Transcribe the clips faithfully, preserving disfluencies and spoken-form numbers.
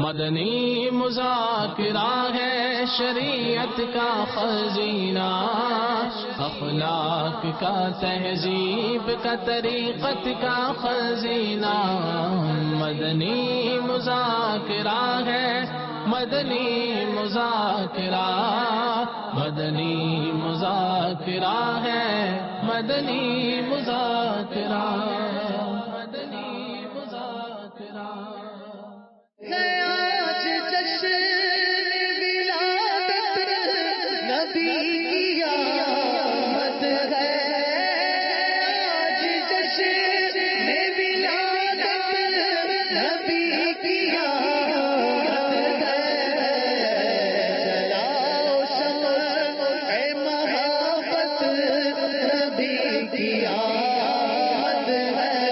مدنی مذاکرہ ہے شریعت کا خزینہ، اخلاق کا تہذیب کا طریقت کا خزینہ، مدنی مذاکرہ ہے، مدنی مذاکرہ، مدنی مذاکرہ ہے، مدنی مذاکرہ، مدنی مذاکرہ۔ آج جشن ولادت نبی کی آمد ہے، آج جشن ولادت نبی کی آمد ہے، جلاؤ شمع اے محبت نبی کی آمد ہے،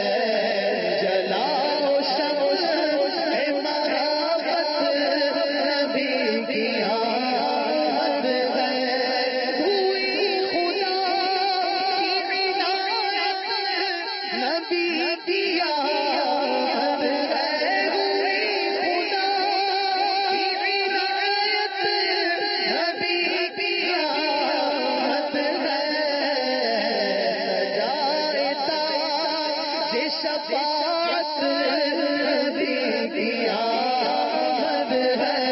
جلاؤ شمع اے محبت نبی کی آمد ہے، ہوئی خدا کی عنایت نبی کی آمد ہے، ہوئی خدا کی عنایت نبی کی آمد ہے، سجائے تاج شفاعت نبی کی آمد ہے،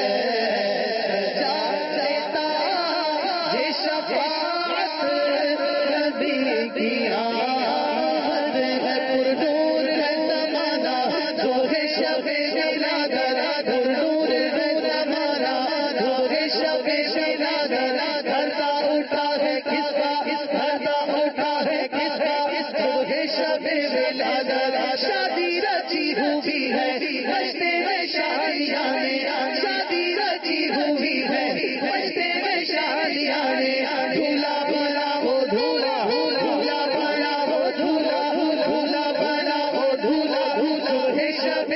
سجائے تاج شفاعت نبی کی آمد ہے، پرنور ہے زمانہ ظہر شب ولادت، پرنور ہے زمانہ ظہر شب ولادت، پردہ اٹھا ہے کس کا، پردہ اٹھا ہے کس کا، ظہر شب ولادت، شادی رچی ہوئی ہے رشتے میں شادیاں نے، شادی رچی ہوئی ہے رشتے میں شادیاں نے، دھولا بنا ہو دھولا، دھولا بنا ہو دھولا، دھولا بنا ہو دھولا، ظہر شب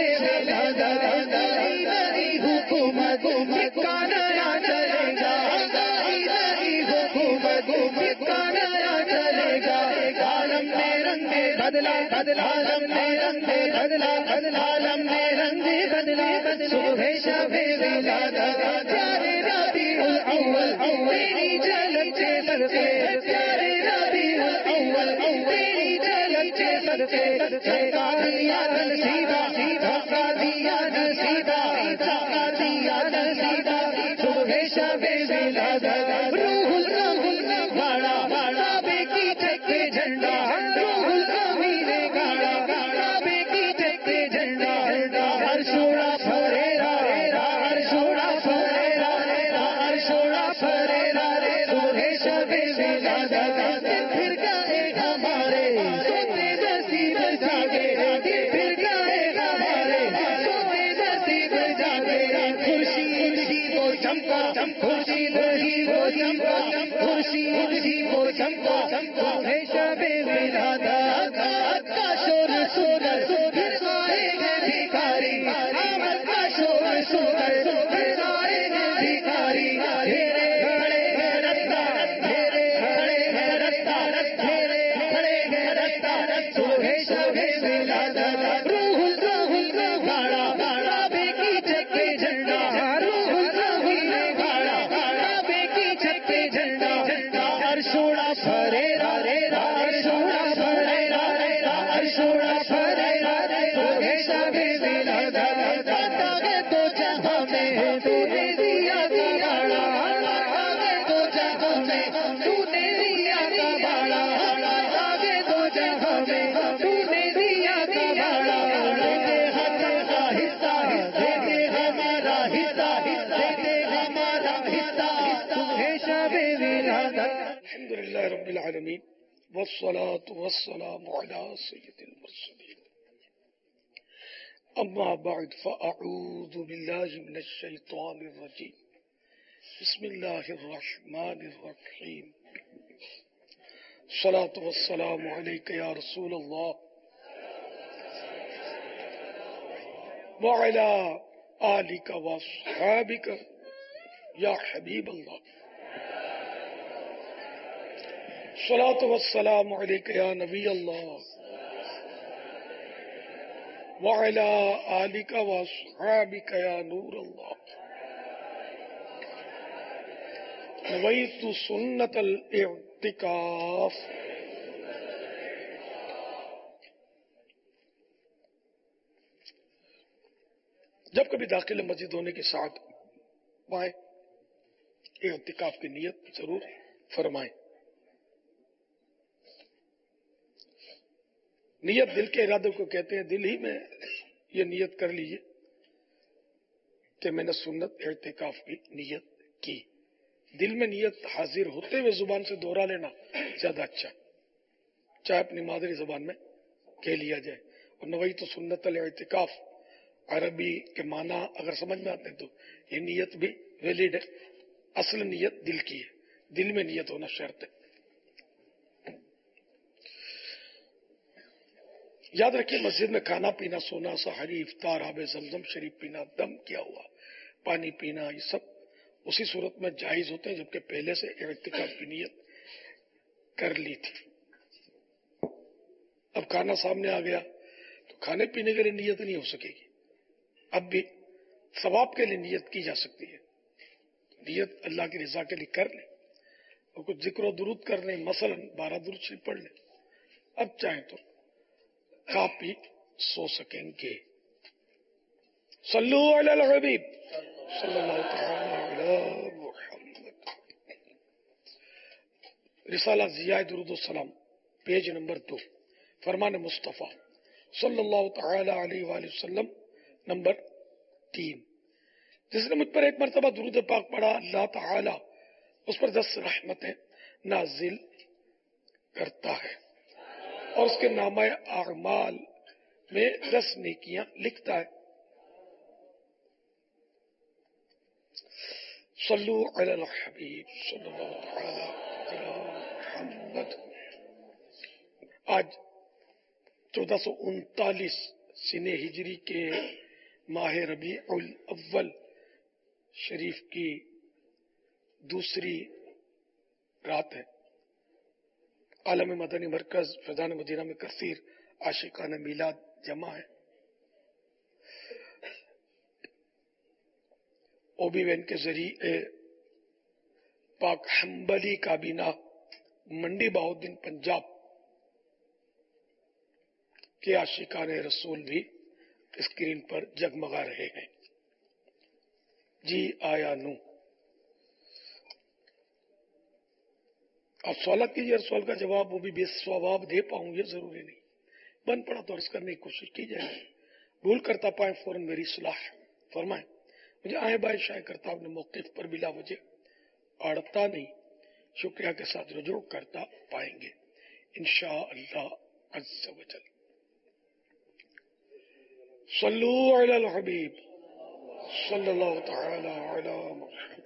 ولادت، نئی نئی حکومت کا نیا چلے گا، نئی نئی حکومت کا نیا چلے گا، عالم نے رنگ بدلا بدلا، عالم نے رنگ بدلا بدلا، عالم نے رنگ بدلا بدلا، صبح شب ولادت، پیارے ربیع الاول تیری جھلک کے صدقے، پیارے ربیع الاول تیری جھلک کے صدقے، چمکا دیا نصیبہ، چمکا دیا نصیبہ، چمکا دیا نصیبہ، صبح شب ولادت، روح الامین نے گاڑا کعبے کی چھت پہ جھنڈا، روح الامین نے گاڑا کعبے کی چھت پہ جھنڈا، ہر شوڑا پھریرا، ہر شوڑا پھریرا، ہر شوڑا پھریرا، صبح شب ولادت، پھر گئے ہمارے سوتے نصیب جاگے، پھر گئے ہمارے سوتے نصیب جاگے، خورشید ہی وہ چمکا، خورشید ہی وہ چمکا، خورشید ہی وہ چمکا، صبح شب ولادت، کا شور سنر پھر آئے گے بھکاری، آمد کا شور سنر پھر آئے گے بھکاری، میرے کھڑے ہیں رستہ، میرے کھڑے ہیں رستہ، میرے کھڑے ہیں رستہ، صبح شب ولادت، روح الامین نے گاڑا کعبے کی چھت پہ جھنڈا، روح الامین نے گاڑا کعبے کی چھت پہ جھنڈا، ہر شوڑا پھریرا، ہر شوڑا پھریرا، ہر شوڑا پھریرا، صبح شب ولادت، داتا ہے تو جہاں میں تو نے دیا کا باڑا، داتا ہے تو جہاں میں تو نے دیا کا باڑا، داتا ہے تو جہاں میں تو نے دیا کا باڑا، دے ہمارا حصہ، دے ہمارا حصہ، دے ہمارا حصہ، صبح شب ولادت۔ الحمد للہ رب العالمین والصلاة والسلام على سید المرسلین، اما بعد فاعوذ باللہ من الشیطان الرجیم، بسم اللہ الرحمن الرحیم، الصلاة والسلام علیک یا رسول اللہ وعلی آلک واصحابک یا حبیب اللہ، الصلاة والسلام علیک یا نبی اللہ وعلى آلك وأصحابك يا نور الله نويت سنة الاعتكاف. جب کبھی داخل مسجد ہونے کے ساتھ پائیں اعتکاف کی نیت ضرور فرمائیں. نیت دل کے ارادے کو کہتے ہیں. دل ہی میں یہ نیت کر لیجیے کہ میں نے سنت اعتکاف کی نیت کی. دل میں نیت حاضر ہوتے ہوئے زبان سے دوہرا لینا زیادہ اچھا، چاہے اپنی مادری زبان میں کہہ لیا جائے. اور نویت سنت الاعتکاف عربی کے معنی اگر سمجھ میں آتے ہیں تو یہ نیت بھی ویلڈ ہے. اصل نیت دل کی ہے، دل میں نیت ہونا شرط ہے. یاد رکھیے مسجد میں کھانا پینا، سونا، سحری، افطار، آب زمزم شریف پینا، دم کیا ہوا پانی پینا، یہ سب اسی صورت میں جائز ہوتے ہیں جبکہ پہلے سے اعتکاف کی نیت کر لی تھی. اب کھانا سامنے آ گیا تو کھانے پینے کے لیے نیت نہیں ہو سکے گی. اب بھی ثواب کے لیے نیت کی جا سکتی ہے. نیت اللہ کی رضا کے لیے کر لیں اور کچھ ذکر و درود کر لیں، مثلا بارہ درود شریف پڑھ لیں. اب چاہیں تو کھا پی سو سکیں گے. صلو علی الحبیب صلی اللہ تعالی علی محمد. رسالہ ضیاء درود السلام پیج نمبر دو، فرمان مصطفیٰ صلی اللہ تعالی علیہ وآلہ وسلم نمبر تین. جس نے مجھ پر ایک مرتبہ درود پاک پڑھا اللہ تعالی اس پر دس رحمتیں نازل کرتا ہے اور اس کے نامہ اعمال میں دس نیکیاں لکھتا ہے. صلو علی الحبیب صلی اللہ تعالی علی محمد. آج چودہ سو انتالیس سنے ہجری کے ماہ ربیع الاول شریف کی دوسری رات ہے. عالم مدنی مرکز فیضان مدینہ میں کثیر عاشقان میلاد جمع ہے. او بی وین کے ذریعے پاک حنبلی کابینہ منڈی بہاؤالدین پنجاب کے عاشقان رسول بھی اسکرین پر جگمگا رہے ہیں. جی آیا نو. آپ سوالات کیجیے، ہر سوال کا جواب وہ بھی بے ثواب دے پاؤں یہ ضروری نہیں. بن پڑا تو عرض کرنے کی کوشش کی جائے. بھول کرتا پائیں فوراً میری اصلاح فرمائیں. مجھے آئے بائے شائع کرتا اپنے موقف پر بلا وجہ اڑتا نہیں، شکریہ کے ساتھ رجوع کرتا پائیں گے انشاءاللہ عز و جل. صلو علی الحبیب صلی اللہ تعالی علی محمد.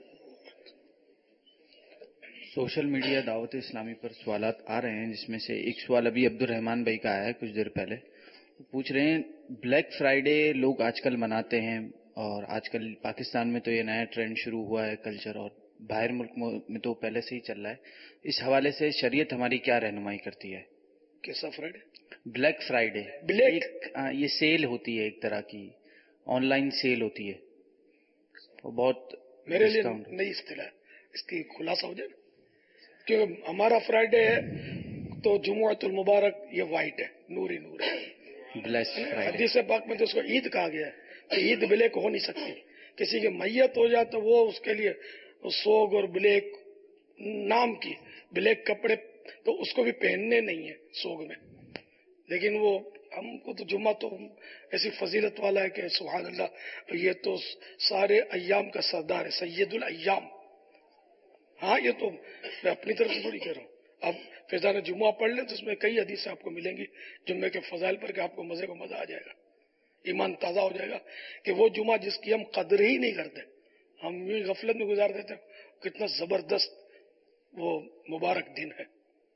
سوشل میڈیا دعوت اسلامی پر سوالات آ رہے ہیں، جس میں سے ایک سوال ابھی عبد الرحمان بھائی کا آیا ہے کچھ دیر پہلے. پوچھ رہے ہیں بلیک فرائیڈے لوگ آج کل مناتے ہیں اور آج کل پاکستان میں تو یہ نیا ٹرینڈ شروع ہوا ہے کلچر، اور باہر ملک میں تو پہلے سے ہی چل رہا ہے. اس حوالے سے شریعت ہماری کیا رہنمائی کرتی ہے؟ کیسا فرائیڈے؟ Black Friday. بلیک یہ سیل ہوتی ہے، ایک طرح کی آن لائن سیل ہوتی ہے، بہت میرے لیے نئی اصطلاح. اس کی خلاصہ ہو جائے نا، کیونکہ ہمارا فرائیڈے ہے تو جمعۃ المبارک یہ وائٹ ہے، نوری نور ہے. حدیث پاک میں تو اس کو عید کہا گیا ہے. تو عید بلیک ہو نہیں سکتی. کسی کی میت ہو جائے تو وہ اس کے لیے سوگ اور بلیک نام کی بلیک کپڑے تو اس کو بھی پہننے نہیں ہے سوگ میں. لیکن وہ ہم کو تو جمعہ تو ایسی فضیلت والا ہے کہ سبحان اللہ، یہ تو سارے ایام کا سردار ہے، سید الایام. ہاں یہ تو میں اپنی طرف سے تھوڑی کہہ رہا ہوں. اب فیضان جمعہ پڑھ لیں تو اس میں کئی حدیثیں آپ کو ملیں گی جمعے کے فضائل پر کہ آپ کو مزے کو مزہ آ جائے گا، ایمان تازہ ہو جائے گا کہ وہ جمعہ جس کی ہم قدر ہی نہیں کرتے، ہم یوں غفلت میں گزار دیتے، کتنا زبردست وہ مبارک دن ہے.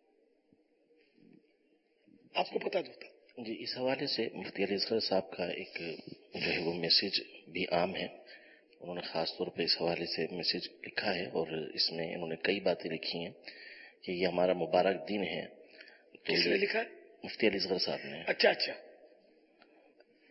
آپ کو پتا ہوتا. جی اس حوالے سے مفتی علی اصغر صاحب کا ایک جو ہے وہ میسج بھی عام ہے. انہوں نے خاص طور پہ اس حوالے سے میسج لکھا ہے اور اس میں انہوں نے کئی باتیں لکھی ہیں کہ یہ ہمارا مبارک دن ہے. کس نے لکھا ہے؟ مفتی علی اصغر صاحب نے. اچھا اچھا.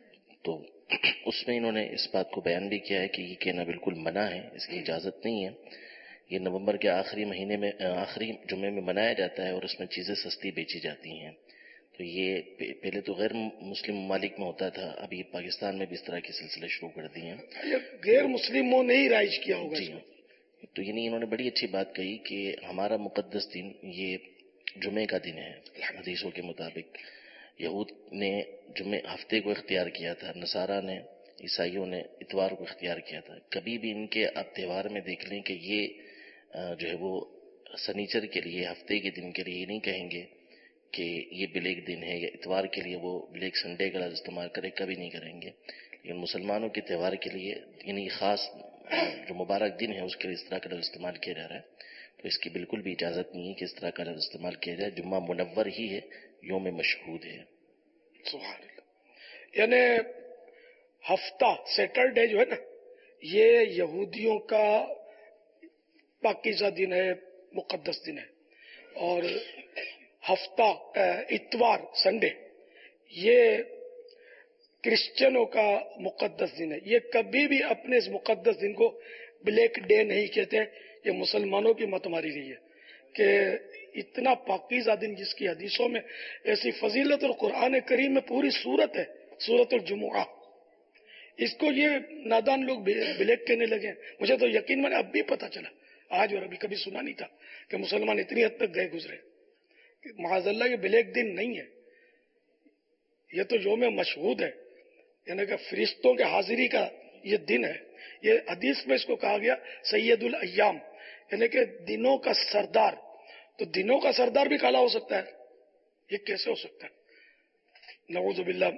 تو اس میں انہوں نے اس بات کو بیان بھی کیا ہے کہ یہ کہنا بالکل منع ہے، اس کی اجازت نہیں ہے. یہ نومبر کے آخری مہینے میں آخری جمعے میں منایا جاتا ہے اور اس میں چیزیں سستی بیچی جاتی ہیں. تو یہ پہلے تو غیر مسلم ممالک میں ہوتا تھا، ابھی پاکستان میں بھی اس طرح کے سلسلے شروع کر دیے ہیں. غیر مسلموں نے ہی رائج کیا ہوگا. جی تو یعنی انہوں نے بڑی اچھی بات کہی کہ ہمارا مقدس دن یہ جمعے کا دن ہے. حدیثوں کے مطابق یہود نے جمعے ہفتے کو اختیار کیا تھا، نصارہ نے عیسائیوں نے اتوار کو اختیار کیا تھا. کبھی بھی ان کے آپ تہوار میں دیکھ لیں کہ یہ جو ہے وہ سنیچر کے لیے ہفتے کے دن کے لیے نہیں کہیں گے کہ یہ بلیک دن ہے، یا اتوار کے لیے وہ بلیک سنڈے کا لفظ استعمال کرے، کبھی نہیں کریں گے. لیکن مسلمانوں کے تہوار کے لیے یعنی خاص جو مبارک دن ہے اس کے لیے اس طرح کا لفظ استعمال کیا جا رہا ہے. تو اس کی بالکل بھی اجازت نہیں ہے کہ اس طرح کا لفظ استعمال کیا جائے. جمعہ منور ہی ہے، یوم مشہود ہے. سبحان اللہ. یعنی ہفتہ سیٹرڈے جو ہے نا یہ یہودیوں کا پاکیزہ دن ہے، مقدس دن ہے. اور ہفتہ اتوار سنڈے یہ کرسچنوں کا مقدس دن ہے. یہ کبھی بھی اپنے اس مقدس دن کو بلیک ڈے نہیں کہتے. یہ مسلمانوں کی مت ماری گئی ہے کہ اتنا پاکیزہ دن جس کی حدیثوں میں ایسی فضیلت اور قرآن کریم میں پوری سورت ہے، سورت الجمعہ، اس کو یہ نادان لوگ بلیک کہنے لگے. مجھے تو یقین میں اب بھی پتا چلا آج، اور ابھی کبھی سنا نہیں تھا کہ مسلمان اتنی حد تک گئے گزرے. معاذ اللہ یہ بلیک دن نہیں ہے، یہ تو یوم مشہود ہے، یعنی کہ فرشتوں کے حاضری کا یہ دن ہے. یہ حدیث میں اس کو کہا گیا سید الایام، یعنی کہ دنوں کا سردار. تو دنوں کا سردار بھی کالا ہو سکتا ہے، یہ کیسے ہو سکتا ہے؟ نعوذ باللہ.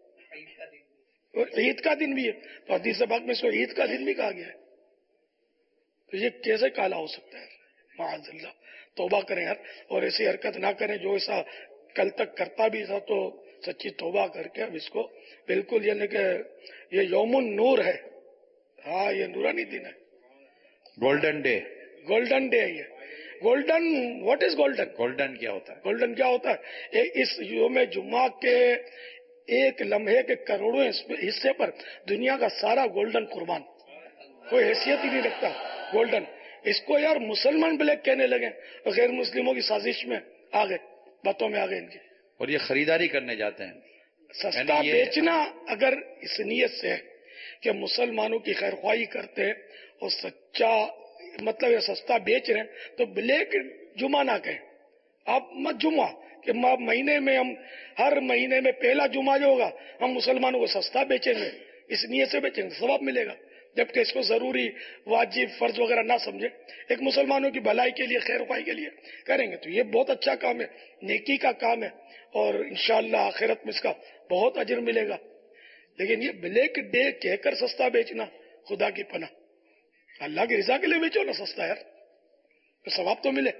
عید کا دن بھی ہے تو حدیث پاک میں اس کو عید کا دن بھی کہا گیا ہے. تو یہ کیسے کالا ہو سکتا ہے؟ معاذ اللہ. توبہ کریں یار، اور ایسی حرکت نہ کریں. جو ایسا کل تک کرتا بھی تھا تو سچی توبہ کر کے اب اس کو بالکل، یعنی کہ یہ یوم النور ہے. ہاں یہ نورانی دن ہے، گولڈن ڈے. گولڈن ڈے ہے یہ. Golden what is golden? Golden کیا ہوتا ہے؟ گولڈن کیا ہوتا ہے؟ اس یوم جمعہ کے ایک لمحے کے کروڑوں حصے پر دنیا کا سارا گولڈن قربان، کوئی حیثیت ہی نہیں رکھتا گولڈن. اس کو یار مسلمان بلیک کہنے لگے، غیر مسلموں کی سازش میں آ گئے، باتوں میں آ گئے ان کی. اور یہ خریداری کرنے جاتے ہیں. سستا بیچنا اگر اس نیت سے ہے کہ مسلمانوں کی خیر خواہی کرتے ہیں اور سچا مطلب یہ سستا بیچ رہے ہیں تو بلیک جمعہ نہ کہیں. آپ مت جمعہ کہ مہینے میں ہم ہر مہینے میں پہلا جمعہ جو ہوگا ہم مسلمانوں کو سستا بیچیں گے، اس نیت سے بیچیں گے، ثواب ملے گا. جبکہ اس کو ضروری واجب فرض وغیرہ نہ سمجھے، ایک مسلمانوں کی بھلائی کے لیے خیر خواہی کے لیے کریں گے تو یہ بہت اچھا کام ہے، نیکی کا کام ہے، اور انشاءاللہ آخرت میں اس کا بہت اجر ملے گا. لیکن یہ بلیک ڈے کہہ کر سستا بیچنا، خدا کی پناہ، اللہ کی رضا کے لیے بیچو نا سستا یار، تو ثواب تو ملے.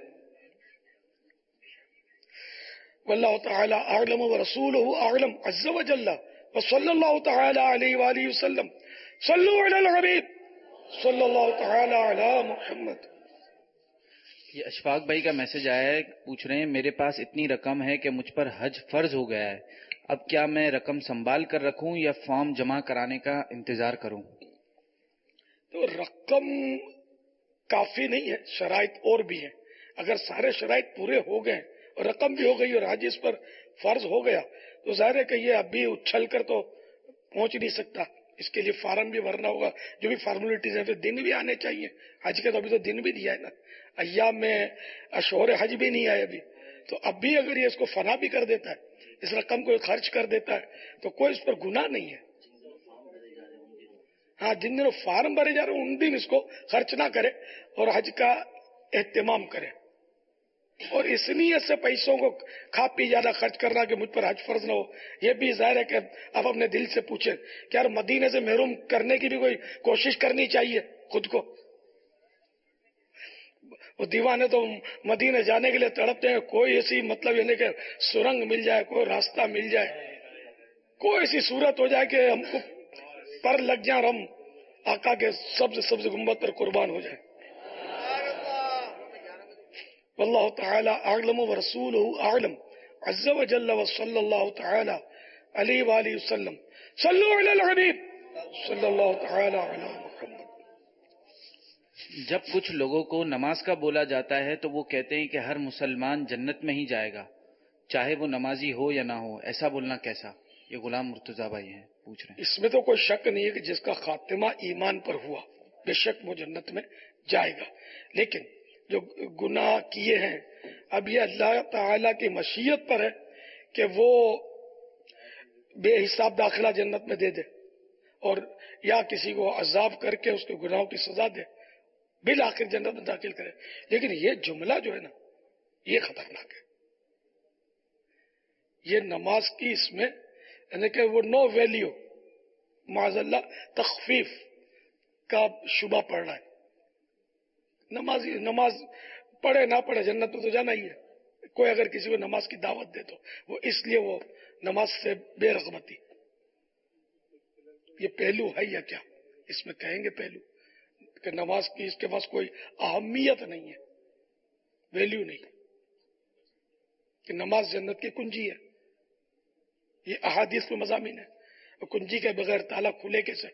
واللہ تعالی اعلم ورسولہ اعلم عز وجل وصلی اللہ تعالی علیہ وآلہ وسلم. صلو علی الحبیب صلی اللہ تعالی علی محمد. یہ اشفاق بھائی کا میسج آیا ہے، پوچھ رہے ہیں میرے پاس اتنی رقم ہے کہ مجھ پر حج فرض ہو گیا ہے، اب کیا میں رقم سنبھال کر رکھوں یا فارم جمع کرانے کا انتظار کروں؟ تو رقم کافی نہیں ہے، شرائط اور بھی ہیں. اگر سارے شرائط پورے ہو گئے اور رقم بھی ہو گئی اور حج اس پر فرض ہو گیا تو ظاہر ہے کہ یہ ابھی اچھل کر تو پہنچ نہیں سکتا. اس کے لیے فارم بھی بھرنا ہوگا، جو بھی فارمیلٹیز ہیں، پھر دن بھی آنے چاہیے حج کے. تو ابھی تو دن بھی دیا ہے نا، ایام میں اشہر حج بھی نہیں آئے ابھی. تو اب بھی اگر یہ اس کو فنا بھی کر دیتا ہے، اس رقم کو خرچ کر دیتا ہے تو کوئی اس پر گناہ نہیں ہے. ہاں جن دنوں فارم بھرے جا رہے ہیں ان دن اس کو خرچ نہ کرے اور حج کا اہتمام کرے. اور اس نیت سے پیسوں کو کھا پی زیادہ خرچ کرنا کہ مجھ پر حج فرض نہ ہو، یہ بھی ظاہر ہے کہ آپ اپنے دل سے پوچھیں کہ یار مدینے سے محروم کرنے کی بھی کوئی کوشش کرنی چاہیے خود کو. وہ دیوانے تو مدینے جانے کے لیے تڑپتے ہیں، کوئی ایسی مطلب یعنی کہ سرنگ مل جائے، کوئی راستہ مل جائے، کوئی ایسی صورت ہو جائے کہ ہم کو پر لگ جائیں اور ہم آقا کے سبز سبز گنبد پر قربان ہو جائیں. واللہ تعالی اعلم ورسولہ اعلم عز وجل وصلی اللہ تعالی علیہ وآلہ وسلم. صلو علی الحبیب صلی اللہ تعالی علی محمد. جب کچھ لوگوں کو نماز کا بولا جاتا ہے تو وہ کہتے ہیں کہ ہر مسلمان جنت میں ہی جائے گا چاہے وہ نمازی ہو یا نہ ہو، ایسا بولنا کیسا؟ یہ غلام مرتضیٰ بھائی ہیں پوچھ رہے ہیں. اس میں تو کوئی شک نہیں ہے کہ جس کا خاتمہ ایمان پر ہوا بے شک وہ جنت میں جائے گا، لیکن جو گناہ کیے ہیں اب یہ اللہ تعالی کی مشیت پر ہے کہ وہ بے حساب داخلہ جنت میں دے دے اور یا کسی کو عذاب کر کے اس کے گناہوں کی سزا دے بالآخر جنت میں داخل کرے. لیکن یہ جملہ جو ہے نا یہ خطرناک ہے. یہ نماز کی اس میں یعنی کہ وہ نو ویلیو معاذ اللہ تخفیف کا شبہ پڑ رہا ہے. نماز نماز پڑھے نہ پڑھے جنت میں تو جانا ہی ہے. کوئی اگر کسی کو نماز کی دعوت دے تو وہ اس لیے وہ نماز سے بے رغبتی. یہ پہلو ہے یا کیا اس میں کہیں گے پہلو کہ نماز کی اس کے پاس کوئی اہمیت نہیں ہے، ویلیو نہیں کہ نماز جنت کی کنجی ہے. یہ احادیث میں مضامین ہے، کنجی کے بغیر تالا کھلے کیسے؟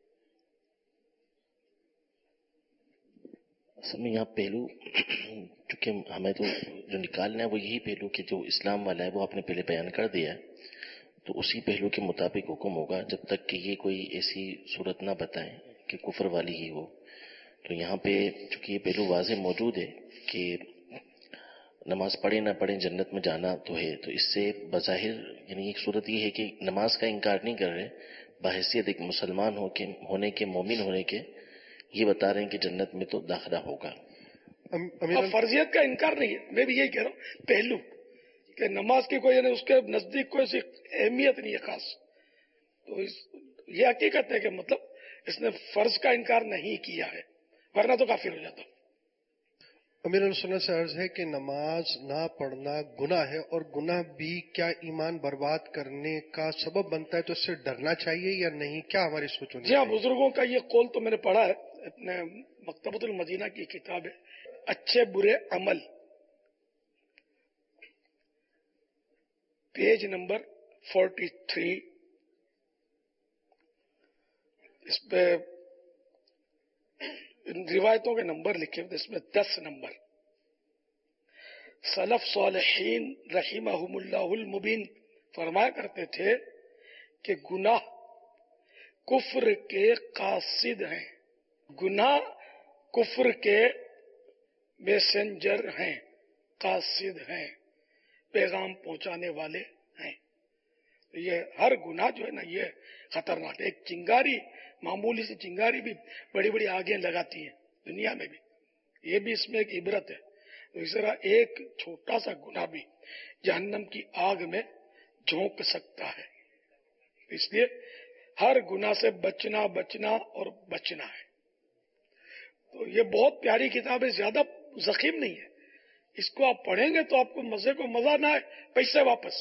اصل میں یہاں پہلو چونکہ ہمیں تو جو نکالنا ہے وہ یہی پہلو کہ جو اسلام والا ہے وہ آپ نے پہلے بیان کر دیا ہے، تو اسی پہلو کے مطابق حکم ہوگا جب تک کہ یہ کوئی ایسی صورت نہ بتائیں کہ کفر والی ہی ہو. تو یہاں پہ چونکہ یہ پہلو واضح موجود ہے کہ نماز پڑھے نہ پڑھیں جنت میں جانا تو ہے، تو اس سے بظاہر یعنی ایک صورت یہ ہے کہ نماز کا انکار نہیں کر رہے، بحیثیت ایک مسلمان ہو کے ہونے کے مومن ہونے کے یہ بتا رہے ہیں کہ جنت میں تو داخلہ ہوگا. اب فرضیت کا انکار نہیں ہے، میں بھی یہی کہہ رہا ہوں پہلو کہ نماز کی کوئی یعنی اس کے نزدیک کوئی ایسی اہمیت نہیں ہے خاص. تو یہ حقیقت ہے کہ مطلب اس نے فرض کا انکار نہیں کیا ہے ورنہ تو کافر ہو جاتا. امیر السنت سے عرض ہے کہ نماز نہ پڑھنا گناہ ہے، اور گناہ بھی کیا ایمان برباد کرنے کا سبب بنتا ہے، تو اس سے ڈرنا چاہیے یا نہیں؟ کیا ہماری سوچ ہونی جی ہاں، چاہیے؟ بزرگوں کا یہ قول تو میں نے پڑھا ہے، اپنے مکتبۃ المدینہ کی کتاب ہے اچھے برے عمل، پیج نمبر فورٹی تھری. اس پہ ان روایتوں کے نمبر لکھے ہوئے، اس میں دس نمبر. سلف صالحین رحمہم اللہ المبین فرمایا کرتے تھے کہ گناہ کفر کے قاصد ہیں، گناہ کفر کے میسنجر ہیں، قاصد ہیں، پیغام پہنچانے والے ہیں. یہ ہر گناہ جو ہے نا یہ خطرناک ہے. ایک چنگاری، معمولی سی چنگاری بھی بڑی بڑی آگیں لگاتی ہیں دنیا میں بھی، یہ بھی اس میں ایک عبرت ہے. تو اس طرح ایک چھوٹا سا گناہ بھی جہنم کی آگ میں جھونک سکتا ہے. اس لیے ہر گناہ سے بچنا بچنا اور بچنا ہے. تو یہ بہت پیاری کتاب ہے، زیادہ ضخیم نہیں ہے. اس کو آپ پڑھیں گے تو آپ کو مزے کو مزہ نہ آئے پیسے واپس.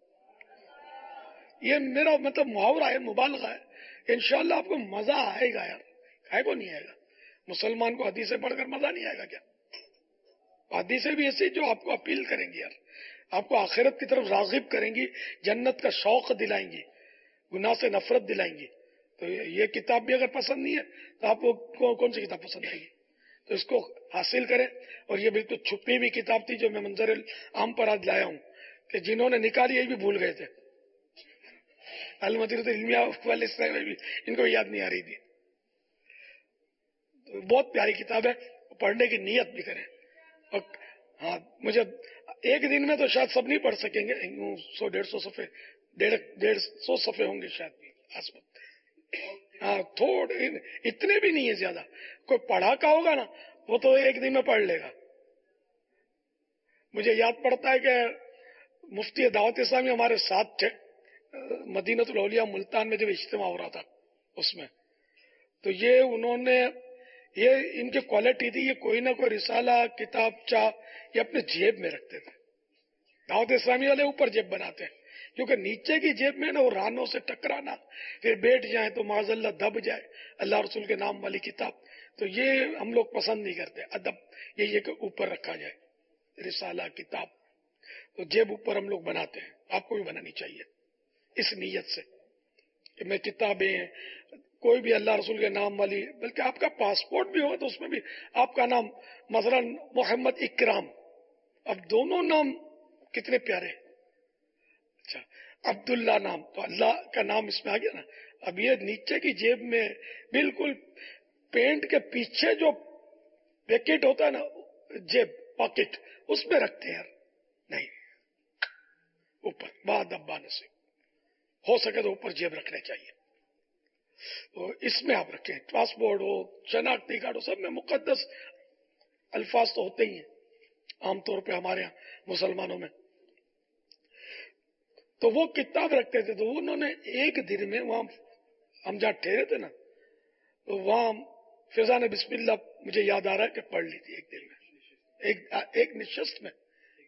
یہ میرا مطلب محاورہ ہے، مبالغہ ہے. انشاءاللہ آپ کو مزہ آئے گا یار، کائے کو نہیں آئے گا؟ مسلمان کو حدیثیں پڑھ کر مزہ نہیں آئے گا کیا؟ حدیثیں بھی ایسی جو آپ کو اپیل کریں گی یار، آپ کو آخرت کی طرف راغب کریں گی، جنت کا شوق دلائیں گی، گناہ سے نفرت دلائیں گی. تو یہ کتاب بھی اگر پسند نہیں ہے تو آپ کو کون سی کتاب پسند آئے گی؟ تو اس کو حاصل کریں. اور یہ بالکل چھپی ہوئی کتاب تھی جو میں منظر عام پر آج لایا ہوں کہ جنہوں نے نکالی یہ بھی بھول گئے تھے. المدینہ العلمیہ والے میں بھی ان کو یاد نہیں آ رہی تھی. تو بہت پیاری کتاب ہے، پڑھنے کی نیت بھی کریں. اور ہاں مجھے ایک دن میں تو شاید سب نہیں پڑھ سکیں گے، سو ڈیڑھ سو صفحے ڈیڑھ ڈیڑھ سو صفحے ہوں گے شاید بھی آس پاس. ہاں تھوڑے اتنے بھی نہیں ہے زیادہ. کوئی پڑھا کا ہوگا نا وہ تو ایک دن میں پڑھ لے گا. مجھے یاد پڑتا ہے کہ مفتی دعوت اسلامی ہمارے ساتھ تھے مدینۃ الاولیاء ملتان میں جب اجتماع ہو رہا تھا اس میں. تو یہ انہوں نے یہ ان کی کوالٹی تھی، یہ کوئی نہ کوئی رسالہ کتاب چاہ یہ اپنے جیب میں رکھتے تھے. دعوت اسلامی والے اوپر جیب بناتے ہیں کیونکہ نیچے کی جیب میں نا وہ رانوں سے ٹکرانا، پھر بیٹھ جائیں تو معاذ اللہ دب جائے اللہ رسول کے نام والی کتاب. تو یہ ہم لوگ پسند نہیں کرتے. ادب یہ کہ اوپر رکھا جائے رسالہ کتاب. تو جیب اوپر ہم لوگ بناتے ہیں، آپ کو بھی بنانی چاہیے اس نیت سے میں کتابیں ہیں، کوئی بھی اللہ رسول کے نام والی، بلکہ آپ کا پاسپورٹ بھی ہو تو اس میں بھی آپ کا نام مثلا محمد اکرام، اب دونوں نام کتنے پیارے ہیں. اچھا عبداللہ نام، تو اللہ کا نام اس میں آ گیا نا. اب یہ نیچے کی جیب میں بالکل پینٹ کے پیچھے جو پیکٹ ہوتا ہے نا، جیب پاکٹ، اس میں رکھتے ہیں نہیں، اوپر بعد ابا سے ہو سکے تو اوپر جیب رکھنے چاہیے. تو اس میں آپ رکھیں، پاسپورٹ ہو، شناختی کارڈ ہو، سب میں مقدس الفاظ تو ہوتے ہی ہیں عام طور پہ ہمارے یہاں مسلمانوں میں. تو وہ کتاب رکھتے تھے، تو انہوں نے ایک دن میں وہاں ہم جہاں ٹھہرے تھے نا، تو وہاں فضان بسم اللہ مجھے یاد آ رہا ہے کہ پڑھ لی تھی ایک دن میں، ایک ایک نشست میں،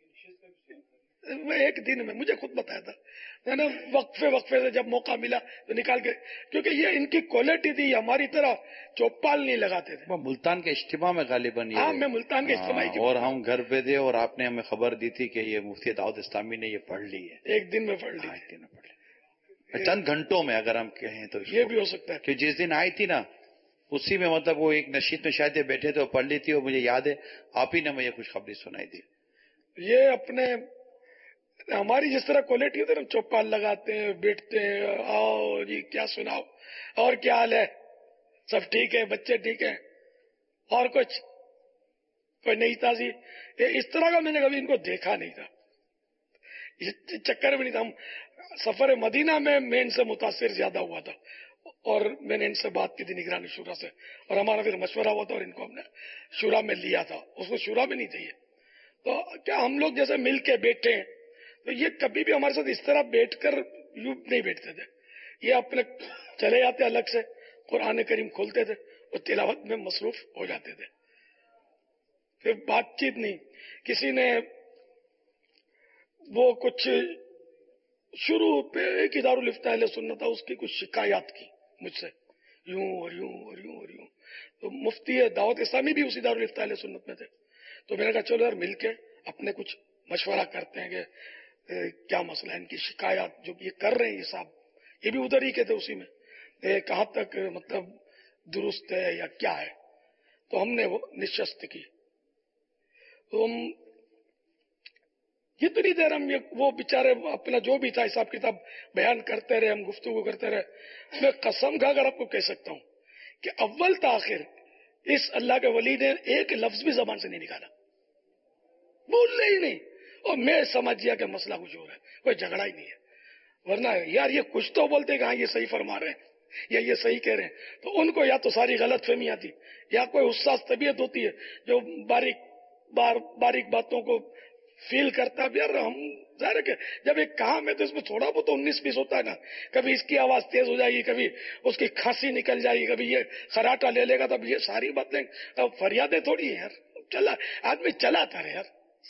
ایک دن میں مجھے خود بتایا تھا میں نے، وقفے وقفے سے جب موقع ملا تو نکال کے، کیونکہ یہ ان کی کوالٹی تھی، ہماری طرح چوپال نہیں لگاتے تھے. وہ ملتان کے اجتماع میں غالباً یہ، ہاں میں ملتان کے اجتماعی کی، اور ہم گھر پہ تھے اور آپ نے ہمیں خبر دی تھی کہ یہ مفتی دعوت اسلامی نے یہ پڑھ لی ہے. ایک دن میں پڑھ لی ایک دن میں پڑھ لی، چند گھنٹوں میں اگر ہم کہیں تو یہ بھی ہو سکتا ہے کہ جس دن آئی تھی نا اسی میں مطلب وہ ایک نشست میں شاید یہ بیٹھے تھے اور پڑھ لی تھی، اور مجھے یاد ہے آپ ہی نے مجھے خوشخبری سنائی تھی. یہ اپنے ہماری جس طرح کوالٹی ہوتی ہے نا، چوپال لگاتے ہیں، بیٹھتے ہیں، آؤ جی کیا سناؤ، اور کیا حال ہے، سب ٹھیک ہے، بچے ٹھیک ہیں، اور کچھ کوئی نئی تازی، اس طرح کا میں نے کبھی ان کو دیکھا نہیں تھا. اس چکر میں نہیں تھا. ہم سفر مدینہ میں میں ان سے متاثر زیادہ ہوا تھا، اور میں نے ان سے بات کی تھی نگرانی شورا سے، اور ہمارا پھر مشورہ ہوا تھا اور ان کو ہم نے شورا میں لیا تھا. اس کو شورا میں نہیں چاہیے. تو کیا ہم لوگ جیسے مل کے بیٹھے ہیں، تو یہ کبھی بھی ہمارے ساتھ اس طرح بیٹھ کر یوں نہیں بیٹھتے تھے. یہ اپنے چلے جاتے الگ سے، قرآن کریم کھولتے تھے اور تلاوت میں مصروف ہو جاتے تھے. پھر بات چیت نہیں. کسی نے وہ کچھ شروع پہ ایک ادار الافتاء اہل سنت تھا، اس کی کچھ شکایات کی مجھ سے، یوں اور یوں اور یوں اور یوں. تو مفتی دعوت اسلامی بھی اسی دار الافتاء اہل سنت میں تھے. تو میں نے کہا چلو یار مل کے اپنے کچھ مشورہ کرتے ہیں کہ کیا مسئلہ ہے ان کی شکایات جو یہ کر رہے ہیں. یہ صاحب یہ بھی ادھر ہی کے تھے اسی میں، کہاں تک مطلب درست ہے یا کیا ہے. تو ہم نے وہ نشست کی. تو ہم کتنی دیر ہم وہ بیچارے اپنا جو بھی تھا حساب کتاب بیان کرتے رہے، ہم گفتگو کرتے رہے. میں قسم کھا کر آپ کو کہہ سکتا ہوں کہ اول تاخیر اس اللہ کے ولی نے ایک لفظ بھی زبان سے نہیں نکالا، بولنے ہی نہیں. اور میں سمجھ گیا کہ مسئلہ کچھ ہو رہا ہے، کوئی جھگڑا ہی نہیں ہے. ورنہ یار یہ کچھ تو بولتے کہ ہاں یہ صحیح فرما رہے ہیں یا یہ صحیح کہہ رہے ہیں، تو ان کو یا تو ساری غلط فہمی آتی، یا کوئی حساس طبیعت ہوتی ہے جو باریک بار باریک باتوں کو فیل کرتا بھی. یار ہم ظاہر ہے کہ جب ایک کام ہے تو اس میں تھوڑا بہت انیس بیس ہوتا ہے نا. کبھی اس کی آواز تیز ہو جائے گی، کبھی اس کی کھانسی نکل جائے گی، کبھی یہ خراٹا لے لے گا، تب یہ ساری باتیں اب فریادیں تھوڑی ہیں یار. چلا آدمی چلاتا رہے یار،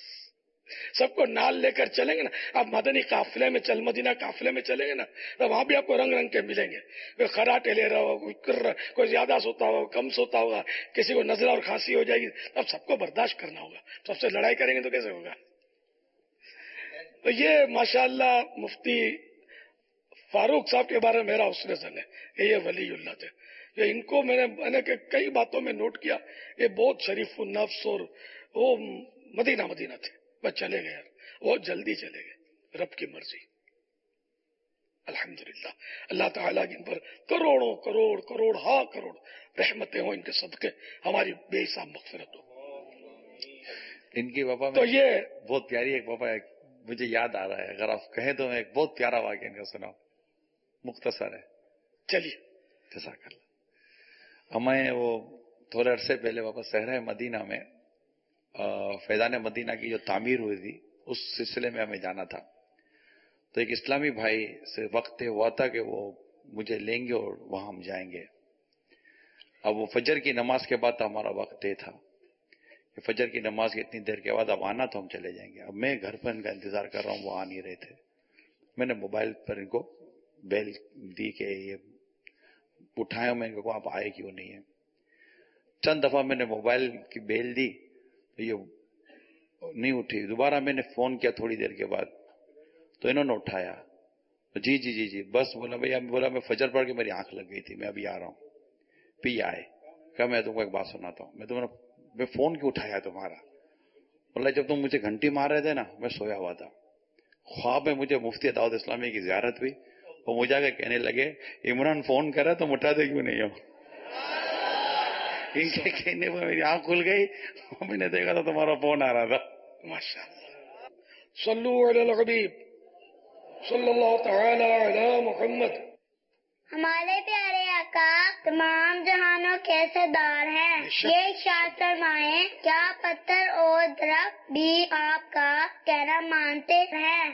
سب کو نال لے کر چلیں گے نا. آپ مدنی قافلے میں چل مدینہ قافلے میں چلیں گے نا، تو وہاں بھی آپ کو رنگ رنگ کے ملیں گے. کوئی خراٹے لے رہا ہو، کوئی کر رہا، کوئی زیادہ سوتا ہوگا، کم سوتا ہوگا، کسی کو نزلہ اور کھانسی ہو جائے گی. اب سب کو برداشت کرنا ہوگا. سب سے لڑائی کریں گے تو کیسے ہوگا. تو یہ ماشاءاللہ مفتی فاروق صاحب کے بارے میں میرا حسن ظن ہے کہ یہ ولی اللہ تھے. یہ ان کو میں نے میں نے کئی باتوں میں نوٹ کیا، یہ بہت شریف النفس اور وہ مدینہ مدینہ تھے. بس چلے گئے یار، بہت جلدی چلے گئے، رب کی مرضی. الحمدللہ اللہ تعالیٰ جن پر کروڑوں کروڑ کروڑ ہاں کروڑ رحمتیں ہوں، ان کے صدقے ہماری بے حساب مغفرت ہو. ان کی وفا میں تو یہ بہت پیاری ایک وفا مجھے یاد آ رہا ہے، اگر آپ کہیں تو میں ایک بہت پیارا واقعہ ان کا سناؤں، مختصر ہے. چلیے. جزاک اللہ. ہمیں وہ تھوڑے عرصے پہلے واپس صحرا مدینہ میں فیضان مدینہ کی جو تعمیر ہوئی تھی اس سلسلے میں ہمیں جانا تھا. تو ایک اسلامی بھائی سے وقت طے ہوا تھا کہ وہ مجھے لیں گے اور وہاں ہم جائیں گے. اب وہ فجر کی نماز کے بعد ہمارا وقت طے تھا کہ فجر کی نماز کی اتنی دیر کے بعد اب آنا تو ہم چلے جائیں گے. اب میں گھر پر ان کا انتظار کر رہا ہوں، وہ آ نہیں رہے تھے. میں نے موبائل پر ان کو بیل دی کہ یہ اٹھائے، میں ان کو آپ آئے کیوں نہیں ہے. چند دفعہ میں نے موبائل کی بیل دی تو یہ نہیں اٹھی. دوبارہ میں نے فون کیا تھوڑی دیر کے بعد تو انہوں نے اٹھایا. جی جی جی جی بس بولا بھیا، بولا میں فجر پڑھ کے میری آنکھ لگ گئی تھی، میں ابھی آ رہا ہوں. پی آئے، کہا میں تم کو ایک بات سناتا ہوں. میں تمہارا میں فون کیوں اٹھایا تمہارا؟ بولا جب تم مجھے گھنٹی مار رہے تھے نا، میں سویا ہوا تھا. خواب میں مجھے مفتی دعوت اسلامی کی زیارت ہوئی، وہ مجھے آگے کہنے لگے عمران فون کرا تم اٹھاتے کیوں نہیں ہو؟ ان کے کہنے پر میری آنکھ کھل گئی، میں نے دیکھا تھا تمہارا فون آ رہا تھا. ماشاء اللہ. صلو علی الحبیب صلی اللہ تعالی علی محمد. ہمارے پیارے آقا تمام جہانوں کے سردار ہیں. یہ ارشاد فرمائیں کیا پتھر اور درخت بھی آپ کا کہنا مانتے ہیں؟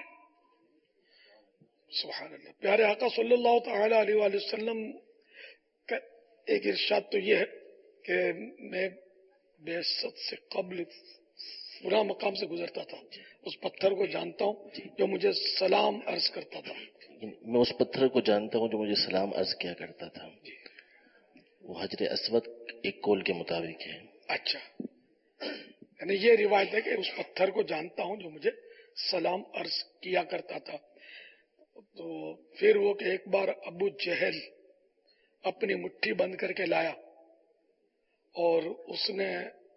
سبحان اللہ. پیارے آقا صلی اللہ تعالی علیہ وآلہ وسلم کا ایک ارشاد تو یہ ہے کہ میں بعثت سے قبل پورا مقام سے گزرتا تھا، اس پتھر کو جانتا ہوں جو مجھے سلام عرض کرتا تھا. میں اس پتھر کو جانتا ہوں جو مجھے سلام عرض کیا کرتا تھا. وہ حجر اسود ایک قول کے مطابق ہے. اچھا، یعنی یہ روایت ہے کہ اس پتھر کو جانتا ہوں جو مجھے سلام عرض کیا کرتا تھا. تو پھر وہ کہ ایک بار ابو جہل اپنی مٹھی بند کر کے لایا اور اس نے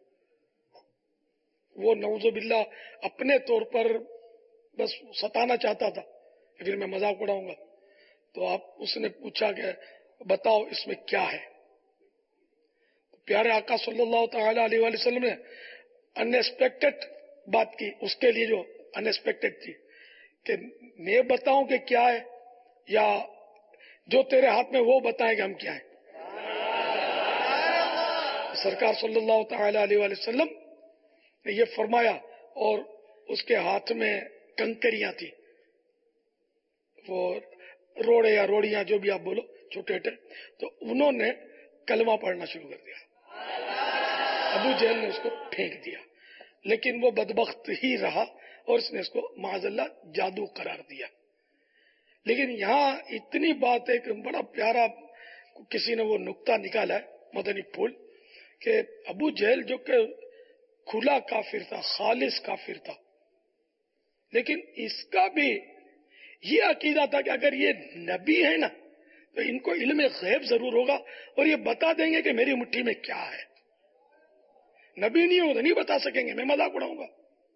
وہ نعوذ باللہ اپنے طور پر بس ستانا چاہتا تھا کہ پھر میں مذاق اڑاؤں گا. تو آپ اس نے پوچھا کہ بتاؤ اس میں کیا ہے. پیارے آقا صلی اللہ تعالی علیہ وآلہ وسلم نے ان ایکسپیکٹڈ بات کی، اس کے لیے جو ان ایکسپیکٹڈ تھی کہ میں بتاؤں کہ کیا ہے یا جو تیرے ہاتھ میں وہ بتائیں کہ ہم کیا ہیں. سرکار صلی اللہ تعالی علیہ وآلہ وسلم نے یہ فرمایا اور اس کے ہاتھ میں کنکریاں تھی، وہ روڑے یا روڑیاں جو بھی آپ بولو، چھوٹے چھوٹے. تو انہوں نے کلمہ پڑھنا شروع کر دیا. ابو جہل نے اس کو پھینک دیا، لیکن وہ بدبخت ہی رہا اور اس نے اس کو معاذ اللہ جادو قرار دیا. لیکن یہاں اتنی بات ہے کہ بڑا پیارا کسی نے وہ نقطہ نکالا ہے مدنی پھول کہ ابو جہل جو کہ کھلا کافر تھا، خالص کافر تھا، لیکن اس کا بھی یہ عقیدہ تھا کہ اگر یہ نبی ہے نا تو ان کو علم غیب ضرور ہوگا اور یہ بتا دیں گے کہ میری مٹھی میں کیا ہے. نبی نہیں ہو تو نہیں بتا سکیں گے، میں مذاق اڑاؤں گا.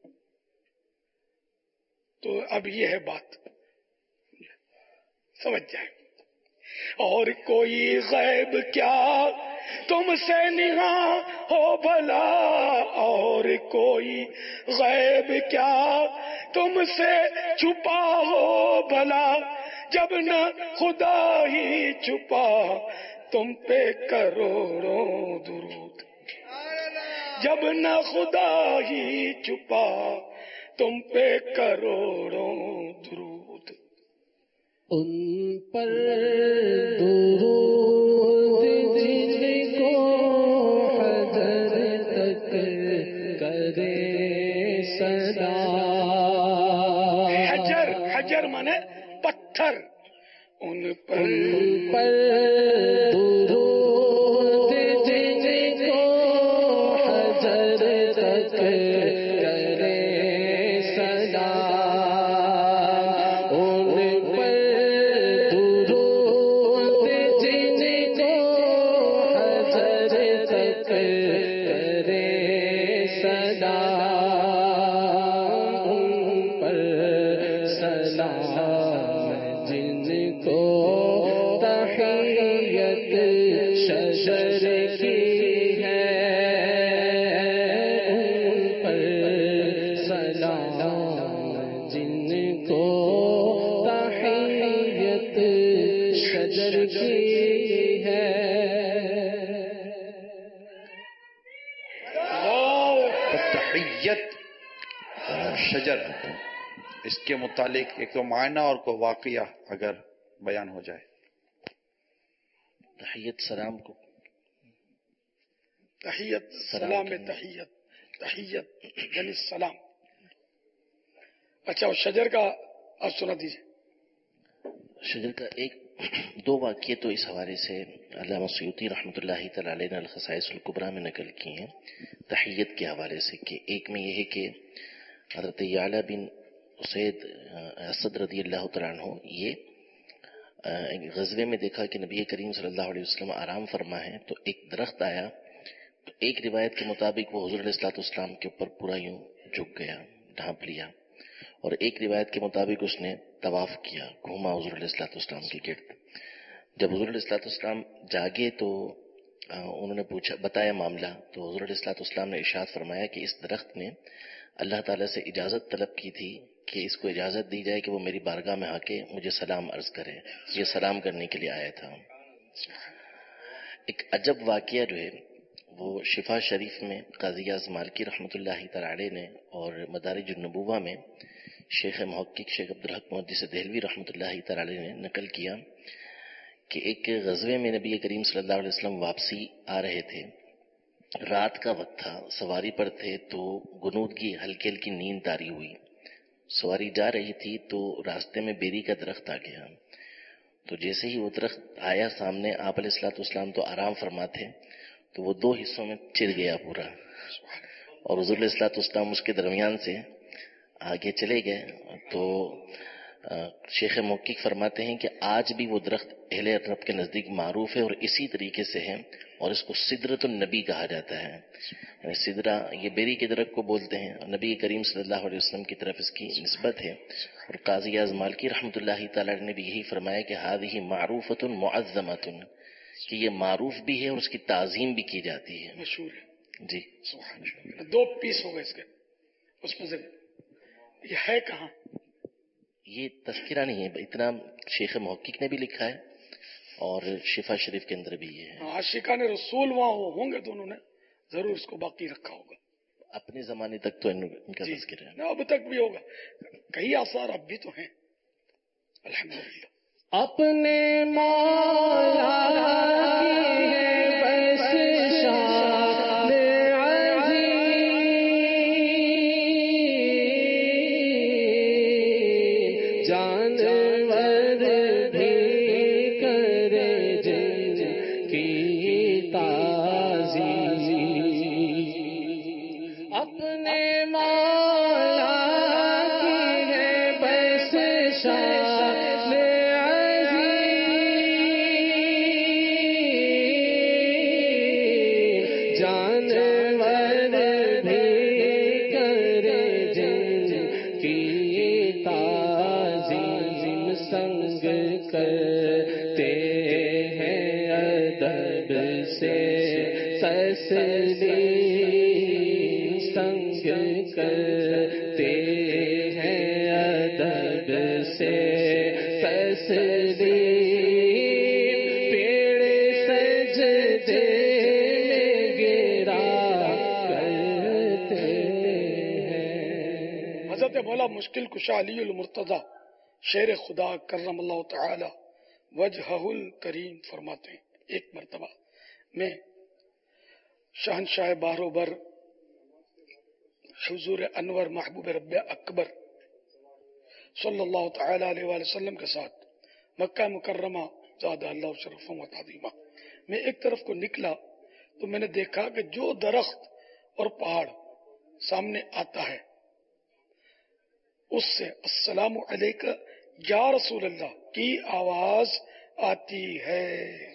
تو اب یہ ہے بات، سمجھ جائیں. اور کوئی غیب کیا تم سے نہاں ہو بھلا، اور کوئی غیب کیا تم سے چھپا ہو بھلا، جب نہ خدا ہی چھپا تم پہ کروڑوں درود، جب نہ خدا ہی چھپا تم پہ کروڑوں درود. ان پر درود جن کو حضر تک کرے صدا. حجر، حجر مانے پتھر. ان پر ان پر درود جن کو حضر تک کرے صدا. شجر، اس کے متعلق ایک تو معنی اور کوئی واقعہ اگر بیان ہو جائے. تحیت سلام کو، تحیت سلام، تحیت تحیت یعنی سلام. اچھا، شجر کا آپ سنا دیجیے. شجر کا ایک دو واقعے تو اس حوالے سے علامہ سیوطی رحمۃ اللہ تعالی علیہ نے الخصائص الکبریٰ میں نقل کی ہیں تحیت کے حوالے سے، کہ ایک میں یہ ہے کہ حضرت یعلا بن اسید اسد رضی اللہ تعالیٰ عنہ یہ غزوے میں دیکھا کہ نبی کریم صلی اللہ علیہ وسلم آرام فرما ہے تو ایک درخت آیا، تو ایک روایت کے مطابق وہ حضور علیہ الصلوۃ والسلام کے اوپر پورا یوں جھک گیا، ڈھانپ لیا، اور ایک روایت کے مطابق اس نے طواف کیا، گھوما حضور علیہ الصلوۃ والسلام کے گرد۔ جب حضور علیہ الصلوۃ والسلام جاگے تو انہوں نے پوچھا، بتایا معاملہ، تو حضور علیہ الصلوۃ والسلام نے ارشاد فرمایا کہ اس درخت نے اللہ تعالیٰ سے اجازت طلب کی تھی کہ اس کو اجازت دی جائے کہ وہ میری بارگاہ میں آ کے مجھے سلام عرض کرے، یہ سلام کرنے کے لیے آیا تھا۔ ایک عجب واقعہ جو ہے وہ شفا شریف میں قاضی اعظم مالکی رحمۃ اللہ تعالی علیہ نے اور مدارج النبوہ میں شیخ محقق شیخ عبدالحق محدث دہلوی رحمۃ اللہ تعالی علیہ نے نقل کیا کہ ایک غزوے میں نبی کریم صلی اللہ علیہ وسلم واپسی آ رہے تھے، رات کا وقت تھا، سواری پر تھے تو غنودگی ہلکی ہلکی نیند طاری ہوئی، سواری جا رہی تھی تو راستے میں بیری کا درخت آ گیا، تو جیسے ہی وہ درخت آیا سامنے، آپ علیہ الصلوۃ والسلام تو آرام فرما تھے، تو وہ دو حصوں میں چر گیا پورا، اور حضور علیہ الصلوۃ والسلام اس کے درمیان سے آگے چلے گئے۔ تو شیخ محقق فرماتے ہیں کہ آج بھی وہ درخت اہل عرب کے نزدیک معروف ہے اور اسی طریقے سے ہے، اور اس کو سدرۃ النبی کہا جاتا ہے، یعنی سدرہ یہ بیری کے درخت کو بولتے ہیں، اور نبی کریم صلی اللہ علیہ وسلم کی طرف اس کی نسبت ہے۔ اور قاضی اعظم مالکی رحمۃ اللہ تعالی نے بھی یہی فرمایا کہ ہذہ معروفۃ معظمۃ، کہ یہ معروف بھی ہے اور اس کی تعظیم بھی کی جاتی ہے، مشہور ہے جی۔ دو پیس ہو گئے اس کے، اس میں سے یہ ہے کہاں؟ یہ تذکرہ نہیں ہے، اتنا شیخ محقق نے بھی لکھا ہے اور شفا شریف کے اندر بھی یہ ہے۔ عاشقان رسول وہاں ہوں گے تو انہوں نے ضرور اس کو باقی رکھا ہوگا، اپنے زمانے تک تو ان کا تذکرہ ہے، اب تک بھی ہوگا، کئی آثار اب بھی تو ہیں الحمدللہ۔ اپنے مولا کی ہے بس شان عظیم، جانور بھی کرے جن کی تعظیم، اپنے مولا کی ہے بس شان سنگ کرتے ہیں ادب سے تسلیم، پیڑ سجدے میں گرا کرتے ہیں۔ حضرت مولا مشکل کشا علی المرتضی شیر خدا کرم اللہ تعالی وجہہ الکریم فرماتے ہیں، ایک مرتبہ میں شہنشاہ بارو بر حضور انور محبوب رب اکبر صلی اللہ تعالی علیہ وآلہ وسلم کے ساتھ مکہ مکرمہ زادہ اللہ شرف و تعظیمہ میں ایک طرف کو نکلا تو میں نے دیکھا کہ جو درخت اور پہاڑ سامنے آتا ہے اس سے السلام علیکہ یا رسول اللہ کی آواز آتی ہے،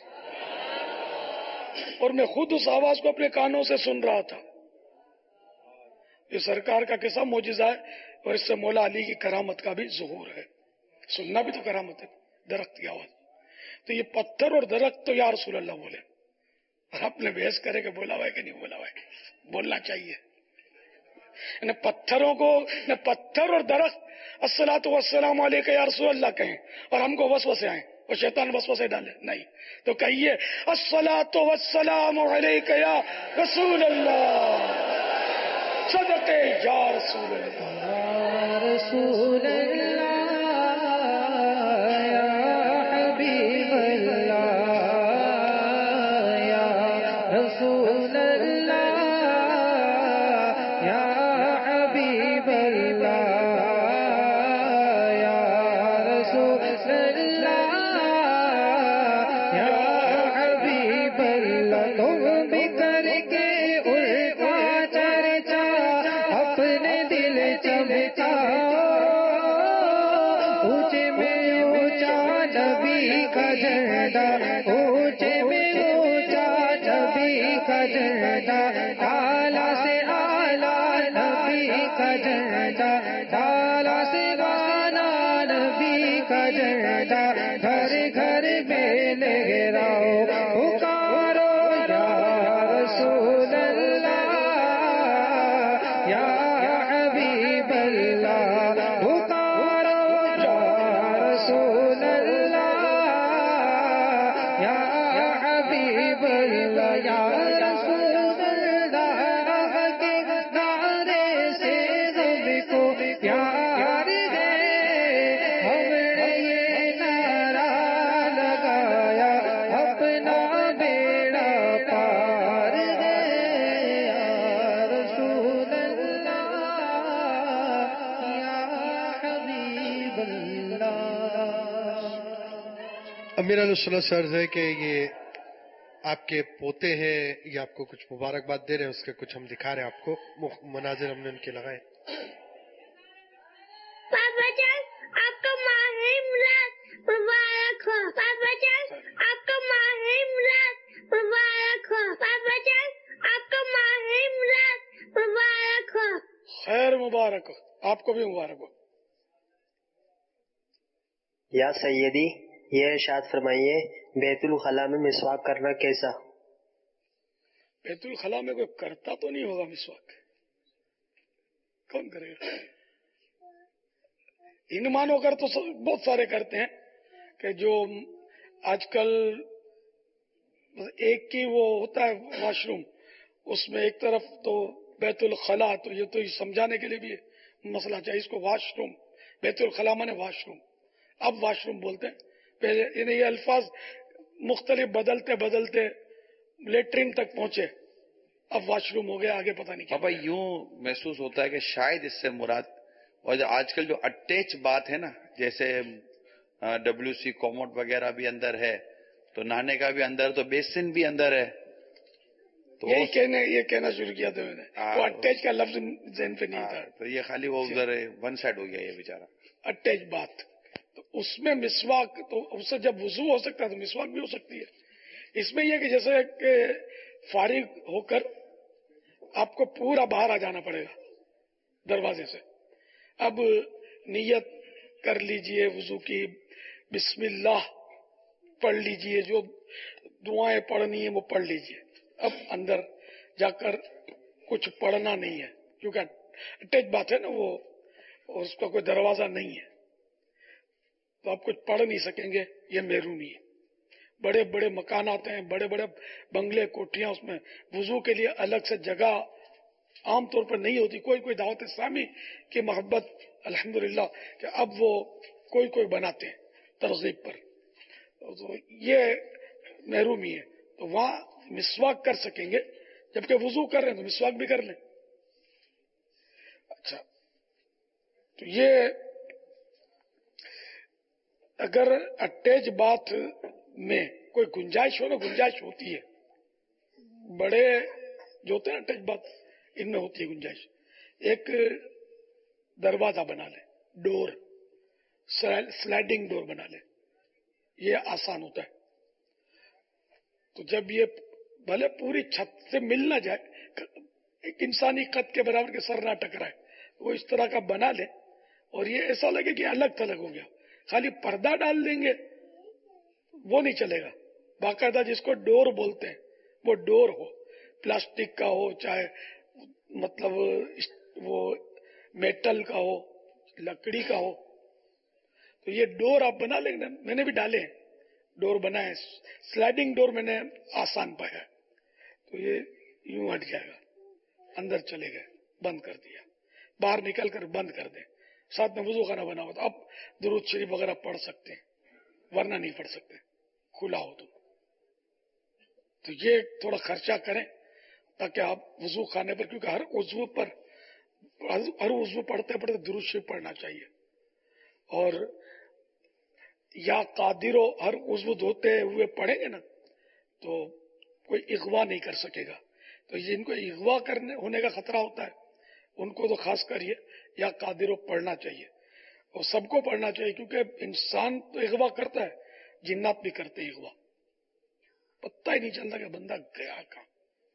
اور میں خود اس آواز کو اپنے کانوں سے سن رہا تھا۔ یہ سرکار کا کیسا معجزہ ہے، اور اس سے مولا علی کی کرامت کا بھی ظہور ہے، سننا بھی تو کرامت ہے، درخت کی آواز۔ تو یہ پتھر اور درخت تو یا رسول اللہ بولے، اور اپنے بحث کرے کہ بولا ہوا ہے کہ نہیں بولا ہوا ہے، بولنا چاہیے۔ نہ پتھروں کو نہ پتھر اور درخت الصلاۃ والسلام علیکہ یا رسول اللہ کہیں اور ہم کو وسوسے آئیں اور شیطان وسوسے ڈالے، نہیں، تو کہیے الصلاۃ والسلام علیکہ یا رسول اللہ، صدقے یا رسول اللہ، یا رسول اللہ یا حبیب اللہ یا رسول اللہ یا حبیب اللہ یا رسول اللہ یا حبیب اللہ، تم بھی کر کے ان کا چرچا اپنے دل چمکا، اونچے میں اونچا نبی جھنڈا ڈالا سے آلہ نبی کا جھنڈا ڈالا سے والا نبی کا جھنڈا گھر گھر میں لہراؤ پکارو یا رسول اللہ یا حبیب اللہ پکارو یا رسول اللہ یا حبیب اللہ یا رسول اللہ کے نعرے سے ہم کو پیار ہے ہم نے یہ نعرہ لگایا اپنا بیڑا پار ہے یا رسول اللہ یا حبیب اللہ. امیر علیہ السلام سے عرض ہے کہ یہ آپ کے پوتے ہیں یہ آپ کو کچھ مبارکباد دے رہے ہیں، اس کے کچھ ہم دکھا رہے ہیں آپ کو مناظر ہم نے ان کے لگائے. پاپا جان آپ کو ماہ میلاد مبارک ہو. پاپا جان آپ کو ماہ میلاد مبارک ہو. پاپا جان آپ کو ماہ میلاد مبارک ہو. خیر مبارک ہو، آپ کو بھی مبارک ہو. یا سیدی یہ ارشاد فرمائیے بیت الخلاء میں مسواک کرنا کیسا؟ بیت الخلاء میں کوئی کرتا تو نہیں ہوگا مسواک، کون کرے گا؟ ان مانو کر تو بہت سارے کرتے ہیں کہ جو آج کل ایک کی وہ ہوتا ہے واش روم، اس میں ایک طرف تو بیت الخلاء، تو یہ تو یہ سمجھانے کے لیے بھی مسئلہ چاہیے اس کو واش روم. بیت الخلاء مانے واش روم، اب واش روم بولتے ہیں. پہلے یعنی یہ الفاظ مختلف بدلتے بدلتے لیٹرین تک پہنچے، اب واش روم ہو گیا، آگے پتہ نہیں کیا. بابا یوں محسوس ہوتا ہے کہ شاید اس سے مراد، اور جو آج کل جو اٹیچ بات ہے نا، جیسے ڈبلیو سی کوموڈ وغیرہ بھی اندر ہے، تو نہانے کا بھی اندر، تو بیسن بھی اندر ہے، تو یہی کہنے یہ کہنا شروع کیا تھا میں نے، وہ اٹیچ کا لفظ ذہن پہ نہیں تھا، تو یہ خالی وہ ادھر ون سائڈ ہو گیا یہ بیچارہ اٹیچ بات. تو اس میں مسواک، تو اس سے جب وضو ہو سکتا ہے تو مسواک بھی ہو سکتی ہے. اس میں یہ کہ جیسے کہ فارغ ہو کر آپ کو پورا باہر آ جانا پڑے گا دروازے سے. اب نیت کر لیجئے وضو کی، بسم اللہ پڑھ لیجئے، جو دعائیں پڑھنی ہیں وہ پڑھ لیجئے. اب اندر جا کر کچھ پڑھنا نہیں ہے کیونکہ اٹیچ بات ہے نا، وہ اس کا کوئی دروازہ نہیں ہے، تو آپ کچھ پڑھ نہیں سکیں گے. یہ محرومی ہے. بڑے بڑے مکانات ہیں، بڑے بڑے بنگلے کوٹھیاں، اس میں وضو کے لیے الگ سے جگہ عام طور پر نہیں ہوتی. کوئی کوئی دعوت اسلامی کی محبت الحمدللہ کہ اب وہ کوئی کوئی بناتے ہیں ترغیب پر، تو یہ محرومی ہے. تو وہاں مسواک کر سکیں گے، جبکہ وضو کر رہے ہیں تو مسواک بھی کر لیں. اچھا، تو یہ اگر اٹیچ بات میں کوئی گنجائش ہو نا، گنجائش ہوتی ہے، بڑے جو ہوتے ہیں اٹیچ بات ان میں ہوتی ہے گنجائش. ایک دروازہ بنا لے، ڈور، سلائڈنگ ڈور بنا لے، یہ آسان ہوتا ہے. تو جب یہ بھلے پوری چھت سے مل نہ جائے، ایک انسانی قد کے برابر کے سر نہ ٹکرائے، وہ اس طرح کا بنا لے، اور یہ ایسا لگے کہ الگ تھلگ ہو گیا. خالی پردہ ڈال دیں گے وہ نہیں چلے گا. باقاعدہ جس کو ڈور بولتے ہیں وہ ڈور ہو، پلاسٹک کا ہو، چاہے مطلب وہ میٹل کا ہو، لکڑی کا ہو. تو یہ ڈور آپ بنا لیں گے. میں نے بھی ڈالے ہیں، ڈور بنائے، سلائڈنگ ڈور میں نے آسان پایا. تو یہ یوں ہٹ جائے گا، اندر چلے گئے، بند کر دیا، باہر نکل کر بند کر دیں. ساتھ میں وضو خانہ بنا ہوا تو اب درود شریف وغیرہ پڑھ سکتے ہیں، ورنہ نہیں پڑھ سکتے کھلا ہو تو. تو یہ تھوڑا خرچہ کریں تاکہ آپ وضو خانے پر، کیونکہ ہر عضو پر ہر عضو پڑھتے پڑھتے درود شریف پڑھنا چاہیے. اور یا قادرو ہر عضو دھوتے ہوئے پڑھیں گے نا تو کوئی اغوا نہیں کر سکے گا. تو جن کو اغوا کرنے ہونے کا خطرہ ہوتا ہے ان کو تو خاص کر یہ یا قادرو پڑھنا چاہیے، اور سب کو پڑھنا چاہیے، کیونکہ انسان تو اغوا کرتا ہے، جنات بھی کرتے اغوا، پتہ ہی نہیں چلتا کہ بندہ گیا کہاں،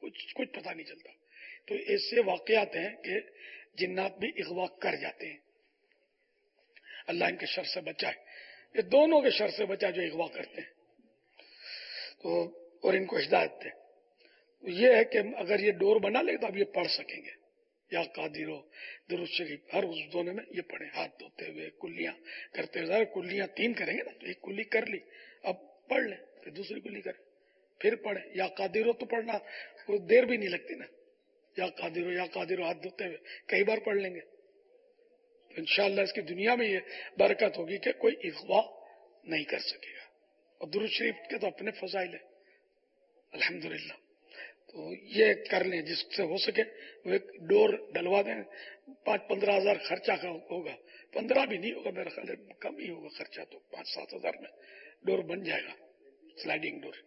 کچھ کچھ پتہ نہیں چلتا. تو ایسے واقعات ہیں کہ جنات بھی اغوا کر جاتے ہیں. اللہ ان کے شر سے بچائے, یہ دونوں کے شر سے بچائے جو اغوا کرتے ہیں, تو اور ان کو ہدایت دے. یہ ہے کہ اگر یہ ڈور بنا لے تو اب یہ پڑھ سکیں گے, یا قادر ہو درود شریف ہر اس دونوں میں یہ پڑھیں, ہاتھ دھوتے ہوئے, کلیاں کرتے ہوئے. کلیاں تین کریں گے نا, تو ایک کلی کر لی, اب پڑھ لیں, پھر دوسری کلی کریں, پھر پڑھیں. یا قادر ہو تو پڑھنا کوئی دیر بھی نہیں لگتی نا, یا قادر ہو یا قادر ہو ہاتھ دھوتے ہوئے کئی بار پڑھ لیں گے. تو انشاءاللہ اس کی دنیا میں یہ برکت ہوگی کہ کوئی اغوا نہیں کر سکے گا. اور درود شریف کے تو اپنے فضائل ہیں الحمدللہ. تو یہ کر لیں جس سے ہو سکے, وہ ایک ڈور ڈلوا دیں. پانچ پندرہ ہزار خرچہ ہوگا, پندرہ بھی نہیں ہوگا میرا خیال ہے, کم ہی ہوگا خرچہ, تو پانچ سات ہزار میں ڈور بن جائے گا, سلائڈنگ ڈور.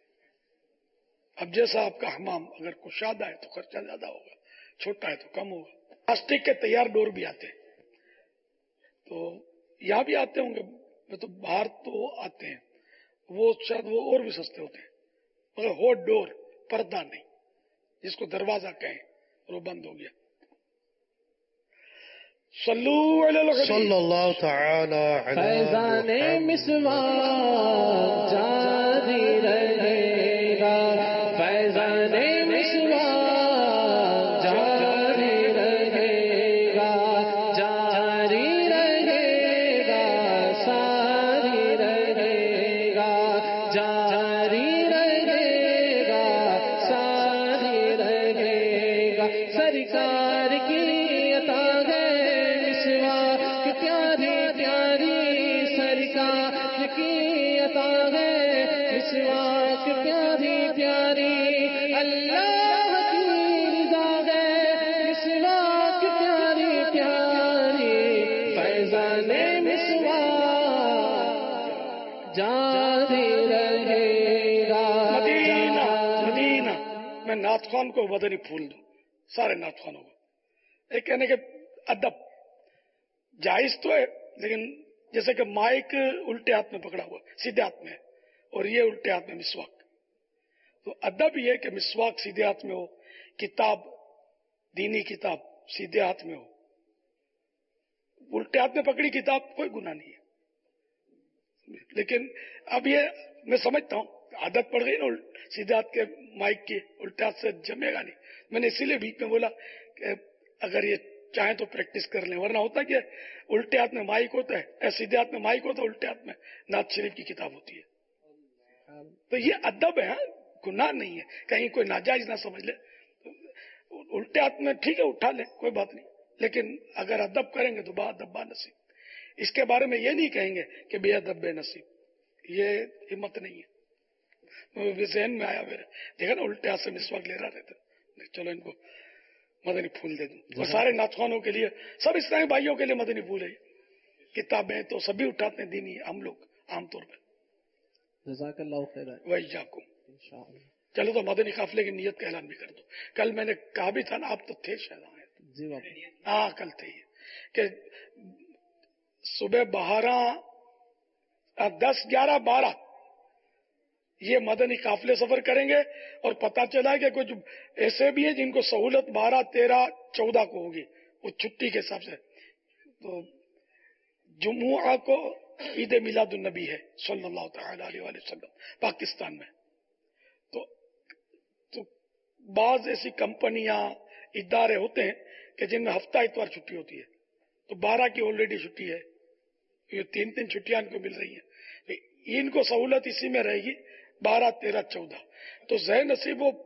اب جیسا آپ کا حمام اگر کشادہ ہے تو خرچہ زیادہ ہوگا, چھوٹا ہے تو کم ہوگا. پلاسٹک کے تیار ڈور بھی آتے ہیں, تو یہاں بھی آتے ہوں گے, میں تو باہر تو آتے ہیں, وہ شاید وہ اور بھی سستے ہوتے ہیں, مگر ہو ڈور, پردہ نہیں, جس کو دروازہ کہیں, اور وہ بند ہو گیا. صلو علی الحبیب صلی اللہ تعالی علی فیضان مسواک جاری رہے گا, فیضان مسواک جاری رہے گا, جاری رہے گا, ساری رہے گا, جاری رہے گا, ساری رہے گا. سرکار کی عطا ہے مسواک پیاری پیاری, سرکار کی عطا ہے مسواک پیاری پیاری, اللہ کی رضا ہے مسواک پیاری پیاری. فیضان مسواک جاری رہے گا. مدینہ مدینہ میں نعت خوان کو مدنی پھول دوں, سارے نعت خوانوں کو. ایک کہنے کے ادب جائز تو ہے, لیکن جیسے کہ مائک الٹے ہاتھ میں پکڑا ہوا سیدھے ہاتھ میں ہے, اور یہ الٹے ہاتھ میں مسواک, تو ادب یہ کہ مسواک سیدھے ہاتھ میں ہو, کتاب دینی کتاب سیدھے ہاتھ میں ہو. الٹے ہاتھ میں پکڑی کتاب کوئی گناہ نہیں ہے, لیکن اب یہ میں سمجھتا ہوں عادت پڑ گئی نا سیدھے ہاتھ کے مائک کی, الٹے ہاتھ سے جمے گا نہیں. میں نے اسی لیے بیچ میں بولا کہ اگر یہ چاہیں تو پریکٹس کر لیں, ورنہ ہوتا کہ الٹے ہاتھ میں مائک ہوتا ہے, سیدھے ہاتھ میں مائک ہوتا ہے, الٹے ہاتھ میں نعت شریف کی کتاب ہوتی ہے. تو یہ ادب ہے, گناہ نہیں ہے, کہیں کوئی ناجائز نہ سمجھ لے. الٹے ہاتھ میں ٹھیک ہے اٹھا لیں, کوئی بات نہیں, لیکن اگر ادب کریں گے تو با ادب با نصیب. اس کے بارے میں یہ نہیں کہیں گے کہ بے ادب بے نصیب, یہ ہمت نہیں ہے. ذہن میں آیا میرے, دیکھا نا الٹے ہاتھ سے مسواک لے رہا رہتا, چلو ان کو مدنی پھول دے دوں. اور سارے نعتخوانوں کے لیے, سب اسلامی بھائیوں کے لیے مدنی پھول ہے. کتابیں تو سبھی اٹھاتے ہیں دینی, ہم لوگ عام طور پہ. جزاک اللہ خیر. وَإِيَّاكُمْ. چلو تو مدنی قافلے کی نیت کا اعلان بھی کر دو. کل میں نے کہا بھی تھا نا, آپ تو تھے شاید, جی بابا, ہاں کل تھے, کہ صبح بارہ دس گیارہ بارہ یہ مدنی قافلے سفر کریں گے. اور پتہ چلا کہ کچھ ایسے بھی ہیں جن کو سہولت بارہ تیرہ چودہ کو ہوگی, وہ چھٹی کے حساب سے. تو جمعہ کو عید میلاد النبی ہے صلی اللہ تعالی علیہ وسلم پاکستان میں. تو تو بعض ایسی کمپنیاں ادارے ہوتے ہیں کہ جن میں ہفتہ اتوار چھٹی ہوتی ہے, تو بارہ کی آلریڈی چھٹی ہے, یہ تین تین چھٹیاں ان کو مل رہی ہیں. ان کو سہولت اسی میں رہے گی بارہ تیرہ چودہ. تو ذہن نصیب وہ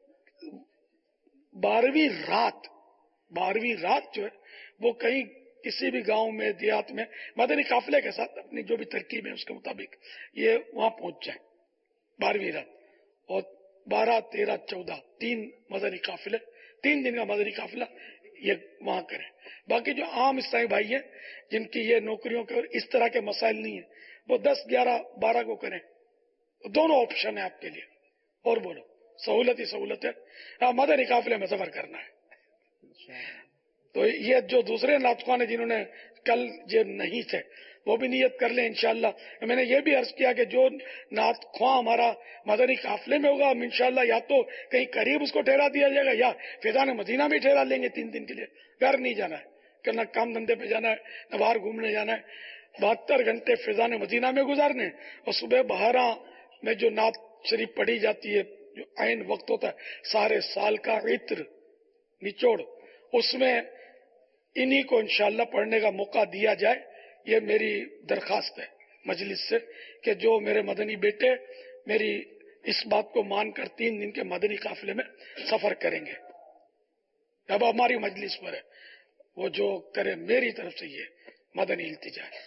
بارہویں رات بارہویں رات جو ہے وہ کہیں کسی بھی گاؤں میں دیہات میں مدنی قافلے کے ساتھ اپنی جو بھی ترکیب ہے اس کے مطابق یہ وہاں پہنچ جائیں بارہویں رات. اور بارہ تیرہ چودہ تین مدنی قافلے, تین دن کا مدنی قافلہ یہ وہاں کریں. باقی جو عام اسلامی بھائی ہیں جن کی یہ نوکریوں کے اور اس طرح کے مسائل نہیں ہیں, وہ دس گیارہ بارہ کو کریں. دونوں آپشن ہیں آپ کے لیے. اور بولو, سہولت ہی سہولت ہے, مدنی قافلے میں سفر کرنا ہے. تو یہ جو دوسرے نعتخوان ہیں جنہوں نے کل یہ نہیں تھے, وہ بھی نیت کر لیں انشاءاللہ. میں نے یہ بھی عرض کیا کہ جو نعت خواں ہمارا مدنی قافلے میں ہوگا ہم انشاءاللہ یا تو کہیں قریب اس کو ٹھہرا دیا جائے گا یا فیضان مدینہ میں ٹھہرا لیں گے تین دن کے لیے. گھر نہیں جانا ہے کہ نہ کام دھندے پہ جانا ہے نہ باہر گھومنے جانا ہے. بہتر گھنٹے فیضان مدینہ میں گزارنے اور صبح بہارا میں جو نعت شریف پڑھی جاتی ہے جو عین وقت ہوتا ہے سارے سال کا عطر نچوڑ اس میں انہی کو انشاءاللہ پڑھنے کا موقع دیا جائے. یہ میری درخواست ہے مجلس سے کہ جو میرے مدنی بیٹے میری اس بات کو مان کر تین دن کے مدنی قافلے میں سفر کریں گے. اب ہماری مجلس پر ہے وہ جو کرے میری طرف سے یہ مدنی التجا ہے.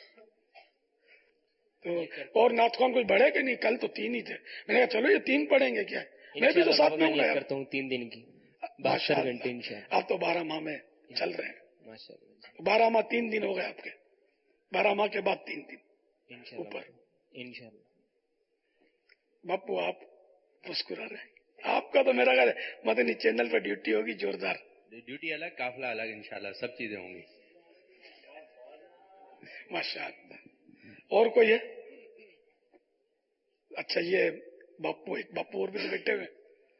تو اور نعت خوان کوئی بڑھے کہ نہیں؟ کل تو تین ہی تھے. میں نے کہا چلو یہ تین پڑھیں گے کیا ہے میں بھی تو ساتھ میں کرتا ہوں تین دن کی بہتر گھنٹے انشاءاللہ. آپ تو بارہ ماہ میں چل رہے ہیں. بارہ ماہ تین دن ہو گئے آپ کے. بارہ ماہ کے بعد تین دن اوپر انشاءاللہ. باپو آپ مسکرا رہے ہیں. آپ کا تو میرا خیال ہے مدنی چینل پہ ڈیوٹی ہوگی جوردار. ڈیوٹی الگ قافلہ الگ انشاءاللہ سب چیزیں ہوں گی ماشاء اللہ. اور کوئی ہے؟ اچھا یہ باپو ایک باپو اور بھی بیٹھے ہوئے.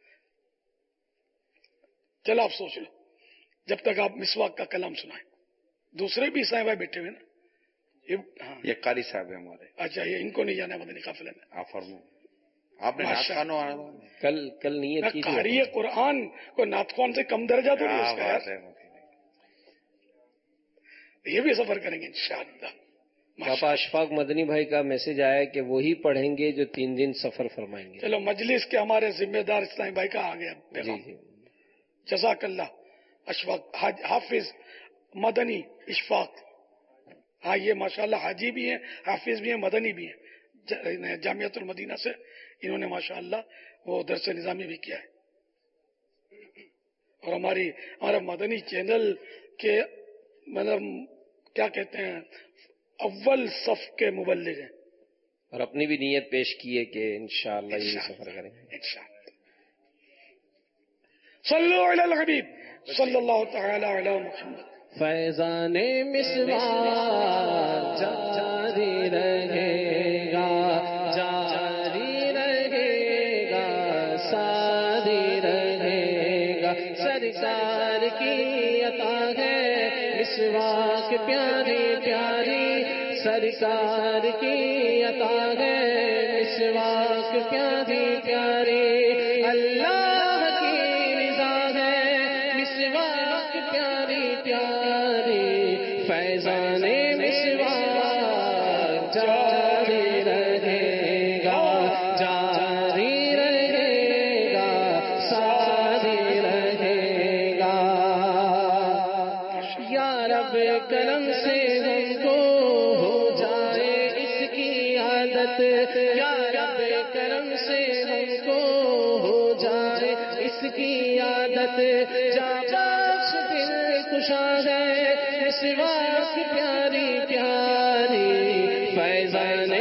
چلو آپ سوچ لو جب تک آپ مسواک کا کلام سنائیں. دوسرے بھی عیسائی بھائی بیٹھے ہوئے نا. یہ قاری صاحب ہے ہمارے. اچھا یہ ان کو نہیں جانا مدنی قافلے میں. آپ فرمو آپ نے نعت خوانوں کل کل نیت کی قاری قرآن کو نعت خوان سے کم درجہ تو نہیں اس کا یار. یہ بھی سفر کریں گے انشاءاللہ. پاپا اشفاق مدنی بھائی کا میسج آیا کہ وہی پڑھیں گے جو تین دن سفر فرمائیں گے. چلو مجلس کے ہمارے ذمہ دار اسلامی بھائی کا آ گیا. جی جی جزاک اللہ. اشفاق حافظ مدنی اشفاق. ہاں یہ ماشاءاللہ حاجی بھی ہیں حافظ بھی ہیں مدنی بھی ہیں. جامعۃ المدینہ سے انہوں نے ماشاءاللہ وہ درس نظامی بھی کیا ہے. اور ہماری ہمارا مدنی چینل کے مطلب کیا کہتے ہیں اول صف کے مبلغ ہیں. اور اپنی بھی نیت پیش کی ہے کہ انشاءاللہ یہ سفر کریں گے انشاءاللہ. صلو علی الحبیب صلی اللہ تعالی علی محمد. فیضان مسواک جاری رہے گا جاری رہے گا ساری رہے گا. سرکار کی عطا ہے مسواک پیاری پیاری. سرکار کی عطا ہے مسواک پیاری پیاری. اللہ کی رضا ہے مسواک پیاری پیاری. فیضان مسواک جاری رہے گا جاری رہے گا ساری رہے گا. یا رب کرم سے ہم کو ہو جائے اس کی عادت. یا رب کرم سے ہم کو ہو جائے اس کی عادت. جا بخش دل خوشا ہے مسواک پیاری پیاری. فیضان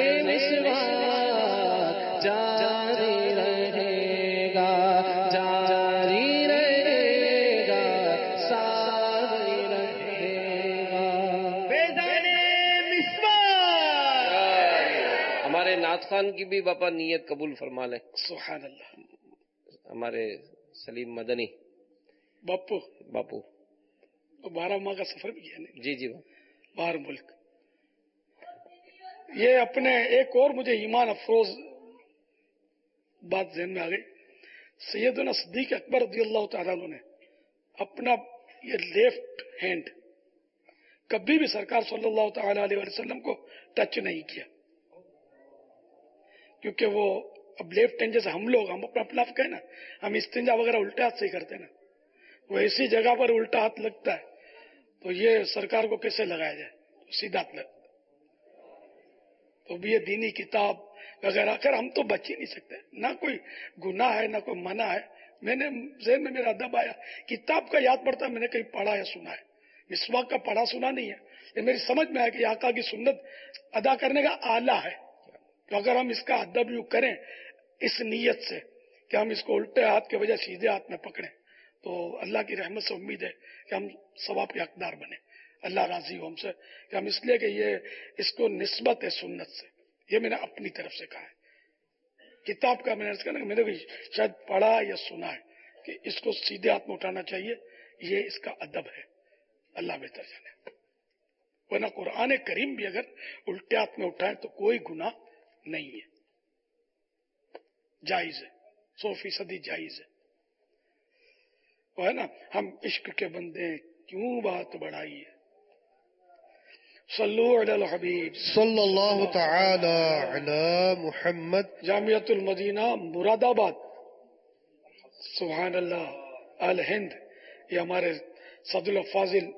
مسواک جاری رہے گا جاری رہے گا ساری رہے گا. فیضان مسواک. ہمارے نعت خوان کی بھی باپا نیت قبول فرما لیں. سبحان اللہ. ہمارے سلیم مدنی باپو باپو بارہ ماہ کا سفر بھی کیا نہیں. جی جی باہر ملک. یہ اپنے ایک اور مجھے ایمان افروز بات ذہن میں آ گئی. سیدنا صدیق اکبر رضی اللہ تعالیٰ عنہ نے اپنا یہ لیفٹ ہینڈ کبھی بھی سرکار صلی اللہ تعالی علیہ وسلم کو ٹچ نہیں کیا. کیونکہ وہ اب لیفٹ ہینڈ جیسے ہم لوگ ہم اپنا اپنا کہیں نا ہم استنجا وغیرہ الٹے ہاتھ سے ہی کرتے ہیں نا. وہ ایسی جگہ پر الٹا ہاتھ لگتا ہے تو یہ سرکار کو کیسے لگایا جائے سیدھا ہاتھ لگتا. تو بھی یہ دینی کتاب وغیرہ کر ہم تو بچ ہی نہیں سکتے. نہ کوئی گناہ ہے نہ کوئی منع ہے. میں نے ذہن میں میرا ادب آیا کتاب کا یاد پڑتا میں نے کہیں پڑھا یا سنا ہے. مسواک کا پڑھا سنا نہیں ہے. یہ میری سمجھ میں آیا کہ آقا کی سنت ادا کرنے کا آلہ ہے. تو اگر ہم اس کا ادب یوں کریں اس نیت سے کہ ہم اس کو الٹے ہاتھ کے بجائے سیدھے ہاتھ میں پکڑیں تو اللہ کی رحمت سے امید ہے کہ ہم ثواب کے حقدار بنے. اللہ راضی ہو ہم سے کہ ہم اس لیے کہ یہ اس کو نسبت ہے سنت سے. یہ میں نے اپنی طرف سے کہا ہے. کتاب کا میں نے کہا میں نے بھی شاید پڑھا یا سنا ہے کہ اس کو سیدھے ہاتھ میں اٹھانا چاہیے. یہ اس کا ادب ہے. اللہ بہتر جانے. ورنہ قرآن کریم بھی اگر الٹے ہاتھ میں اٹھائے تو کوئی گناہ نہیں ہے. جائز ہے. سو فیصدی جائز ہے. وہ ہے نا ہم عشق کے بندے کیوں بات بڑھائی ہے. صلو علی الحبیب صلی اللہ تعالی علی محمد. جامعۃ المدینہ مراد آباد. سبحان اللہ. الہند یہ ہمارے صدر الفاضل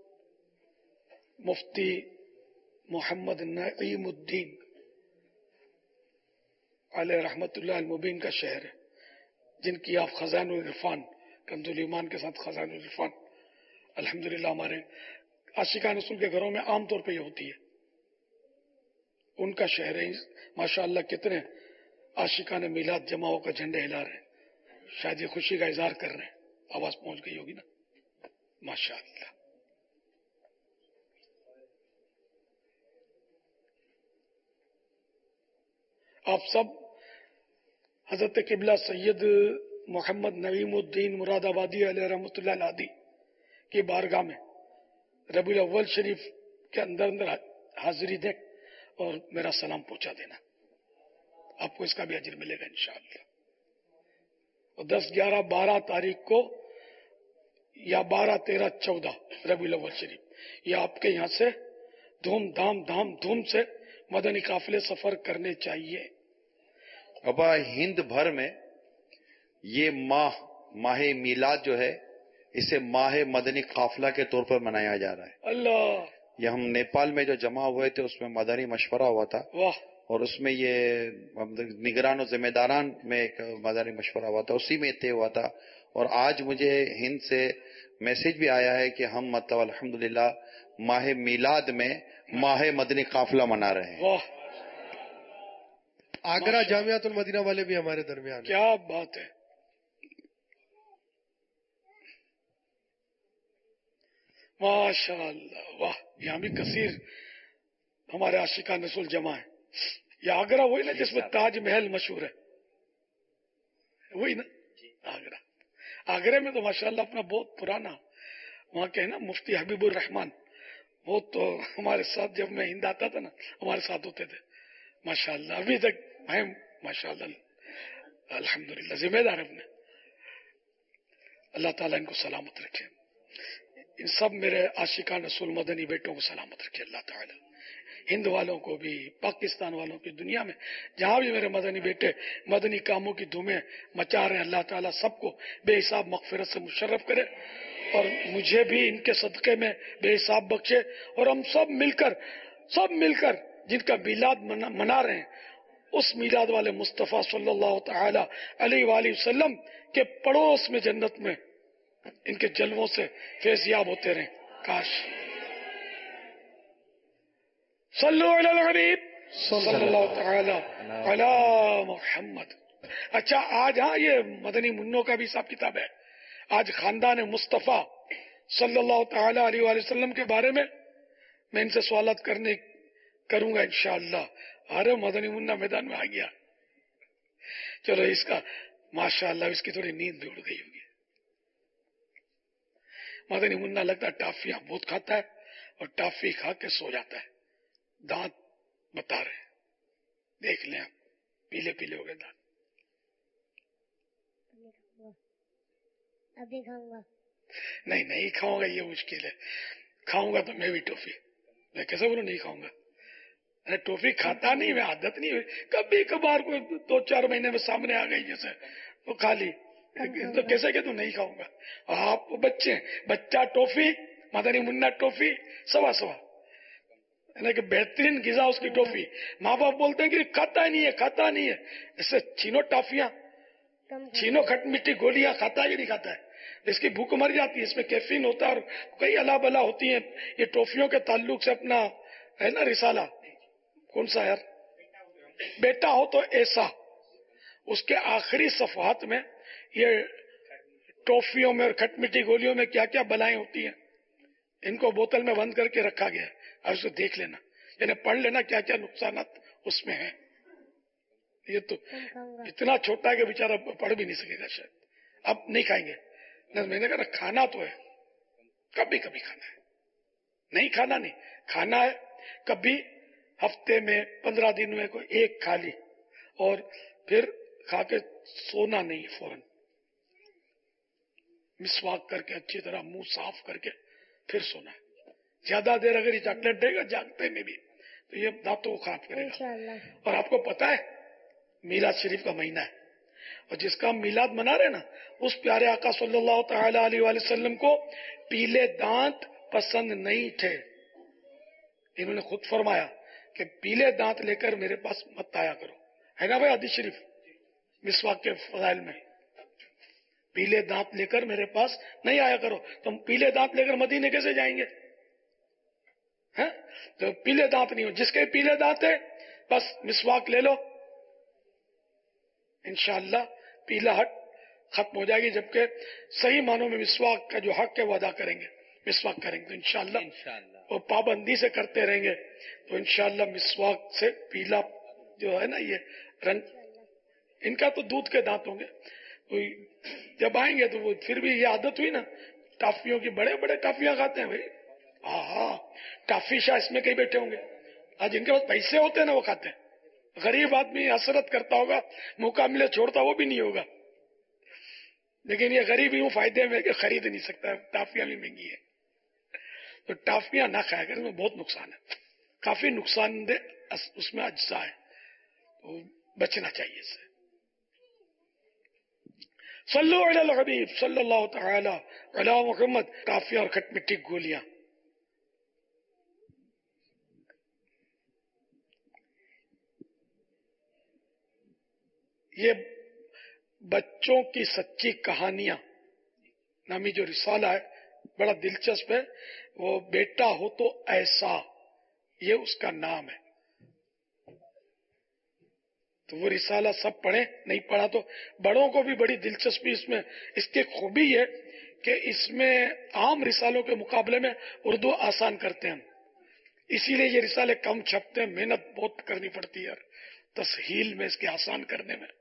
مفتی محمد نعیم الدین علیہ رحمت اللہ المبین کا شہر ہے، جن کی آپ خزان العرفان کنز الایمان کے ساتھ خزان العرفان الحمدللہ ہمارے عاشقان رسول کے گھروں میں عام طور پہ یہ ہوتی ہے. ان کا شہر ہے. ماشاءاللہ کتنے عاشقان میلاد جمع ہو کر جھنڈے ہلا رہے ہیں. شاید یہ خوشی کا اظہار کر رہے ہیں. آواز پہنچ گئی ہوگی نا. ماشاءاللہ. آپ سب حضرت قبلہ سید محمد نعیم الدین مراد آبادی علیہ رحمۃ اللہ العادی کی بارگاہ میں ربیع الاول شریف کے اندر اندر حاضری دیں اور میرا سلام پہنچا دینا. آپ کو اس کا بھی اجر ملے گا انشاءاللہ. اور دس گیارہ بارہ تاریخ کو یا بارہ تیرہ چودہ ربیع الاول شریف یہ آپ کے یہاں سے دھوم دھام دھام دھوم سے مدنی قافلے سفر کرنے چاہیے. ابا ہند بھر میں یہ ماہ ماہ میلاد جو ہے اسے ماہ مدنی قافلہ کے طور پر منایا جا رہا ہے. اللہ. یہ ہم نیپال میں جو جمع ہوئے تھے اس میں مدنی مشورہ ہوا تھا. واہ. اور اس میں یہ نگران و ذمہ داران میں ایک مدنی مشورہ ہوا تھا، اسی میں طے ہوا تھا. اور آج مجھے ہند سے میسج بھی آیا ہے کہ ہم مطلب الحمدللہ ماہ میلاد میں ماہ مدنی قافلہ منا رہے ہیں. واہ. آگرہ جامعۃ المدینہ والے بھی ہمارے درمیان. کیا بات ہے. ماشاء اللہ. واہ. یہاں بھی کثیر ہمارے عاشقان رسول جمع ہے. یہ آگرہ وہی نا جس میں تاج محل مشہور ہے، وہی نا آگرہ. آگرہ میں تو ماشاءاللہ اپنا بہت پرانا وہاں کے نا مفتی حبیب الرحمان، وہ تو ہمارے ساتھ جب میں ہند آتا تھا نا ہمارے ساتھ ہوتے تھے. ماشاءاللہ ابھی تک ہیں ماشاءاللہ الحمدللہ ذمہ دار اپنے. اللہ تعالیٰ ان کو سلامت رکھے. ان سب میرے عاشقان رسول مدنی بیٹوں کو سلامت رکھے اللہ تعالیٰ. ہند والوں کو بھی، پاکستان والوں کی، دنیا میں جہاں بھی میرے مدنی بیٹے مدنی کاموں کی دھومیں مچا رہے ہیں، اللہ تعالیٰ سب کو بے حساب مغفرت سے مشرف کرے اور مجھے بھی ان کے صدقے میں بے حساب بخشے. اور ہم سب مل کر سب مل کر جن کا میلاد منا رہے ہیں اس میلاد والے مصطفیٰ صلی اللہ تعالی علیہ وآلہ وسلم کے پڑوس میں جنت میں ان کے جلووں سے فیضیاب ہوتے رہیں. کاش. صلو علی الحبیب صلی اللہ تعالی علی محمد. اچھا آج ہاں یہ مدنی منوں کا بھی حساب کتاب ہے. آج خاندان مصطفیٰ صلی اللہ تعالی علیہ وآلہ وسلم کے بارے میں میں ان سے سوالات کرنے کروں گا انشاءاللہ. ارے مدنی منا میدان میں آ گیا. چلو اس کا ماشاءاللہ اس کی تھوڑی نیند بھی اڑ گئی ہوگی. مدنی منا لگتا ہے ٹافیاں بہت کھاتا ہے اور ٹافی کھا کے سو جاتا ہے. دانت بتا رہے دیکھ لیں آپ پیلے پیلے ہو گئے دانت. ابھی کھاؤں گا. نہیں نہیں کھاؤں گا یہ مشکل ہے. کھاؤں گا تو میں بھی ٹوفی. میں کیسے بولوں نہیں کھاؤں گا. ارے ٹوفی کھاتا نہیں میں عادت نہیں ہوئی. کبھی کبھار کوئی دو چار مہینے میں سامنے آ گئی جیسے تو کھا لی. تو کیسے کہ تو نہیں کھاؤں گا. آپ بچے بچہ ٹوفی مدنی منا ٹوفی سوا سوا یعنی کہ بہترین غذا اس کی ٹوفی. ماں باپ بولتے ہیں کہ کھاتا ہی نہیں ہے کھاتا نہیں ہے. ایسے چھینو ٹافیاں چھینو کھٹ مٹی گولیاں کھاتا ہی نہیں کھاتا ہے. اس کی بھوک مر جاتی ہے. اس میں کیفین ہوتا ہے اور کئی اللہ بلا ہوتی ہیں. یہ ٹوفیوں کے تعلق سے اپنا ہے نا رسالہ کون سا یار بیٹا ہو تو ایسا اس کے آخری صفحات میں یہ ٹوفیوں میں اور کھٹ مٹی گولیوں میں کیا کیا بلائیں ہوتی ہیں ان کو بوتل میں بند کر کے رکھا گیا اور اسے دیکھ لینا، یعنی پڑھ لینا کیا کیا نقصانات اس میں ہیں. یہ تو اتنا چھوٹا ہے کہ بیچارہ پڑھ بھی نہیں سکے گا شاید. اب نہیں کھائیں گے. میں نے کہا کھانا تو ہے، کبھی کبھی کھانا ہے، نہیں کھانا نہیں کھانا ہے. کبھی ہفتے میں پندرہ دن میں کوئی ایک کھا لی اور پھر کھا کے سونا نہیں، فوراً مسواک کر کے اچھی طرح منہ صاف کر کے پھر سونا ہے. زیادہ دیر اگر یہ چاکلیٹ دے گا جاگتے میں بھی تو یہ دانتوں کو خراب کرے گا. اور آپ کو پتا ہے میلاد شریف کا مہینہ ہے، اور جس کا ہم میلاد منا رہے نا اس پیارے آقا صلی اللہ تعالی علیہ وآلہ وسلم کو پیلے دانت پسند نہیں تھے. انہوں نے خود فرمایا کہ پیلے دانت لے کر میرے پاس مت آیا کرو، ہے نا بھائی حدیث شریف مسواک کے فضائل میں. پیلے دانت لے کر میرے پاس نہیں آیا کرو. تو ہم پیلے دانت لے کر مدینے کیسے جائیں گے؟ تو پیلے دانت نہیں ہو، جس کے پیلے دانت ہے بس مسواک لے لو، انشاءاللہ پیلا ہٹ ختم ہو جائے گی. جبکہ صحیح معنوں میں مسواک کا جو حق ہے وہ ادا کریں گے، مسواک کریں گے تو انشاءاللہ وہ پابندی سے کرتے رہیں گے تو انشاءاللہ مسواک سے پیلا جو ہے نا یہ رنگ. ان کا تو دودھ کے دانت ہوں گے. جب آئیں گے تو وہ پھر بھی یہ عادت ہوئی نا ٹافیوں کی، بڑے بڑے ٹافیاں کھاتے ہیں بھائی. ہاں ہاں ٹافی شاہ اس میں کہیں بیٹھے ہوں گے. آج ان کے پاس پیسے ہوتے ہیں نا وہ کھاتے ہیں. غریب آدمی حسرت کرتا ہوگا، موقع ملے چھوڑتا وہ بھی نہیں ہوگا. لیکن یہ غریب یوں فائدے میں کہ خرید نہیں سکتا، ٹافیاں بھی مہنگی ہے. تو ٹافیاں نہ کھایا کریں، میں بہت نقصان ہے، کافی نقصان دہ اس میں اجزاء ہے، تو بچنا چاہیے اس سے. صلو علی الحبیب صلی اللہ تعالی علی محمد. ٹافیاں اور کھٹ مٹی گولیاں. یہ بچوں کی سچی کہانیاں نامی جو رسالہ ہے بڑا دلچسپ ہے. وہ بیٹا ہو تو ایسا، یہ اس کا نام ہے. تو وہ رسالہ سب پڑھیں، نہیں پڑھا تو بڑوں کو بھی بڑی دلچسپی اس میں. اس کی خوبی ہے کہ اس میں عام رسالوں کے مقابلے میں اردو آسان کرتے ہیں، اسی لیے یہ رسالے کم چھپتے ہیں. محنت بہت کرنی پڑتی ہے تسہیل میں، اس کے آسان کرنے میں.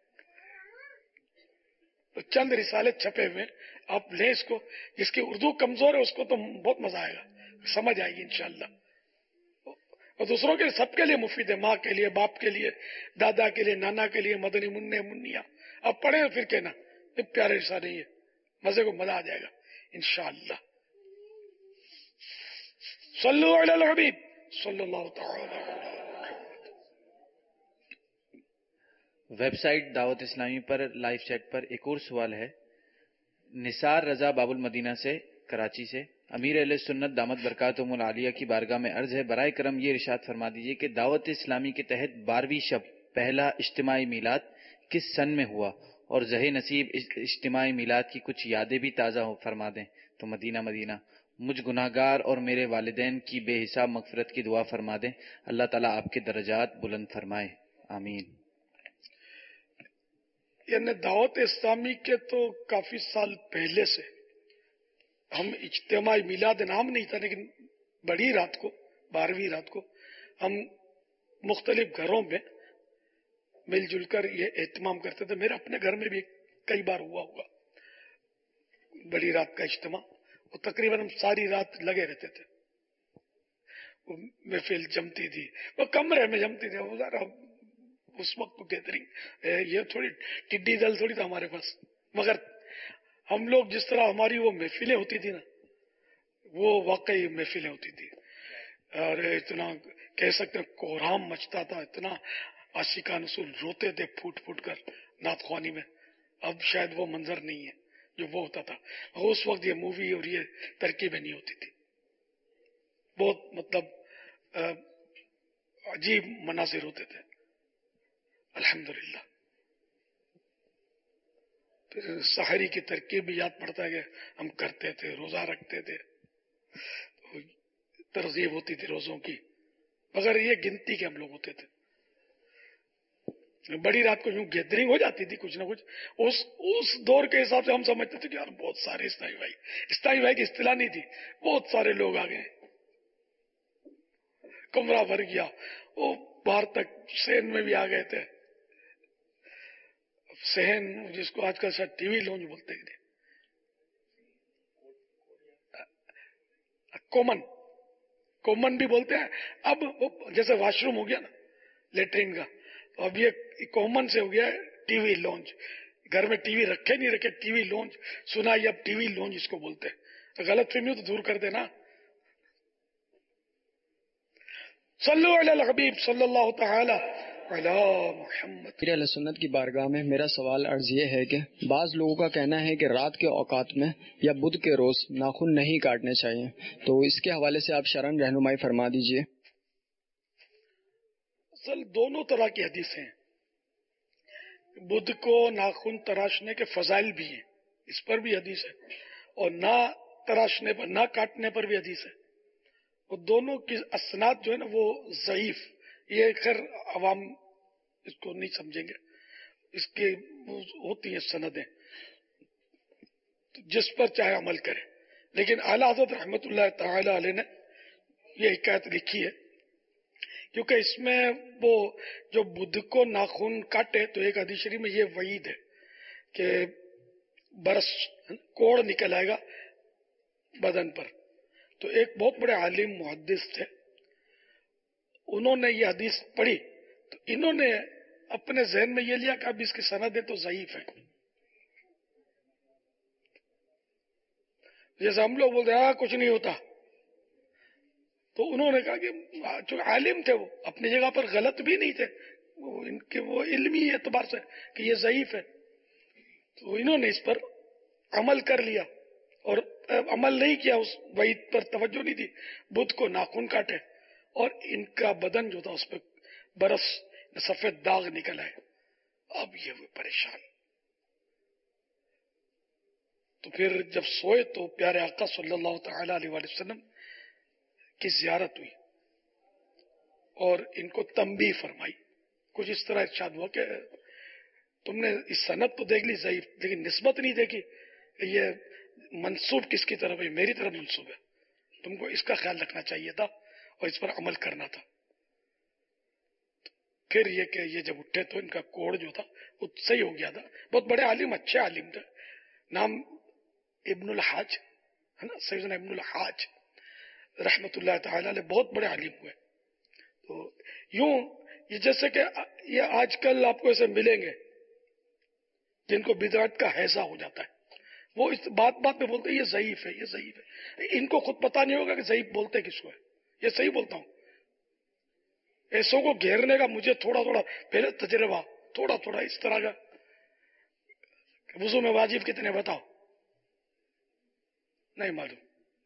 تو چند رسالے چھپے ہوئے آپ لیں اس کو. جس کی اردو کمزور ہے اس کو تو بہت مزہ آئے گا، سمجھ آئے گی انشاءاللہ. اور دوسروں کے سب کے لیے مفید ہے، ماں کے لیے، باپ کے لیے، دادا کے لیے، نانا کے لیے، مدنی منع منیا. اب پڑھیں پھر کہنا یہ پیارے رسالے، یہ مزے کو مزہ آ جائے گا انشاءاللہ. صلو علی الحبیب صلی اللہ تعالی. ویب سائٹ دعوت اسلامی پر لائیو چیٹ پر ایک اور سوال ہے. نثار رضا باب المدینہ سے، کراچی سے. امیر اہل سنت دامت برکاتہم العالیہ کی بارگاہ میں عرض ہے، برائے کرم یہ ارشاد فرما دیجیے کہ دعوت اسلامی کے تحت بارہویں شب پہلا اجتماعی میلاد کس سن میں ہوا، اور زہ نصیب اجتماعی میلاد کی کچھ یادیں بھی تازہ فرما دیں تو مدینہ مدینہ. مجھ گناہگار اور میرے والدین کی بے حساب مغفرت کی دعا فرما دیں. اللہ تعالیٰ آپ کے درجات بلند فرمائے، آمین. یعنی دعوت اسلامی کے تو کافی سال پہلے سے ہم اجتماعی میلاد نام نہیں تھا، لیکن بڑی رات کو، بارہویں رات کو ہم مختلف گھروں میں مل جل کر یہ اہتمام کرتے تھے. میرے اپنے گھر میں بھی کئی بار ہوا ہوگا بڑی رات کا اجتماع. وہ تقریباً ہم ساری رات لگے رہتے تھے. وہ محفل جمتی تھی، وہ کمرے میں جمتی تھی. وہ ذرا اس وقت گیدرنگ یہ تھوڑی ٹڈی دل تھوڑی تھا ہمارے پاس، مگر ہم لوگ جس طرح ہماری وہ محفلیں ہوتی تھی نا، وہ واقعی محفلیں ہوتی تھی. اور اتنا کہہ سکتے ہیں کوہرام مچتا تھا، اتنا عاشقان رسول روتے تھے پھوٹ پھوٹ کر نعت خوانی میں. اب شاید وہ منظر نہیں ہے جو وہ ہوتا تھا. اس وقت یہ مووی اور یہ ترکیبیں نہیں ہوتی تھی. بہت مطلب عجیب مناظر ہوتے تھے الحمدللہ. سحری کی ترکیب بھی یاد پڑتا ہے کہ ہم کرتے تھے، روزہ رکھتے تھے، ترغیب ہوتی تھی روزوں کی، مگر یہ گنتی کے ہم لوگ ہوتے تھے. بڑی رات کو یوں گیدرنگ ہو جاتی تھی کچھ نہ کچھ. اس اس دور کے حساب سے ہم سمجھتے تھے کہ یار بہت سارے اسلامی بھائی. اسلامی بھائی کی اصطلاح نہیں تھی, بہت سارے لوگ آ گئے, کمرہ بھر گیا. وہ باہر تک سین میں بھی آ گئے تھے. سہن جس کو آج کل شاید ٹی وی لانچ بولتے ہیں, کومن کومن بھی بولتے ہیں. اب جیسے واش روم ہو گیا نا لیٹرین کا, تو اب یہ کامن سے ہو گیا ہے ٹی وی لانچ. گھر میں ٹی وی رکھے نہیں رکھے, ٹی وی لانچ سنا, یہ اب ٹی وی لانچ اس کو بولتے ہیں. غلط فہمی تو دور کر دینا. صلو علی الحبیب صلی اللہ تعالی علی محمد. اہل سنت کی بارگاہ میں میرا سوال عرض یہ ہے کہ بعض لوگوں کا کہنا ہے کہ رات کے اوقات میں یا بدھ کے روز ناخن نہیں کاٹنے چاہیے, تو اس کے حوالے سے آپ شرعن رہنمائی فرما دیجئے. اصل دونوں طرح کی حدیثیں ہیں. بدھ کو ناخن تراشنے کے فضائل بھی ہیں, اس پر بھی حدیث ہے, اور نہ تراشنے پر نہ کاٹنے پر بھی حدیث ہے. وہ دونوں کی اسناد جو ہے نا وہ ضعیف, یہ خیر عوام اس کو نہیں سمجھیں گے, اس کی ہوتی ہیں سندیں, جس پر چاہے عمل کرے. لیکن اعلیٰ حضرت رحمت اللہ تعالی علیہ نے یہ حکایت لکھی ہے, کیونکہ اس میں وہ جو بدھ کو ناخن کاٹے تو ایک حدیث شریف میں یہ وعید ہے کہ برس کوڑ نکل آئے گا بدن پر. تو ایک بہت بڑے عالم محدث تھے, انہوں نے یہ حدیث پڑھی تو انہوں نے اپنے ذہن میں یہ لیا کہ اب اس کی سندیں تو ضعیف ہیں. جیسے ہم لوگ بولتے ہیں کچھ نہیں ہوتا, تو انہوں نے کہا کہ جو عالم تھے وہ اپنی جگہ پر غلط بھی نہیں تھے, وہ ان کے وہ علمی اعتبار سے کہ یہ ضعیف ہے, تو انہوں نے اس پر عمل کر لیا اور عمل نہیں کیا, اس وعید پر توجہ نہیں دی. بدھ کو ناخن کاٹے اور ان کا بدن جو تھا اس پہ برس سفید داغ نکل آئے. اب یہ ہوئے پریشان. تو پھر جب سوئے تو پیارے آقا صلی اللہ تعالی علیہ وسلم کی زیارت ہوئی اور ان کو تنبیہ فرمائی. کچھ اس طرح ارشاد ہوا کہ تم نے اس سند تو دیکھ لی ضعیف, لیکن نسبت نہیں دیکھی کہ یہ منسوب کس کی طرف ہے, میری طرف منسوب ہے. تم کو اس کا خیال رکھنا چاہیے تھا اور اس پر عمل کرنا تھا. پھر یہ کہ یہ جب اٹھے تو ان کا کوڑ جو تھا وہ صحیح ہو گیا تھا. بہت بڑے عالم, اچھے عالم تھے, نام ابن الحاج ہے نا, سیدنا ابن الحاج رحمت اللہ تعالی علیہ, بہت بڑے عالم ہوئے. تو یوں یہ جیسے کہ یہ آج کل آپ کو ایسے ملیں گے جن کو بدعت کا حیضہ ہو جاتا ہے, وہ اس بات بات میں بولتے ہیں یہ ضعیف ہے, یہ ضعیف ہے. ان کو خود پتا نہیں ہوگا کہ ضعیف بولتے کس کو ہے. یہ صحیح بولتا ہوں. ایسوں کو گھیرنے کا مجھے تھوڑا تھوڑا پہلے تجربہ, تھوڑا تھوڑا اس طرح کا. وضو میں واجب کتنے بتاؤ, نہیں معلوم.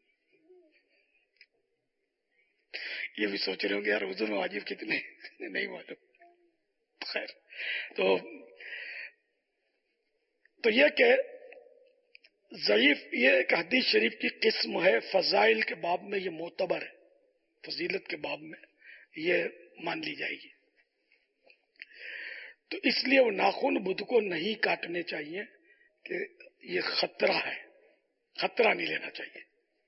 یہ بھی سوچ رہے ہوں گے یار وضو میں واجب کتنے, نہیں معلوم. خیر, تو تو یہ کہ ضعیف یہ ایک حدیث شریف کی قسم ہے, فضائل کے باب میں یہ معتبر ہے, فضیلت کے باب میں یہ مان لی جائے گی. تو اس لیے وہ ناخن بدھ کو نہیں کاٹنے چاہیے کہ یہ خطرہ ہے, خطرہ نہیں لینا چاہیے.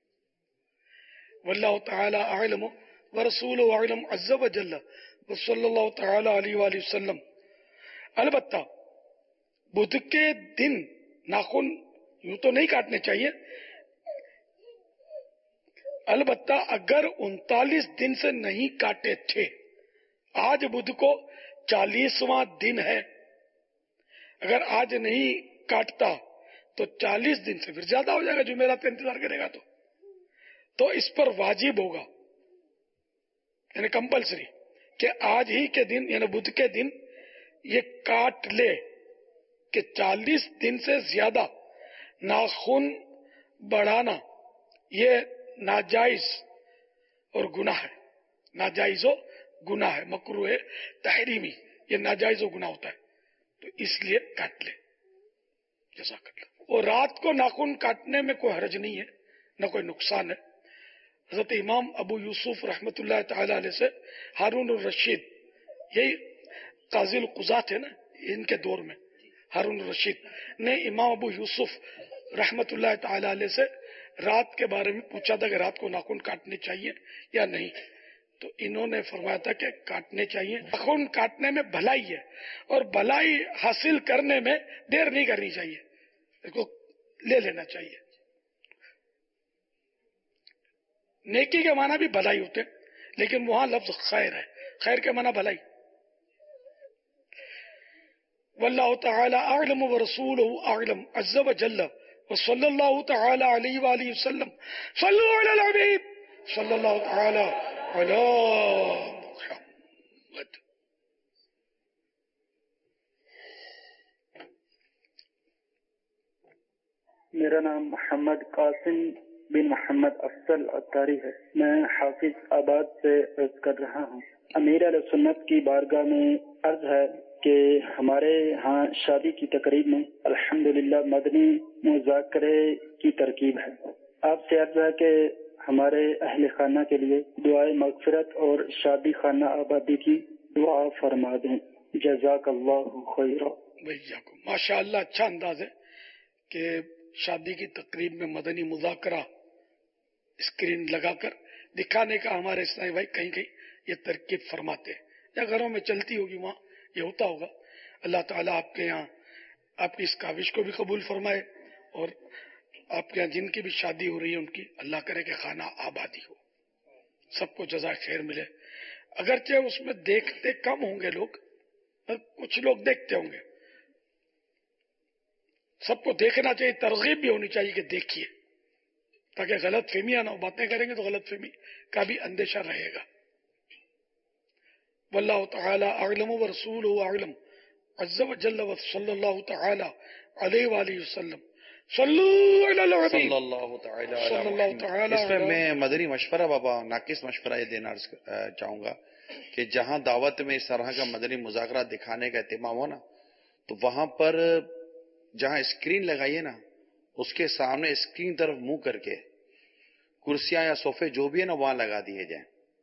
واللہ تعالی اعلم ورسولہ اعلم عز وجل وصلی اللہ تعالی علیہ وآلہ وسلم. البتہ بدھ کے دن ناخن یوں تو نہیں کاٹنے چاہیے, البتہ اگر انتالیس دن سے نہیں کاٹے تھے, آج بدھ کو چالیسواں دن ہے, اگر آج نہیں کاٹتا تو چالیس دن سے پھر زیادہ ہو جائے گا, جمعرات کا انتظار کرے گا تو تو اس پر واجب ہوگا, یعنی کمپلسری, کہ آج ہی کے دن یعنی بدھ کے دن یہ کاٹ لے کہ چالیس دن سے زیادہ ناخن بڑھانا یہ ناجائز اور گناہ ہے. ناجائز و گناہ ہے, مکروہ ہے تحریمی, یہ ناجائز و گناہ ہوتا ہے, تو اس لیے کاٹ لے. جزاک اللہ. اور رات کو ناخن کاٹنے میں کوئی حرج نہیں ہے, نہ کوئی نقصان ہے. حضرت امام ابو یوسف رحمت اللہ تعالی علیہ سے ہارون الرشید یہی قاضی القضاة تھے نا ان کے دور میں، ہارون الرشید نے امام ابو یوسف رحمت اللہ تعالی علیہ سے رات کے بارے میں پوچھا تھا کہ رات کو ناخن کاٹنے چاہیے یا نہیں، تو انہوں نے فرمایا تھا کہ کاٹنے چاہیے، ناخن کاٹنے میں بھلائی ہے اور بھلائی حاصل کرنے میں دیر نہیں کرنی چاہیے، اس کو لے لینا چاہیے۔ نیکی کے معنی بھی بھلائی ہوتے ہیں لیکن وہاں لفظ خیر ہے، خیر کے معنی بھلائی۔ واللہ تعالی اعلم ورسولہ اعلم عز وجل وصلی اللہ تعالی علیہ وآلہ وسلم صلو علی الحبیب صلی اللہ تعالی علی محمد۔ میرا نام محمد قاسم بن محمد افضل اتاری ہے، میں حافظ آباد سے عرض کر رہا ہوں۔ امیر علیہ سنت کی بارگاہ میں عرض ہے کہ ہمارے ہاں شادی کی تقریب میں الحمدللہ مدنی مذاکرے کی ترکیب ہے۔ آپ سے عرض ہے کہ ہمارے اہل خانہ کے لیے دعائے مغفرت اور شادی خانہ آبادی کی دعا فرما دیں، جزاک اللہ خیرا۔ ماشاء اللہ، اچھا انداز ہے کہ شادی کی تقریب میں مدنی مذاکرہ اسکرین لگا کر دکھانے کا ہمارے اسلامی بھائی کہیں کہیں یہ ترکیب فرماتے ہیں، یا گھروں میں چلتی ہوگی وہاں یہ ہوتا ہوگا۔ اللہ تعالیٰ آپ کے یہاں آپ کی اس کاوش کو بھی قبول فرمائے، اور آپ کے یہاں جن کی بھی شادی ہو رہی ہے ان کی اللہ کرے کہ خانہ آبادی ہو، سب کو جزائے خیر ملے۔ اگرچہ اس میں دیکھتے کم ہوں گے لوگ، کچھ لوگ دیکھتے ہوں گے، سب کو دیکھنا چاہیے، ترغیب بھی ہونی چاہیے کہ دیکھیے، تاکہ غلط فہمیاں نہ ہو۔ باتیں کریں گے تو غلط فہمی کا بھی اندیشہ رہے گا۔ واللہ تعالی اعلم ورسولہ اعلم عز وجل وصلی اللہ تعالی علیہ وآلہ وسلم صلو علی الحبیب صلی اللہ تعالی علی صلی اللہ تعالی اس میں علی- میں مدنی مشورہ بابا ناقص مشورہ یہ دینا عرض چاہوں گا کہ جہاں دعوت میں اس طرح کا مدنی مذاکرہ دکھانے کا اہتمام ہو نا، تو وہاں پر جہاں اسکرین لگائیے نا، اس کے سامنے اسکرین طرف منہ کر کے کرسیاں یا صوفے جو بھی ہے نا وہاں لگا دیے جائیں،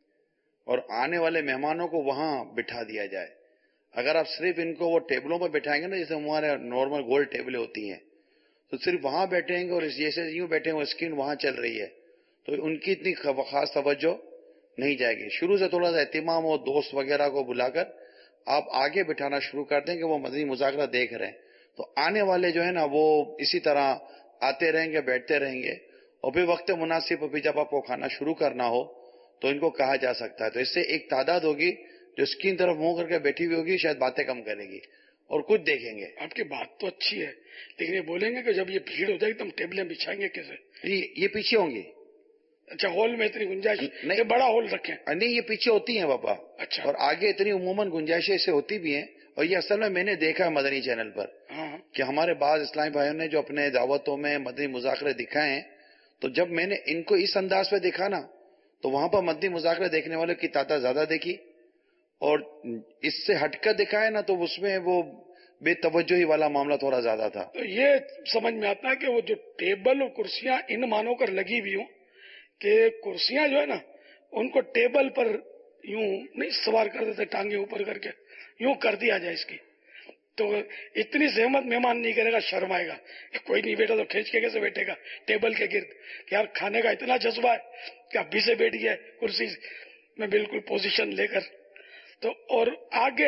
اور آنے والے مہمانوں کو وہاں بٹھا دیا جائے۔ اگر آپ صرف ان کو وہ ٹیبلوں پر بٹھائیں گے نا، جیسے ہمارے نارمل گول ٹیبلیں ہوتی ہیں، تو صرف وہاں بیٹھیں گے اور جیسے یوں بیٹھے ہیں وہ اسکرین وہاں چل رہی ہے، تو ان کی اتنی خاص توجہ نہیں جائے گی۔ شروع سے تھوڑا سا اہتمام ہو، دوست وغیرہ کو بلا کر آپ آگے بٹھانا شروع کر دیں کہ وہ مدنی مذاکرہ دیکھ رہے ہیں، تو آنے والے جو ہے نا وہ اسی طرح آتے رہیں گے، بیٹھتے رہیں گے، اور بھی وقت مناسب ابھی جب آپ کو کھانا شروع کرنا ہو تو ان کو کہا جا سکتا ہے۔ تو اس سے ایک تعداد ہوگی جو اسکرین طرف منہ کر کے بیٹھی ہوئی ہوگی، شاید باتیں کم کرے گی اور کچھ دیکھیں گے۔ آپ کی بات تو اچھی ہے، لیکن یہ بولیں گے کہ جب یہ بھیڑ ہو جائے گی تو ہم ٹیبلیں بچھائیں گے کیسے؟ یہ پیچھے ہوں گی۔ اچھا، ہال میں اتنی گنجائش نہیں، بڑا ہال رکھیں؟ نہیں، یہ پیچھے ہوتی ہیں بابا، اچھا، اور آگے اتنی عموماً گنجائشیں اسے ہوتی بھی ہیں، اور یہ اصل میں میں نے دیکھا ہے مدنی چینل پر کہ ہمارے بعض اسلامی بھائیوں نے جو اپنے دعوتوں میں مدنی مذاکرے دکھائے ہیں، تو جب میں نے ان کو اس انداز پہ دیکھا نا، تو وہاں پر مدنی مذاکرے دیکھنے والوں کی تعداد زیادہ دیکھی، اور اس سے ہٹ کر دکھائے نا تو اس میں وہ بے توجہی والا معاملہ تھوڑا زیادہ تھا۔ تو یہ سمجھ میں آتا ہے کہ وہ جو ٹیبل اور کرسیاں ان مانوں کر لگی ہوئی ہوں کہ کرسیاں جو ہے نا ان کو ٹیبل پر یوں نہیں سوار کر دیتے، ٹانگیں اوپر کر کے یوں کر دیا جائے اس کی، تو اتنی زحمت مہمان نہیں کرے گا، شرمائے گا کہ کوئی نہیں بیٹھا تو کھینچ کے کیسے بیٹھے گا ٹیبل کے گرد، کہ یار کھانے کا اتنا جذبہ ہے کہ ابھی سے بیٹھ گیا کرسی میں بالکل پوزیشن لے کر، تو اور آگے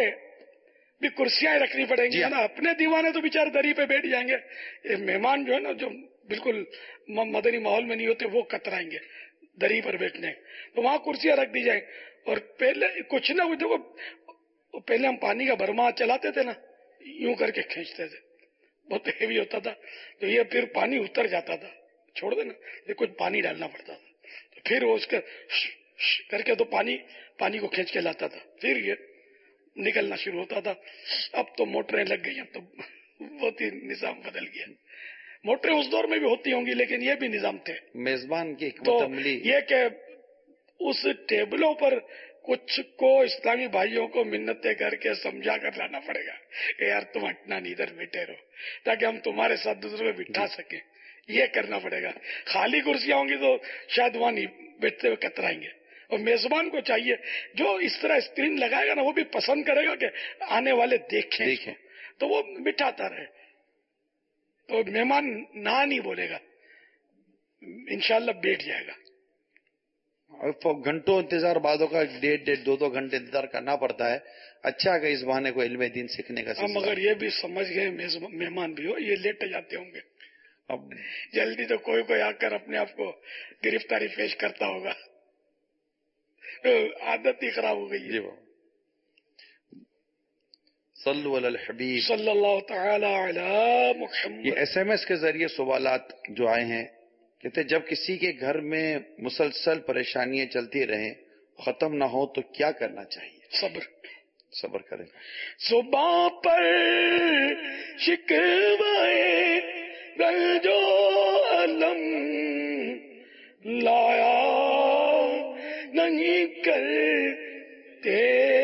بھی کرسیاں رکھنی پڑیں گی نا، اپنے دیوانے تو بیچارے دری پہ بیٹھ جائیں گے، یہ مہمان جو ہے نا جو بالکل مدنی ماحول میں نہیں ہوتے وہ کترائیں گے دری پر بیٹھنے، تو وہاں کرسیاں رکھ دی جائیں۔ اور پہلے کچھ نہ کچھ دیکھو، پہلے ہم پانی کا برما چلاتے تھے نا، یوں کر کے کھینچتے تھے، بہت ہیوی ہوتا تھا، تو یہ پھر پانی اتر جاتا تھا، چھوڑ دینا، یہ کچھ پانی ڈالنا پڑتا تھا، تو پھر وہ اس کے کر کے تو پانی پانی کو کھینچ کے لاتا تھا، پھر یہ نکلنا شروع ہوتا تھا۔ اب تو موٹریں لگ گئی، اب تو بہت ہی نظام بدل گیا۔ موٹریں اس دور میں بھی ہوتی ہوں گی لیکن یہ بھی نظام تھے۔ میزبان کی حکمت تو عملی یہ کہ اس ٹیبلوں پر کچھ کو اسلامی بھائیوں کو منتیں کر کے سمجھا کر لانا پڑے گا کہ یار تم ہٹنا نہیں، ادھر بیٹھے رہو، تاکہ ہم تمہارے ساتھ دوسرے کو بٹھا سکیں، یہ کرنا پڑے گا۔ خالی کرسیاں ہوں گی تو شاید وہاں نہیں بیٹھتے ہوئے کترائیں گے، اور میزبان کو چاہیے جو اس طرح اسکرین لگائے گا نا وہ بھی پسند کرے گا کہ آنے والے دیکھیں دیکھیں تو وہ بٹھاتا رہے، تو مہمان نہ نہیں بولے گا، انشاءاللہ بیٹھ جائے گا۔ گھنٹوں انتظار بعدوں کا ڈیڑھ ڈیڑھ دو دو گھنٹے انتظار کرنا پڑتا ہے، اچھا کہ اس بہانے کو علم دین سیکھنے کا ہم مگر یہ بھی سمجھ گئے مہمان بھی ہو یہ لیٹ جاتے ہوں گے، اب جلدی تو کوئی کوئی آ کر اپنے آپ کو گرفتاری پیش کرتا ہوگا، عادت ہی خراب ہو گئی ہے۔ صلو علی الحبیب صلی اللہ تعالی علی محمد۔ یہ ایس ایم ایس کے ذریعے سوالات جو آئے ہیں، کہتے جب کسی کے گھر میں مسلسل پریشانیاں چلتی رہیں ختم نہ ہو تو کیا کرنا چاہیے؟ صبر صبر کریں۔ زباں پر شکوائے رنج و الم لایا نہیں کرتے،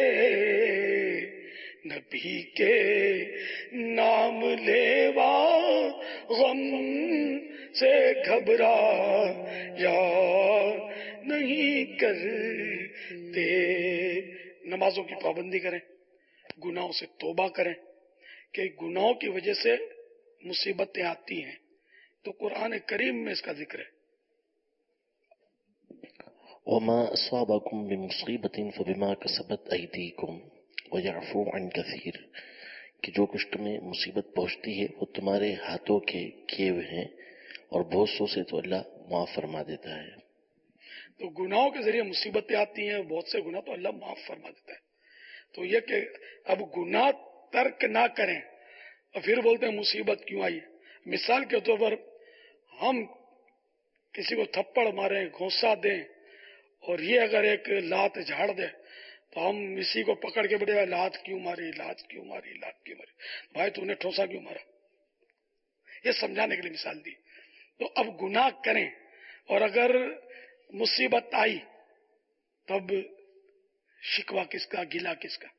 نبی کے نام لیوا غم سے گھبرا یا نہیں کرتے۔ نمازوں کی پابندی کریں، گناہوں سے توبہ کریں، کہ گناہوں کی وجہ سے مصیبتیں آتی ہیں، تو قرآن کریم میں اس کا ذکر ہے۔ وما أصابكم بمصيبة فبما كسبت أيديكم ويعفو عن كثير، کہ جو کچھ تمہیں مصیبت پہنچتی ہے وہ تمہارے ہاتھوں کے کیے ہوئے ہیں اور بہت سو سے تو اللہ معاف فرما دیتا ہے۔ تو گناہوں کے ذریعے مصیبتیں آتی ہیں، بہت سے گناہ تو اللہ معاف فرما دیتا ہے۔ تو یہ کہ اب گناہ ترک نہ کریں اور پھر بولتے ہیں مصیبت کیوں آئی۔ مثال کے طور پر ہم کسی کو تھپڑ ماریں، گھونسا دیں اور یہ اگر ایک لات جھاڑ دے تو ہم اسی کو پکڑ کے بڑے لات کیوں ماری، لات کیوں ماری، لات کیوں ماری، بھائی تو نے ٹھوسا کیوں مارا، یہ سمجھانے کے لیے مثال دی۔ تو اب گناہ کریں اور اگر مصیبت آئی تب شکوہ کس کا، گلہ کس کا؟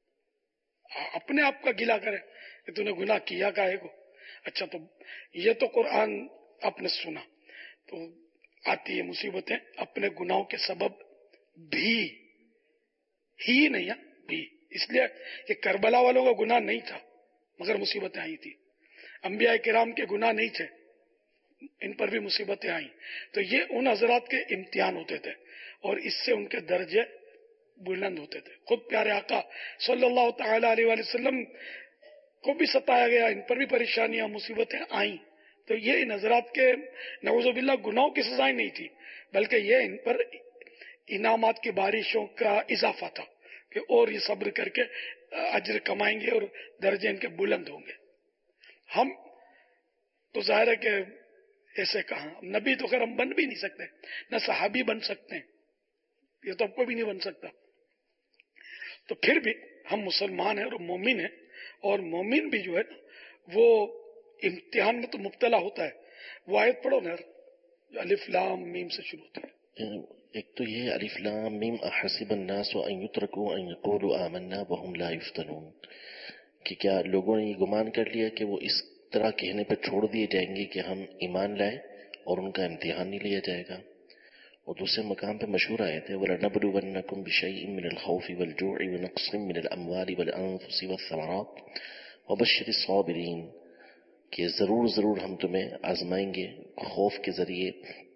اپنے آپ کا گلہ کریں کہ تو نے گناہ کیا کاہے کو۔ اچھا تو یہ تو قرآن آپ نے سنا، تو آتی ہے مصیبتیں اپنے گناہوں کے سبب بھی ہی نہیں ہے بھی، اس لیے کہ کربلا والوں کا گناہ نہیں تھا مگر مصیبتیں آئی تھی، انبیاء کرام کے گناہ نہیں تھے ان پر بھی مصیبتیں آئیں، تو یہ ان حضرات کے امتحان ہوتے تھے اور اس سے ان کے درجے بلند ہوتے تھے۔ خود پیارے آقا صلی اللہ تعالی علیہ وآلہ وسلم کو بھی ستایا گیا، ان پر بھی پریشانیاں مصیبتیں آئیں، تو یہ ان حضرات کے نعوذ باللہ گناہوں کی سزائیں نہیں تھی بلکہ یہ ان پر انعامات کی بارشوں کا اضافہ تھا کہ اور یہ صبر کر کے اجر کمائیں گے اور درجے ان کے بلند ہوں گے۔ ہم تو ظاہر ہے کہ ایسے کہاں، نبی تو خیر ہم بن بھی نہیں سکتے، نہ صحابی بن سکتے ہیں، یہ تو اب کوئی بھی نہیں بن سکتا، تو پھر بھی ہم مسلمان ہیں اور مومن ہیں، اور مومن بھی جو ہے وہ امتحان میں تو مبتلا ہوتا ہے۔ وہ آیت پڑھو نا، جو الف لام میم سے شروع ہوتی ہے۔ ایک تو یہ الف لام میم احسب الناس ان یترکوا ان یقولوا آمنا وهم لا یفتنون، کہ کیا لوگوں نے یہ گمان کر لیا کہ وہ اس طرح کہنے پر چھوڑ دیے جائیں گے کہ ہم ایمان لائیں اور ان کا امتحان نہیں لیا جائے گا۔ اور دوسرے مقام پہ مشہور آئے تھے وَلَنَبْلُوَنَّكُمْ بِشَيْءٍ مِّنَ الْخَوْفِ وَالْجُوعِ وَنَقْصٍ مِّنَ الْأَمْوَالِ وَالْأَنفُسِ وَالثَّمَرَاتِ وَبَشِّرِ الصَّابِرِينَ، کہ ضرور ضرور ہم تمہیں آزمائیں گے خوف کے ذریعے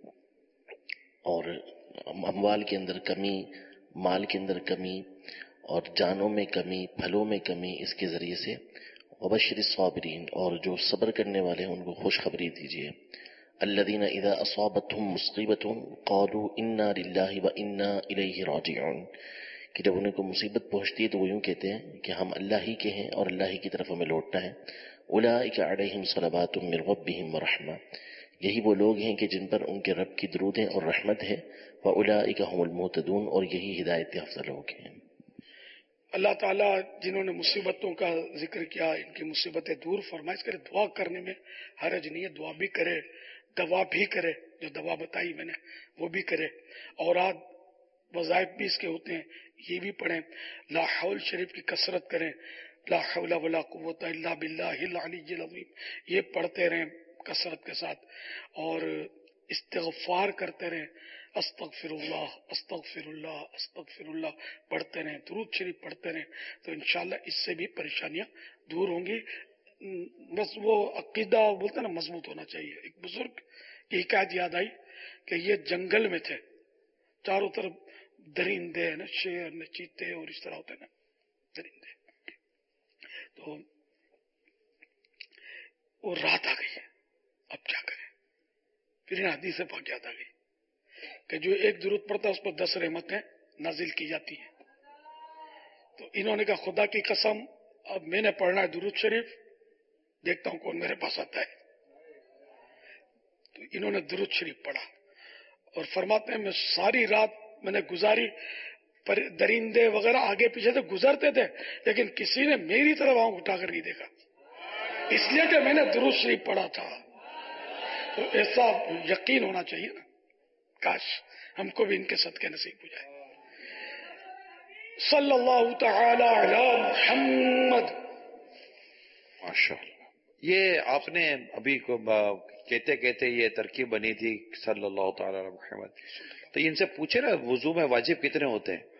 اور اموال کے اندر کمی، مال کے اندر کمی اور جانوں میں کمی، پھلوں میں کمی، اس کے ذریعے سے وبشر الصابرین، اور جو صبر کرنے والے ہیں ان کو خوشخبری دیجیے۔ الذین اذا اصابتهم مصیبۃ قالوا انا للہ وانا الیہ راجعون، کہ جب انہیں کو مصیبت پہنچتی ہے تو وہ یوں کہتے ہیں کہ ہم اللہ ہی کے ہیں اور اللہ ہی کی طرف ہمیں لوٹنا ہے۔ اولئک علیہم صلوات من ربہم ورحمہ، یہی وہ لوگ ہیں کہ جن پر ان کے رب کی درودیں اور رحمت ہے۔ واولئک هم المہتدون، اور یہی ہدایت یافتہ لوگ ہیں۔ اللہ تعالیٰ جنہوں نے مصیبتوں کا ذکر کیا ان کی مصیبتیں دور فرمائش کرے، دعا کرنے میں حرج نہیں ہے، دعا بھی کرے، دوا بھی کرے، جو دوا بتائی میں نے وہ بھی کرے، اوراد وظائف بھی اس کے ہوتے ہیں یہ بھی پڑھیں، لا حول شریف کی کثرت کریں، لا حول ولا قوت الا باللہ العلی العظیم، یہ پڑھتے رہیں کثرت کے ساتھ، اور استغفار کرتے رہیں، استغفر اللہ استغفر اللہ استغفر اللہ پڑھتے رہیں، درود شریف پڑھتے رہیں، تو انشاءاللہ اس سے بھی پریشانیاں دور ہوں گی. بس وہ عقیدہ بولتے نا مضبوط ہونا چاہیے. ایک بزرگ کی حکایت یاد آئی کہ یہ جنگل میں تھے، چاروں طرف درندے نا، شیر نے چیتے اور اس طرح ہوتے نا درندے. تو وہ رات آ گئی ہے، اب کیا کریں؟ پھر حدیث پاک یاد آ گئی کہ جو ایک درود پڑتا ہے اس پر دس رحمتیں نازل کی جاتی ہیں. تو انہوں نے کہا خدا کی قسم اب میں نے پڑھنا ہے درود شریف، دیکھتا ہوں کون میرے پاس آتا ہے. تو انہوں نے درود شریف پڑھا اور فرماتے ہیں میں ساری رات میں نے گزاری، پر درندے وغیرہ آگے پیچھے سے گزرتے تھے لیکن کسی نے میری طرف آنکھ اٹھا کر نہیں دیکھا، اس لیے کہ میں نے درود شریف پڑھا تھا. تو ایسا یقین ہونا چاہیے نا. کاش ہم کو بھی ان کے صدقے نصیب ہو جائے. صلی اللہ تعالی علی محمد. ماشاءاللہ. یہ آپ نے ابھی کو کہتے کہتے یہ ترکیب بنی تھی صلی اللہ تعالی علی محمد، تو ان سے پوچھے نا وضو میں واجب کتنے ہوتے ہیں؟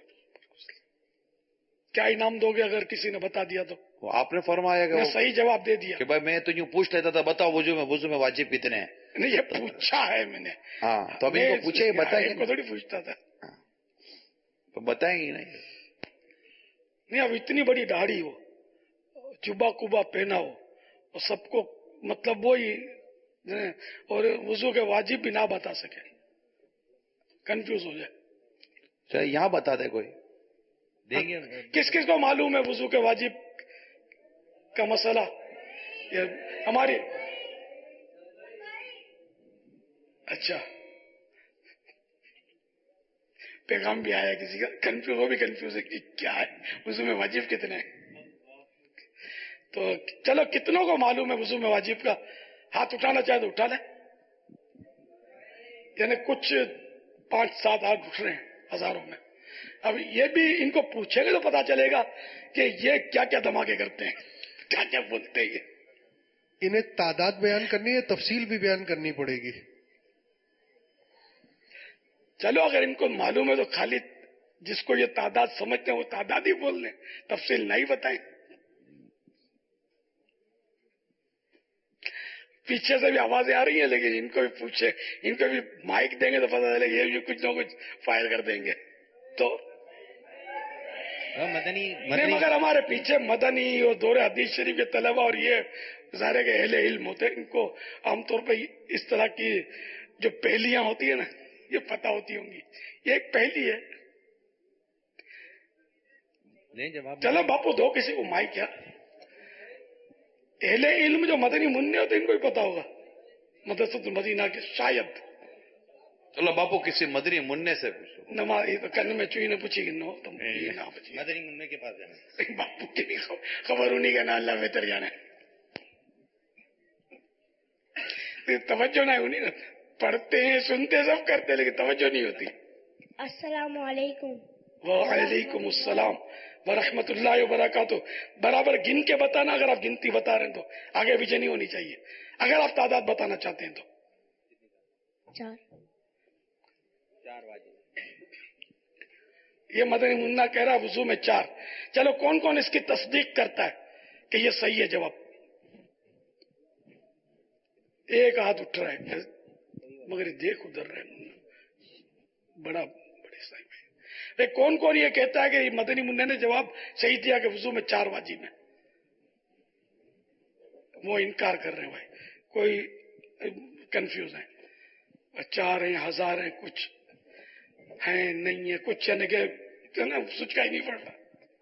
کیا انعام دو گے اگر کسی نے بتا دیا تو؟ وہ آپ نے فرمایا کہ صحیح جواب دے دیا کہ بھائی میں تو یوں پوچھ لیتا تھا بتاؤ وضو میں وضو میں واجب کتنے ہیں. نہیں یہ پوچھا ہے میں نے. ہاں تو اب ان کو پوچھے بتائیں کو تھوڑی پوچھتا تھا. تو بتائیں گے نہیں. نہیں اب اتنی بڑی داڑھی ہو، جبا کبا پہنا ہو اور سب کو مطلب وہی، اور وضو کے واجب بھی نہ بتا سکے، کنفیوز ہو جائے. چلے یہاں بتا دے کوئی. دیں گے. کس کس کو معلوم ہے وضو کے واجب کا مسئلہ؟ ہماری اچھا پیغام بھی آیا کسی کا، کنفیوز وہ بھی کنفیوز ہے کہ کیا ہے وضو میں واجب کتنے ہیں. تو چلو کتنوں کو معلوم ہے وضو میں واجب کا؟ ہاتھ اٹھانا چاہے تو اٹھا لیں. یعنی کچھ پانچ سات ہاتھ اٹھ رہے ہیں ہزاروں میں. اب یہ بھی ان کو پوچھیں گے تو پتا چلے گا کہ یہ کیا کیا دھماکے کرتے ہیں، کیا کیا بولتے ہیں. انہیں تعداد بیان کرنی ہے، تفصیل بھی بیان کرنی پڑے گی. چلو اگر ان کو معلوم ہے تو خالی جس کو یہ تعداد سمجھتے ہیں وہ تعداد ہی بول لیں، تفصیل نہیں بتائیں. پیچھے سے بھی آوازیں آ رہی ہیں لیکن ان کو بھی پوچھے، ان کو بھی مائک دیں گے تو پتا چلے یہ بھی کچھ نہ کچھ فائر کر دیں گے. تو مدنی نہیں مگر ہمارے پیچھے مدنی اور دور حدیث شریف کے طلبہ اور یہ ظاہر کے اہل علم ہوتے ہیں، ان کو عام طور پہ اس طرح کی جو پہلیاں ہوتی ہیں نا یہ پتہ ہوتی ہوں گی. یہ ایک پہلی ہے. چلو باپو دو کسی کو مائک. کیا اہل علم جو مدنی منع ہوتے ان کو بھی پتا ہوگا مدرسۃ المدینہ کے شاید. چلو باپو کسی مدنی منع سے پوچھو. نماز کرنے میں چوئی نے پوچھی کہ نو تم مدنی منع کے پاس جانا. باپو کی بھی خبر انہیں کا نا اللہ بہتر جانا. توجہ نہ انہیں نا پڑھتے ہیں سنتے سب کرتے لیکن توجہ نہیں ہوتی. السلام علیکم. وعلیکم السلام ورحمۃ اللہ وبرکاتہ. برابر گن کے بتانا، اگر آپ گنتی بتا رہے ہیں تو آگے پیچھے نہیں ہونی چاہیے. اگر آپ تعداد بتانا چاہتے ہیں تو چار. چار واجب. یہ مدنی منا کہہ رہا ہے وضو میں چار. چلو کون کون اس کی تصدیق کرتا ہے کہ یہ صحیح ہے جواب؟ ایک ہاتھ اٹھ رہا ہے مگر دیکھ ادھر رہے بڑا بڑے صاحب ہے. کون کون یہ کہتا ہے کہ مدنی منع نے جواب صحیح دیا کہ وضو میں چار واجب ہیں؟ وہ انکار کر رہے ہیں بھائی. کوئی کنفیوز ہے. چار ہیں، ہزار ہیں، کچھ ہیں نہیں ہے، کچھ یعنی کہ سوچ کا ہی نہیں پڑ رہا.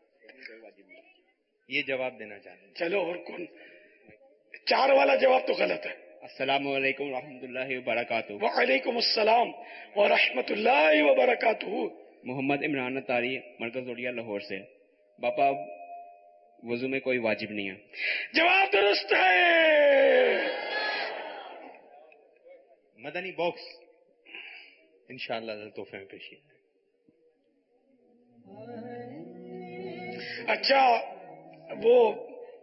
یہ جواب دینا چاہتے ہیں. چلو اور کون؟ چار والا جواب تو غلط ہے. السلام علیکم ورحمۃ اللہ وبرکاتہ. وعلیکم السلام ورحمۃ اللہ وبرکاتہ. محمد عمران تاری، مرکز اڑیا لاہور سے. باپا وضو میں کوئی واجب نہیں ہے. جواب درست ہے. مدنی باکس انشاءاللہ تحفے میں پیش کیا. اچھا وہ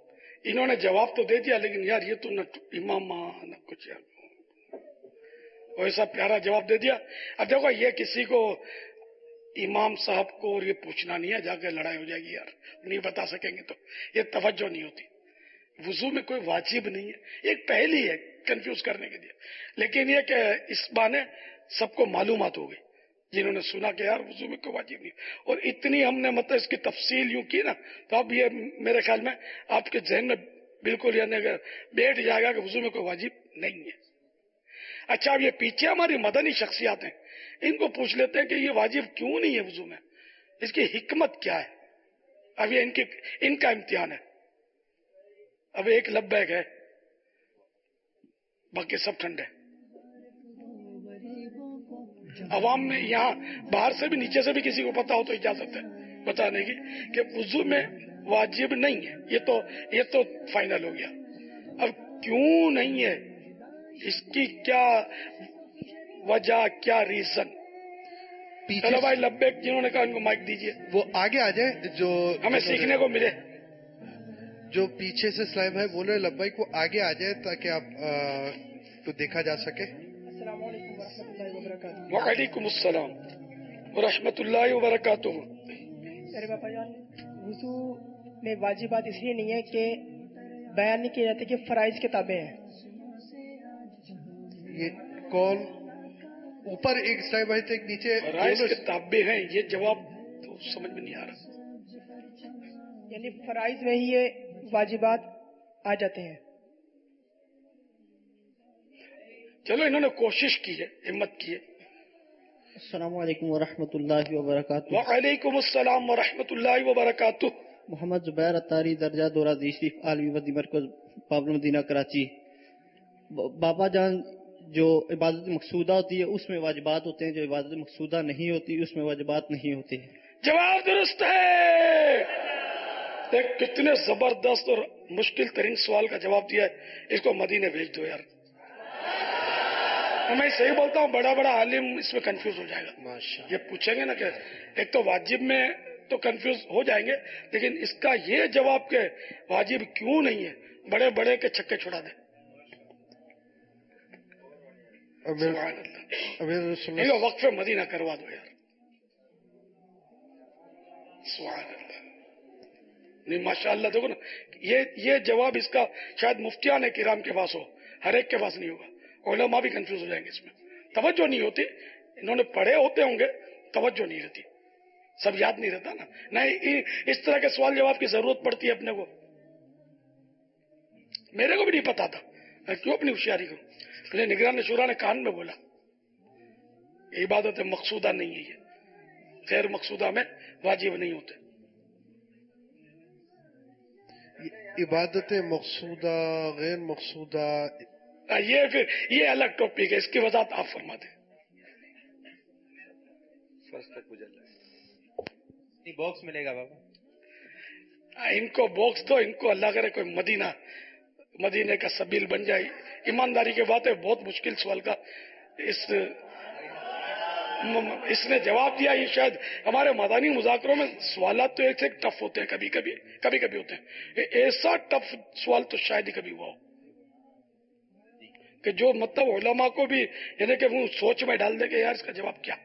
انہوں نے جواب تو دے دیا لیکن یار یہ تو نہ امامہ نہ کچھ. یار वैसा प्यारा जवाब दे दिया। अब देखो ये किसी को इमाम साहब को और ये पूछना नहीं है, जाकर लड़ाई हो जाएगी यार, नहीं बता सकेंगे तो ये तवज्जो नहीं होती। वुजू में कोई वाजिब नहीं है, एक पहली है कंफ्यूज करने के लिए, लेकिन ये कि इस बहाने सबको मालूमात हो गई जिन्होंने सुना कि यार वुजू में कोई वाजिब नहीं। और इतनी हमने मतलब इसकी तफसील यूं की ना, तो अब ये मेरे ख्याल में आपके जहन में बिल्कुल यानी बैठ जाएगा कि वुजू में कोई वाजिब नहीं है। अच्छा, अब ये पीछे हमारी मदनी शख्सियात हैं, इनको पूछ लेते हैं कि ये वाजिब क्यों नहीं है वुजू में, इसकी हिकमत क्या है। अब ये इनके इनका इम्तिहान है। अब एक लब्बैक है, बाकी सब ठंडे। अवाम में यहाँ बाहर से भी नीचे से भी किसी को पता हो तो इजाजत है बताने की कि वुजू में वाजिब नहीं है, ये तो ये तो फाइनल हो गया। अब क्यों नहीं है, इसकी क्या वजह, क्या रीजन। चलो भाई लब्बैक जिन्होंने कहा उनको माइक दीजिए, वो आगे आ जाए जो हमें सीखने को मिले। जो पीछे से इस्लाम भाई बोल रहे लब्बैक वो आगे आ जाए ताकि आप तो देखा जा सके। वालेकुम अस्सलाम व रहमतुल्लाहि व बरकातुहू। अरे बाबा जान, वुजू में वाजिबात इसलिए नहीं है कि बयान नहीं किए जाते कि फराइज किताबें हैं। ये कौन ऊपर एक इस्लाम भाई थे, एक नीचे फराइज किताबें हैं, ये जवाब तो समझ में नहीं आ रहा। यानी फराइज में ही ये वाजिबात आ जाते हैं। चलो इन्होंने कोशिश की है, हिम्मत की है। अस्सलाम वालेकुम व रहमतुल्लाहि व बरकातुहू। वालेकुम अस्सलाम व रहमतुल्लाहि व बरकातुहू। मोहम्मद जुबैर अत्तारी, दर्जा दौरा शरीफ आलमी वदी मरकज बाबुल मदीना कराची। बाबा जान, जो इबादत मकसूदा होती है उसमें वाजिबात होते हैं, जो इबादत मकसूदा नहीं होती उसमें वाजिबात नहीं होती। जवाब दुरुस्त है। देख कितने जबरदस्त और मुश्किल तरीन सवाल का जवाब दिया है। इसको मदीने भेज दो यार। मैं सही बोलता हूँ, बड़ा बड़ा आलिम इसमें कंफ्यूज हो जाएगा। ये पूछेंगे ना कि एक तो वाजिब में तो कंफ्यूज हो जाएंगे, लेकिन इसका ये जवाब के वाजिब क्यों नहीं है, बड़े बड़े के छक्के छुड़ा दे। इनको वक्फ मदीना करवा दो यार। सुभान अल्लाह। नहीं माशाअल्लाह, देखो ना, ये ये जवाब इसका शायद मुफ्तियान किराम के पास हो, हर एक के पास नहीं होगा। उलमा भी कंफ्यूज हो जाएंगे इसमें, तवज्जो नहीं होती। इन्होंने पढ़े होते होंगे, तवज्जो नहीं रहती, सब याद नहीं रहता ना। नहीं, इस तरह के सवाल जवाब की जरूरत पड़ती है अपने को। मेरे को भी नहीं पता था, मैं क्यों अपनी होशियारी करूं। मुझे निगरान शुरा ने कान में बोला, इबादत मकसूदा नहीं है, ये गैर मकसूदा में वाजिब नहीं होते। इबादत मकसूदा गैर मकसूदा, ये फिर ये अलग टॉपिक है, इसकी वजाहत आप फरमा दें। बॉक्स मिलेगा बाबा, इनको बॉक्स दो, इनको अल्लाह करे कोई मदीना मदीने का सबील बन जाए। ईमानदारी की बात है, बहुत मुश्किल सवाल का इस इसने जवाब दिया। ये शायद हमारे मदानी मुज़ाकरों में सवालात तो एक से एक टफ होते हैं, कभी कभी कभी कभी होते हैं। ऐसा टफ सवाल तो शायद ही कभी हुआ हो कि जो मतलब उलमा को भी यानी कि वो सोच में डाल दे कि यार इसका जवाब क्या।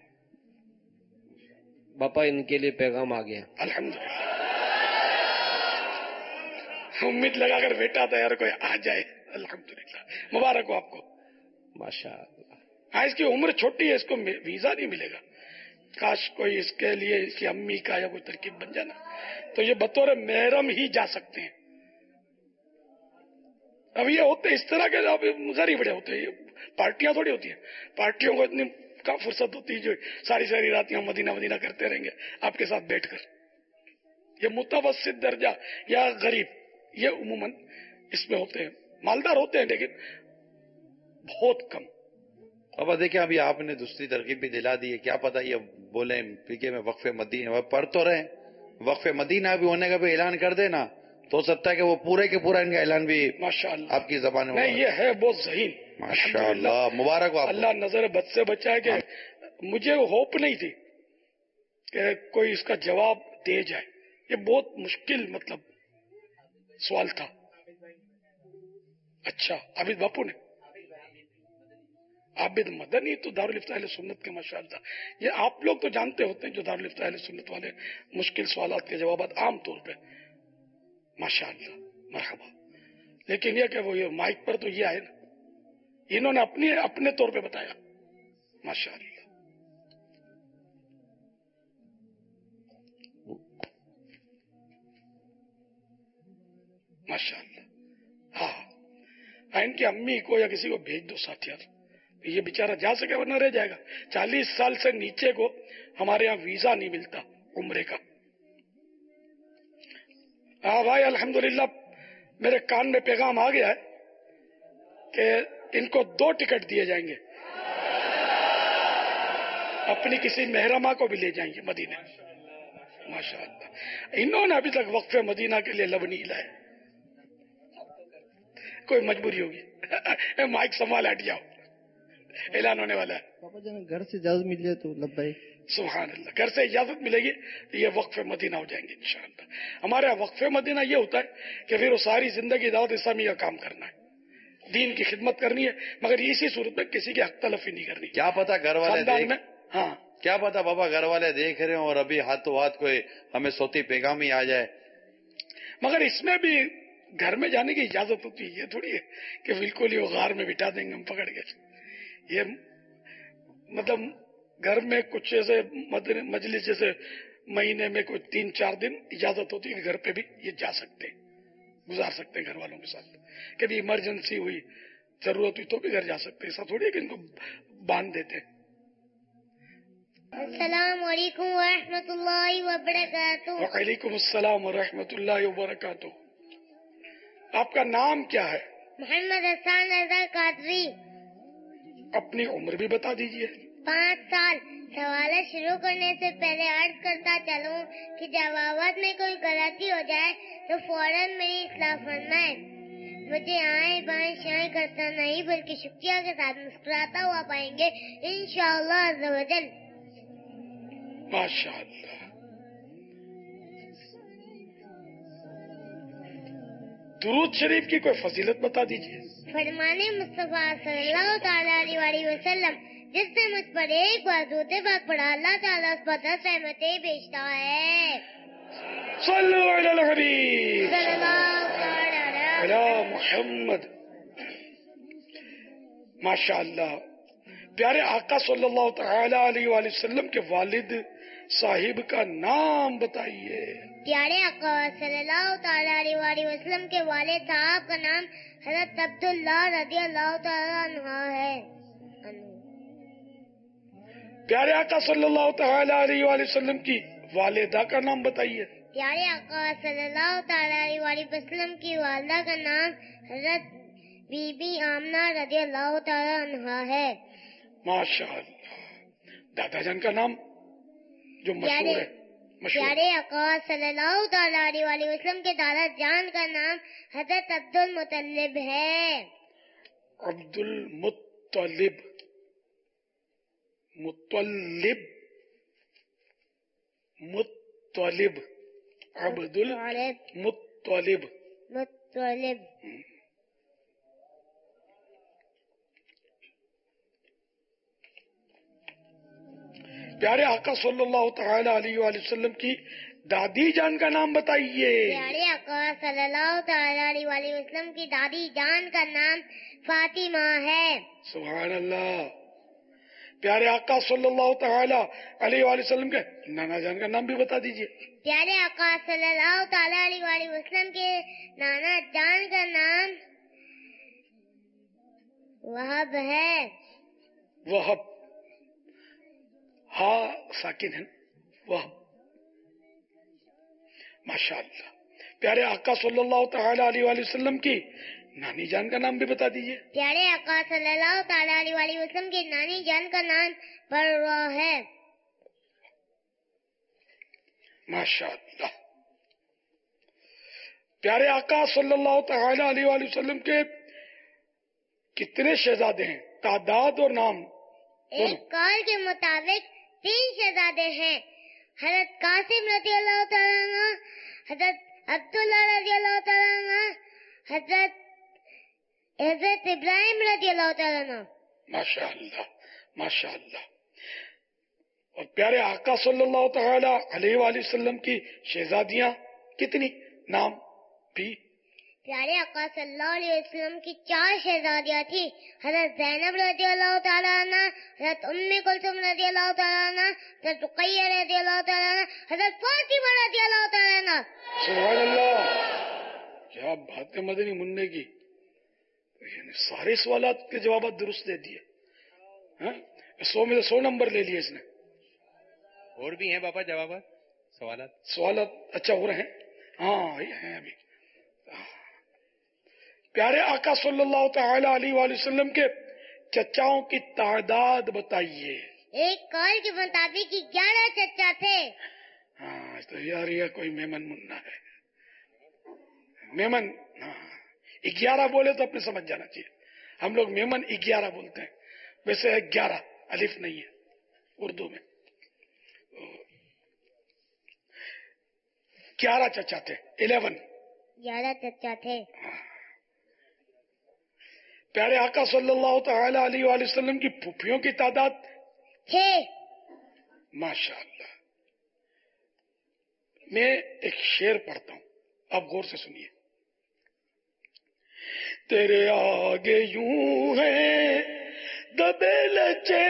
बापा इनके लिए पैगाम आ गया। अल्हम्दुलिल्लाह, उम्मीद लगाकर बैठा था यार कोई आ जाए। अल्हम्दुलिल्लाह, मुबारक हो आपको, माशाअल्लाह। हाँ, इसकी उम्र छोटी है, इसको वीजा नहीं मिलेगा। काश कोई इसके लिए इसकी अम्मी का या कोई तरकीब बन जाना, तो ये बतौर महरम ही जा सकते हैं। अब ये होते इस तरह के गरीब बड़े होते हैं, ये पार्टियां थोड़ी होती हैं। पार्टियों को इतनी कम फुर्सत होती है जो सारी सारी रात यहाँ मदीना मदीना करते रहेंगे आपके साथ बैठकर। ये मुतवस्सित दर्जा या गरीब, ये उम्मन इसमें होते हैं। मालदार होते हैं लेकिन बहुत कम। अब देखिए, अभी आपने दूसरी तरकीब भी दिला दी है, क्या पता ये बोले पीके में वक्फे मदीना पढ़ तो रहे, वक्फे मदीना भी होने का भी ऐलान कर देना, तो हो सकता है कि वो पूरे के पूरा इनका ऐलान भी माशाअल्लाह आपकी जबान में। नहीं, ये है बहुत ज़हीन, माशाअल्लाह, मुबारक हो आपको। अल्लाह नजर बद से बचाए। कि मुझे होप नहीं थी कि कोई इसका जवाब दे जाए, ये बहुत मुश्किल मतलब सवाल था। अच्छा, आबिद बापू ने عابد مدنی تو دارالفتہ اہل سنت کے ماشاءاللہ. یہ آپ لوگ تو جانتے ہوتے ہیں جو دارالفتہ اہل سنت والے مشکل سوالات کے جوابات عام طور پہ ماشاءاللہ مرحبا. لیکن یہ کہ وہ یہ مائک پر تو یہ آئے نا, انہوں نے اپنی اپنے طور پہ بتایا ماشاءاللہ. ماشاءاللہ. ہاں ان کی امی کو یا کسی کو بھیج دو ساتھ یار, یہ بیچارہ جا سکے ورنہ رہ جائے گا. چالیس سال سے نیچے کو ہمارے یہاں ویزا نہیں ملتا عمرے کا. ہاں بھائی الحمدللہ میرے کان میں پیغام آ گیا ہے کہ ان کو دو ٹکٹ دیے جائیں گے, اپنی کسی محرمہ کو بھی لے جائیں گے مدینے ماشاءاللہ. انہوں نے ابھی تک وقف مدینہ کے لیے لب نہیں ہلایا. کوئی مجبوری ہوگی. مائک سنبھال ہٹ جاؤ, اعلان ہونے والا ہے. پاپا جان گھر سے اجازت مل جائے تو لبیک. سبحان اللہ. گھر سے اجازت ملے گی تو یہ وقف مدینہ ہو جائیں گے انشاءاللہ. ہمارے یہاں وقف مدینہ یہ ہوتا ہے کہ پھر وہ ساری زندگی دعوت اسلامی کا کام کرنا ہے, دین کی خدمت کرنی ہے, مگر اسی صورت میں کسی کی حق تلفی نہیں کرنی. کیا پتا گھر والے دیکھ, ہاں کیا پتا بابا گھر والے دیکھ رہے ہوں اور ابھی ہاتھوں ہاتھ کوئی ہمیں سوتی پیغام ہی آ جائے. مگر اس میں بھی گھر میں جانے کی اجازت ہوتی ہے. یہ تھوڑی ہے کہ بالکل ہی وہ غار میں بٹھا دیں گے ہم پکڑ کے. یہ مطلب گھر میں کچھ ایسے مجلس جیسے مہینے میں کوئی تین چار دن اجازت ہوتی ہے کہ گھر پہ بھی یہ جا سکتے ہیں, گزار سکتے ہیں گھر والوں کے ساتھ. کبھی ایمرجنسی ہوئی, ضرورت ہوئی تو بھی گھر جا سکتے ہیں. ایسا تھوڑی ہے کہ ان کو باندھ دیتے ہیں. السلام علیکم ورحمۃ اللہ وبرکاتہ. وعلیکم السلام ورحمۃ اللہ وبرکاتہ. آپ کا نام کیا ہے؟ محمد حسان رضا قادری. اپنی عمر بھی بتا دیجئے. پانچ سال. سوالات شروع کرنے سے پہلے عرض کرتا چلوں کہ جوابات میں کوئی غلطی ہو جائے تو فوراً میری اصلاح فرمائیں. مجھے آئیں بائیں شائیں کرتا نہیں بلکہ شکریہ کے ساتھ مسکراتا ہوا پائیں گے انشاءاللہ عز و جل. ماشاءاللہ. درود شریف کی کوئی فضیلت بتا دیجئے. فرمانے مصطفیٰ صلی اللہ تعالیٰ علیہ وسلم, جس نے مجھ پر ایک بار درود پاک پڑھا اللہ تعالیٰ اس پر دس رحمتیں بھیجتا ہے. صلو علی الحبیب صلی اللہ علی محمد. ماشاءاللہ. پیارے آقا صلی اللہ تعالی علیہ وآلہ وسلم کے والد صاحب کا نام بتائیے. پیارے آقا صلی اللہ تعالی علیہ وآلہ وسلم کے والد صاحب کا نام حضرت عبداللہ رضی اللہ تعالیٰ عنہ ہے. پیارے آقا صلی اللہ تعالی علیہ وآلہ وسلم کی والدہ کا نام بتائیے. پیارے آقا صلی اللہ تعالی علیہ وآلہ وسلم کی والدہ کا نام حضرت بی بی آمنہ رضی اللہ تعالی عنہ ہے. ماشاءاللہ. دادا جان کا نام جو مشہور ہے. پیارے آقا صلی اللہ تعالی علیہ وآلہ وسلم کے دادا جان کا نام حضرت عبد المطلب ہے. عبد المطلب. مطلب مطلب عبد المطلب مطلب. پیارے آقا صلی اللہ تعالی علیہ وآلہ وسلم کی دادی جان کا نام بتائیے. پیارے آقا صلی اللہ تعالی علیہ وآلہ وسلم کی دادی جان کا نام فاطمہ ہے. سبحان اللہ. پیارے آقا صلی اللہ تعالی علیہ وآلہ وسلم کے نانا جان کا نام بھی بتا دیجئے. پیارے آقا صلی اللہ تعالی علیہ وآلہ وسلم کے نانا جان کا نام وہب ہے. وہب. ہاں ساکن ہے وہب. ماشاءاللہ. پیارے آقا صلی اللہ تعالی علیہ وآلہ وسلم کی نانی جان کا نام بھی بتا دیجئے. پیارے آقا صلی اللہ تعالی علیہ وآلہ وسلم کی نانی جان کا نام بروا ہے. ماشاءاللہ. پیارے آقا صلی اللہ تعالی علیہ وآلہ وسلم کے کتنے شہزادے ہیں؟ تعداد اور نام. ایک قول کے مطابق تین شہزادے ہیں. حضرت قاسم رضی اللہ تعالیٰ عنہ, حضرت عبداللہ رضی اللہ تعالیٰ عنہ, حضرت حضرت ابراہیم رضی اللہ تعالیٰ عنہ. ماشاء اللہ ماشاء اللہ. اور پیارے آقا صلی اللہ تعالی علیہ وآلہ وسلم کی شہزادیاں کتنی؟ نام بھی پیارے آقا صلی اللہ علیہ وسلم کی چار شہزادیاں تھی. حضرت زینب رضی اللہ تعالیٰ عنہ، حضرت ام کلثوم رضی اللہ تعالیٰ عنہ، حضرت رقیہ رضی اللہ تعالیٰ عنہ، حضرت فاطمہ رضی اللہ تعالیٰ عنہ. سبحان اللہ، کیا بات ہے مدنی منع کی. یعنی سارے سوالات کے جوابات درست دے دیے. سو میں سے سو نمبر لے لیے اس نے. اور بھی ہیں باپا جوابات سوالات سوالات اچھا ہو رہے ہیں. ہاں یہ ہیں ابھی. پیارے آقا صلی اللہ تعالی علیہ وآلہ وسلم کے چچاؤں کی تعداد بتائیے. ایک قول کے مطابق گیارہ چچا تھے. ہاں تو یار یہ کوئی میمن منا ہے. میمن ہاں گیارہ بولے تو اپنے سمجھ جانا چاہیے. ہم لوگ میمن گیارہ بولتے ہیں، ویسے ہے گیارہ، الف نہیں ہے اردو میں. گیارہ چچا تھے. الیون گیارہ چچا تھے. پیارے آقا صلی اللہ تعالی علیہ وآلہ وسلم کی پھوپھیوں کی تعداد چھ. ماشاء اللہ. میں ایک شعر پڑھتا ہوں، آپ غور سے سنیے. تیرے آگے یوں ہے دبے لچے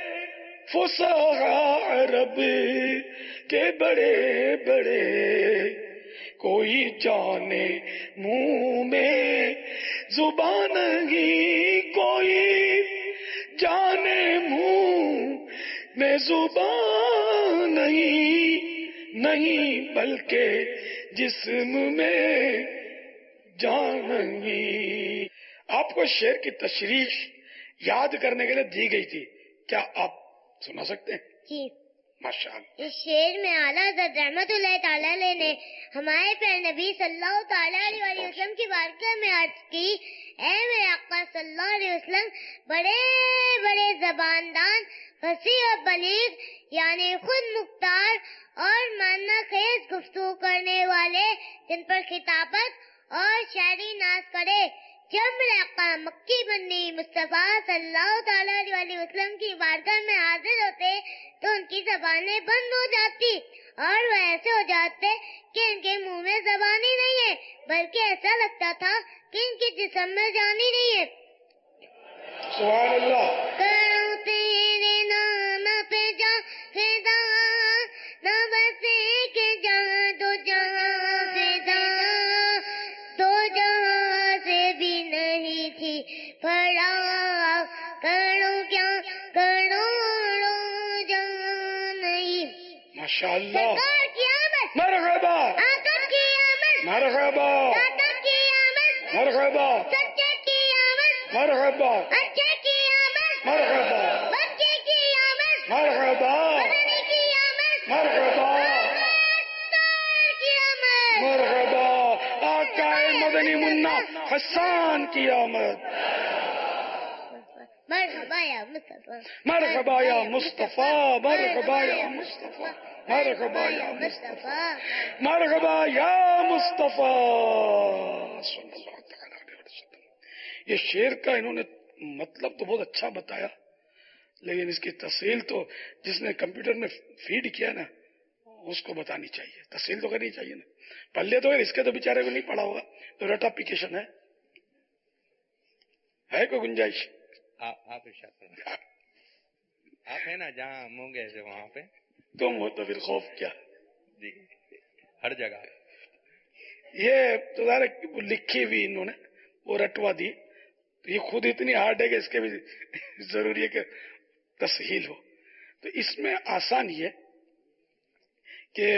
فصحاء عرب کے بڑے بڑے، کوئی جانے منہ میں زبان نہیں، کوئی جانے منہ میں زبان نہیں، نہیں بلکہ جسم میں جان نہیں. آپ کو شعر کی تشریح یاد کرنے کے لیے دی گئی تھی، کیا آپ سنا سکتے ہیں؟ جی ماشاء اللہ. اس شعر میں اعلیٰ حضرت رحمت اللہ تعالیٰ علیہ نے ہمارے پیارے نبی صلی اللہ تعالیٰ علیہ وسلم کی بارگاہ میں عرض کی، اے میرے آقا صلی اللہ علیہ وسلم، بڑے بڑے زباندان، فصیح اور بلیغ یعنی خود مختار اور معنی خیز گفتگو کرنے والے، جن پر خطابت اور شاعری ناز کرے، جب میرے آقا مکی بنی مصطفیٰ صلی اللہ تعالیٰ علیہ وسلم کی بارگاہ میں حاضر ہوتے تو ان کی زبانیں بند ہو جاتی اور وہ ایسے ہو جاتے کہ ان کے منہ میں زبان ہی نہیں ہے، بلکہ ایسا لگتا تھا کہ ان کے جسم میں جان ہی نہیں ہے. سبحان اللہ. کروں تیرے نام پہ جا فدا، نہ بس ایک جہاں دو جہاں فدا، دو جہاں سے بھی نہیں تھی پڑا، کروں کیا کروڑوں جہاں نہیں. ماشاء اللہ. سرکار کی آمد، مرحبا. آقا کی آمد، مرحبا. آقا کی آمد، مرحبا. سچے کی آمد، مرحبا. اچھے کی آمد، مرحبا. بچے کی آمد، مرحبا. مدنی کی آمد، مرحبا. کی آمد، مرحبا. آقا مدنی منا حسان کی آمد. مرحبا یا مصطفیٰ، مرحبا یا مصطفیٰ، مرحبا یا مصطفیٰ، مرحبا یا مصطفیٰ، مرحبا یا مصطفیٰ صلی اللہ تعالی علیہ وسلم. یہ شعر کا انہوں نے مطلب تو بہت اچھا بتایا، لیکن اس کی تفصیل تو جس نے کمپیوٹر میں فیڈ کیا نا اس کو بتانی چاہیے، تفصیل تو کرنی چاہیے نا. پلے تو اس کے تو بیچارے کو نہیں پڑا ہوگا، تو ریٹ اپلیکیشن ہے ہے کوئی گنجائش؟ آپ ارشاد فرمائیں. آپ ہیں نا جہاں ہم ہوں گے ایسے وہاں پہ تم ہو تو پھر خوف کیا؟ جی ہر جگہ. یہ تو ظاہر ہے لکھی ہوئی انہوں نے وہ رٹوا دی، تو یہ خود اتنی ہارڈ ہے کہ اس کے بھی ضروری ہے کہ تسہیل ہو. تو اس میں آسان یہ کہ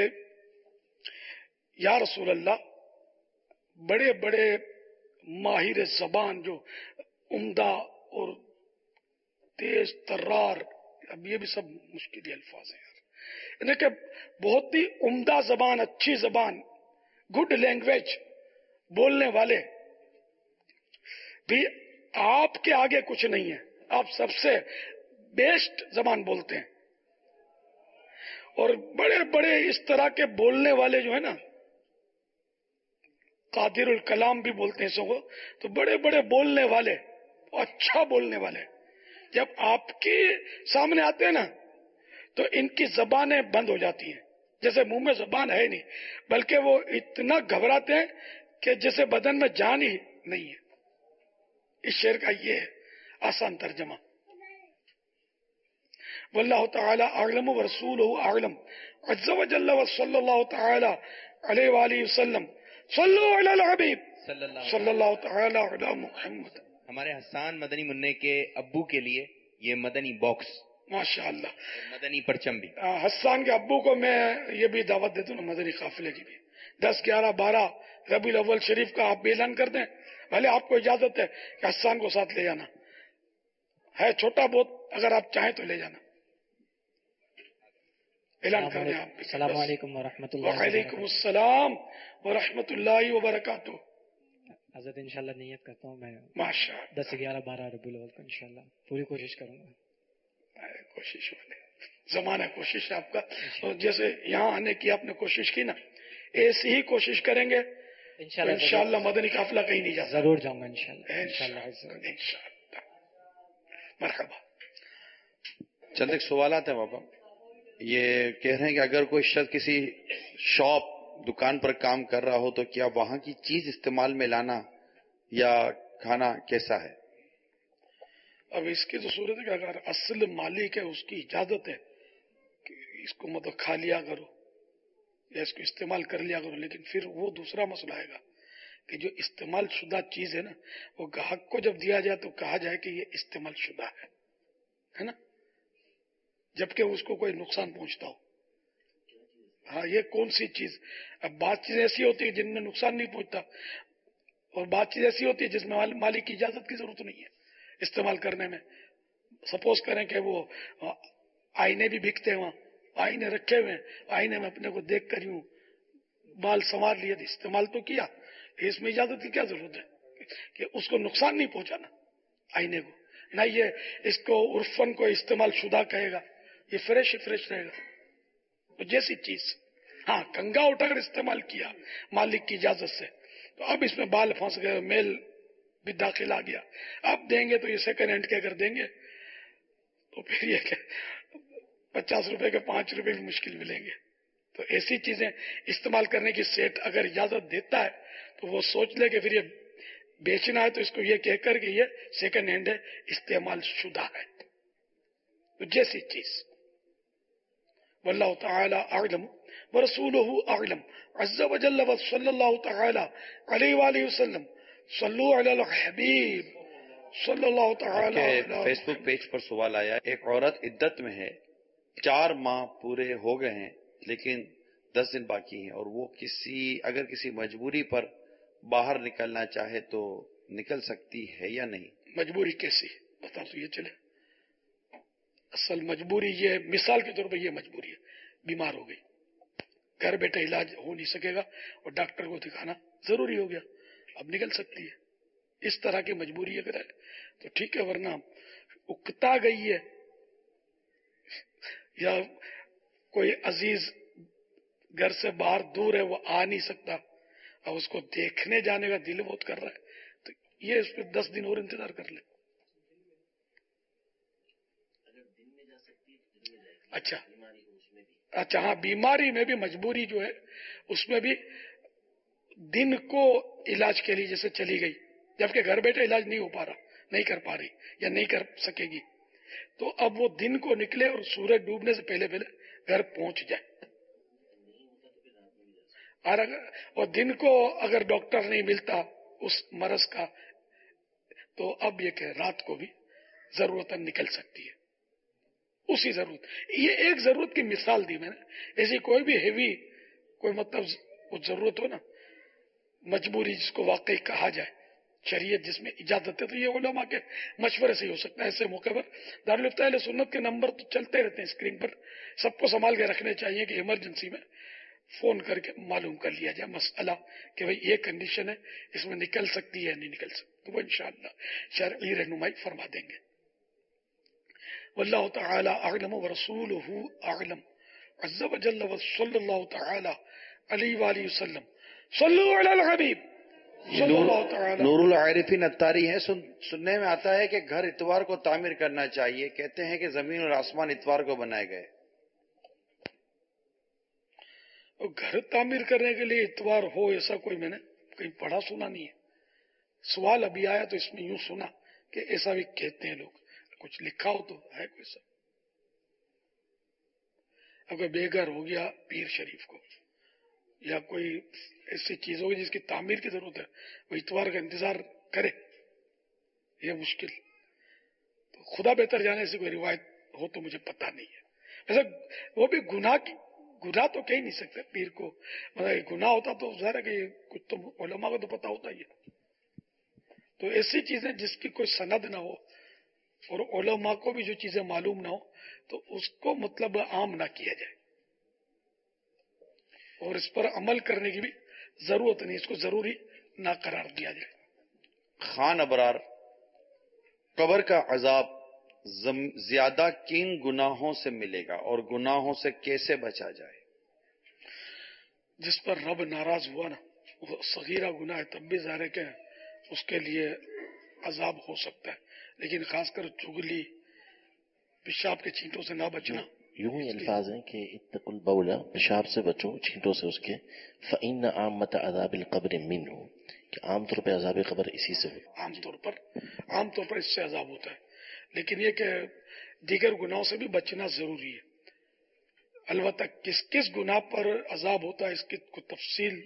یا رسول اللہ، بڑے بڑے ماہر زبان جو عمدہ اور تیز ترار، اب یہ بھی سب مشکل الفاظ ہیں یار، یعنی کہ بہت ہی عمدہ زبان، اچھی زبان، گڈ لینگویج بولنے والے بھی آپ کے آگے کچھ نہیں ہے. آپ سب سے بیسٹ زبان بولتے ہیں. اور بڑے بڑے اس طرح کے بولنے والے جو ہے نا، قادر الکلام بھی بولتے ہیں سو کو، تو بڑے بڑے بولنے والے، اچھا بولنے والے، جب آپ کے سامنے آتے ہیں نا تو ان کی زبانیں بند ہو جاتی ہیں، جیسے منہ میں زبان ہے نہیں، بلکہ وہ اتنا گھبراتے ہیں کہ جیسے بدن میں جان ہی نہیں ہے. اس شعر کا یہ ہے آسان ترجمہ. واللہ تعالی اعلم ورسولہ اعلم عز وجل وصلی اللہ تعالی علیہ وآلہ وسلم. صلو علی الحبیب صلی اللہ تعالی علی محمد. ہمارے حسان مدنی منع کے ابو کے لیے یہ مدنی باکس ماشاء اللہ، مدنی پرچم بھی. حسان کے ابو کو میں یہ بھی دعوت دیتا ہوں مدنی قافلے کی بھی. دس گیارہ بارہ ربیع الاول شریف کا آپ بھی اعلان کر دیں، بھلے آپ کو اجازت ہے کہ حسان کو ساتھ لے جانا ہے، چھوٹا بہت اگر آپ چاہیں تو لے جانا. اعلان کر دیں آپ. السلام علیکم ورحمۃ اللہ. وعلیکم السلام ورحمۃ اللہ وبرکاتہ. حضرت انشاءاللہ نیت کرتا ہوں میں ماشاء اللہ دس گیارہ بارہ ربیع الاول کو انشاءاللہ پوری کوشش کروں گا. کوشش والے زمانہ کوشش ہے آپ کا، اور جیسے یہاں آنے کی آپ نے کوشش کی نا، ایسی ہی کوشش کریں گے انشاءاللہ مدنی قافلہ کہیں نہیں جاتا. ضرور جاؤں گا انشاءاللہ. انشاءاللہ. مرحبا. چند ایک سوالات ہیں بابا. یہ کہہ رہے ہیں کہ اگر کوئی شخص کسی شاپ دکان پر کام کر رہا ہو تو کیا وہاں کی چیز استعمال میں لانا یا کھانا کیسا ہے؟ اب اس کی تو صورت ہے کہ اگر اصل مالک ہے اس کی اجازت ہے کہ اس کو مطلب کھا لیا کرو یا اس کو استعمال کر لیا کرو، لیکن پھر وہ دوسرا مسئلہ آئے گا کہ جو استعمال شدہ چیز ہے نا، وہ گاہک کو جب دیا جائے تو کہا جائے کہ یہ استعمال شدہ ہے ہے نا، جبکہ اس کو کوئی نقصان پہنچتا ہو. ہاں یہ کون سی چیز؟ اب بات چیز ایسی ہوتی ہے جن میں نقصان نہیں پہنچتا، اور بات چیز ایسی ہوتی ہے جس میں مالک کی اجازت کی ضرورت نہیں ہے استعمال کرنے میں. سپوز کریں کہ وہ آئینے بھی بکتے ہیں، وہاں آئینے رکھے ہوئے ہیں، آئینے میں اپنے کو دیکھ کر یوں بال سنوار لیے، استعمال تو کیا، اس میں اجازت کی کیا ضرورت ہے کہ اس کو نقصان نہیں پہنچانا آئینے کو. نہ یہ اس کو عرفن کو استعمال شدہ کہے گا، یہ فریش فریش رہے گا. تو جیسی چیز ہاں کنگا اٹھا کر استعمال کیا مالک کی اجازت سے، تو اب اس میں بال پھنس گئے، میل بھی داخل آ گیا، اب دیں گے تو یہ سیکنڈ ہینڈ کے اگر دیں گے تو پھر یہ کہ پچاس روپے کے پانچ روپے بھی مشکل ملیں گے. تو ایسی چیزیں استعمال کرنے کی سیٹ اگر اجازت دیتا ہے تو وہ سوچ لے کہ پھر یہ بیچنا ہے تو اس کو یہ کہہ کر کہ یہ سیکنڈ ہینڈ ہے، استعمال شدہ ہے. تو جیسی چیز. واللہ تعالی اعلم ورسولہ اعلم عز وجل وصلی اللہ تعالی علیہ وآلہ وسلم. صلو علی الحبیب صلی اللہ تعالی علیہ. فیس بک پیج پر سوال آیا، ایک عورت عدت میں ہے، چار ماہ پورے ہو گئے ہیں لیکن دس دن باقی ہیں، اور وہ کسی اگر کسی مجبوری پر باہر نکلنا چاہے تو نکل سکتی ہے یا نہیں؟ مجبوری کیسی بتا تو یہ چلے. اصل مجبوری یہ مثال کے طور پہ یہ مجبوری ہے، بیمار ہو گئی، گھر بیٹھے علاج ہو نہیں سکے گا اور ڈاکٹر کو دکھانا ضروری ہو گیا، اب نکل سکتی ہے. اس طرح کی مجبوری اگر ہے تو ٹھیک ہے، ورنہ اکتا گئی ہے یا کوئی عزیز گھر سے باہر دور ہے، وہ آ نہیں سکتا، اب اس کو دیکھنے جانے کا دل بہت کر رہا ہے، تو یہ اس پہ دس دن اور انتظار کر لے. اچھا اچھا ہاں بیماری میں بھی مجبوری جو ہے اس میں بھی دن کو علاج کے لیے جیسے چلی گئی، جبکہ گھر بیٹھے علاج نہیں ہو پا رہا، نہیں کر پا رہی یا نہیں کر سکے گی، تو اب وہ دن کو نکلے اور سورج ڈوبنے سے پہلے پہلے گھر پہنچ جائے. اور دن کو اگر ڈاکٹر نہیں ملتا اس مرض کا تو اب یہ کہ رات کو بھی ضرورت نکل سکتی ہے. اسی ضرورت، یہ ایک ضرورت کی مثال دی میں نے، ایسی کوئی بھی ہیوی کوئی مطلب وہ ضرورت ہو نا، مجبوری جس کو واقعی کہا جائے، شریعت جس میں اجازت ہے، تو یہ علماء کے مشورے سے ہی ہو سکتا ہے. ایسے موقع پر دارالفتہ اہل سنت کے نمبر تو چلتے رہتے ہیں اسکرین پر، سب کو سنبھال کے رکھنے چاہیے کہ ایمرجنسی میں فون کر کے معلوم کر لیا جائے مسئلہ کہ بھئی یہ کنڈیشن ہے، اس میں نکل سکتی ہے نہیں نکل سکتی، تو وہ انشاءاللہ شرعی رہنمائی فرما دیں گے. واللہ تعالی اعلم ورسولہ اعلم عز وجل وصلی اللہ تعالی علیہ وآلہ وسلم. صلو علی الحبیب نور العارفین اتاری ہیں. سن, سننے میں آتا ہے کہ گھر اتوار کو تعمیر کرنا چاہیے. کہتے ہیں کہ زمین اور آسمان اتوار کو بنائے گئے. گھر تعمیر کرنے کے لیے اتوار ہو ایسا کوئی میں نے کہیں پڑھا سنا نہیں ہے. سوال ابھی آیا تو اس میں یوں سنا کہ ایسا بھی کہتے ہیں لوگ. کچھ لکھا ہو تو ہے کوئی سا. اگر بے گھر ہو گیا پیر شریف کو یا کوئی ایسی چیز ہوگی جس کی تعمیر کی ضرورت ہے, وہ اتوار کا انتظار کرے, یہ مشکل. تو خدا بہتر جانے سے کوئی روایت ہو تو مجھے پتہ نہیں ہے. ویسے وہ بھی گناہ کی گناہ تو کہہ نہیں سکتے پیر کو. مطلب گناہ ہوتا تو ظاہر ہے کہ کچھ تو علماء کو تو پتہ ہوتا ہی ہے. تو ایسی چیزیں جس کی کوئی سند نہ ہو اور علماء کو بھی جو چیزیں معلوم نہ ہو تو اس کو مطلب عام نہ کیا جائے, اور اس پر عمل کرنے کی بھی ضرورت نہیں, اس کو ضروری نہ قرار دیا جائے. خان ابرار, قبر کا عذاب زیادہ کن گناہوں سے ملے گا اور گناہوں سے کیسے بچا جائے؟ جس پر رب ناراض ہوا نا, وہ صغیرہ گناہ ہے, تب بھی ظاہر ہے کہ اس کے لیے عذاب ہو سکتا ہے, لیکن خاص کر چغلی پیشاب کے چھینٹوں سے نہ بچنا. یوں ہی الفاظ ہیں کہ اتقوا البول, پیشاب سے بچو, چھینٹوں سے اس کے. فإن عامۃ عذاب القبر منہ, کہ عام طور پہ عذاب قبر اسی سے ہو. عام طور پر عام طور پر اس سے عذاب ہوتا ہے, لیکن یہ کہ دیگر گناہوں سے بھی بچنا ضروری ہے. البتہ کس کس گناہ پر عذاب ہوتا ہے اس کی کوئی تفصیل,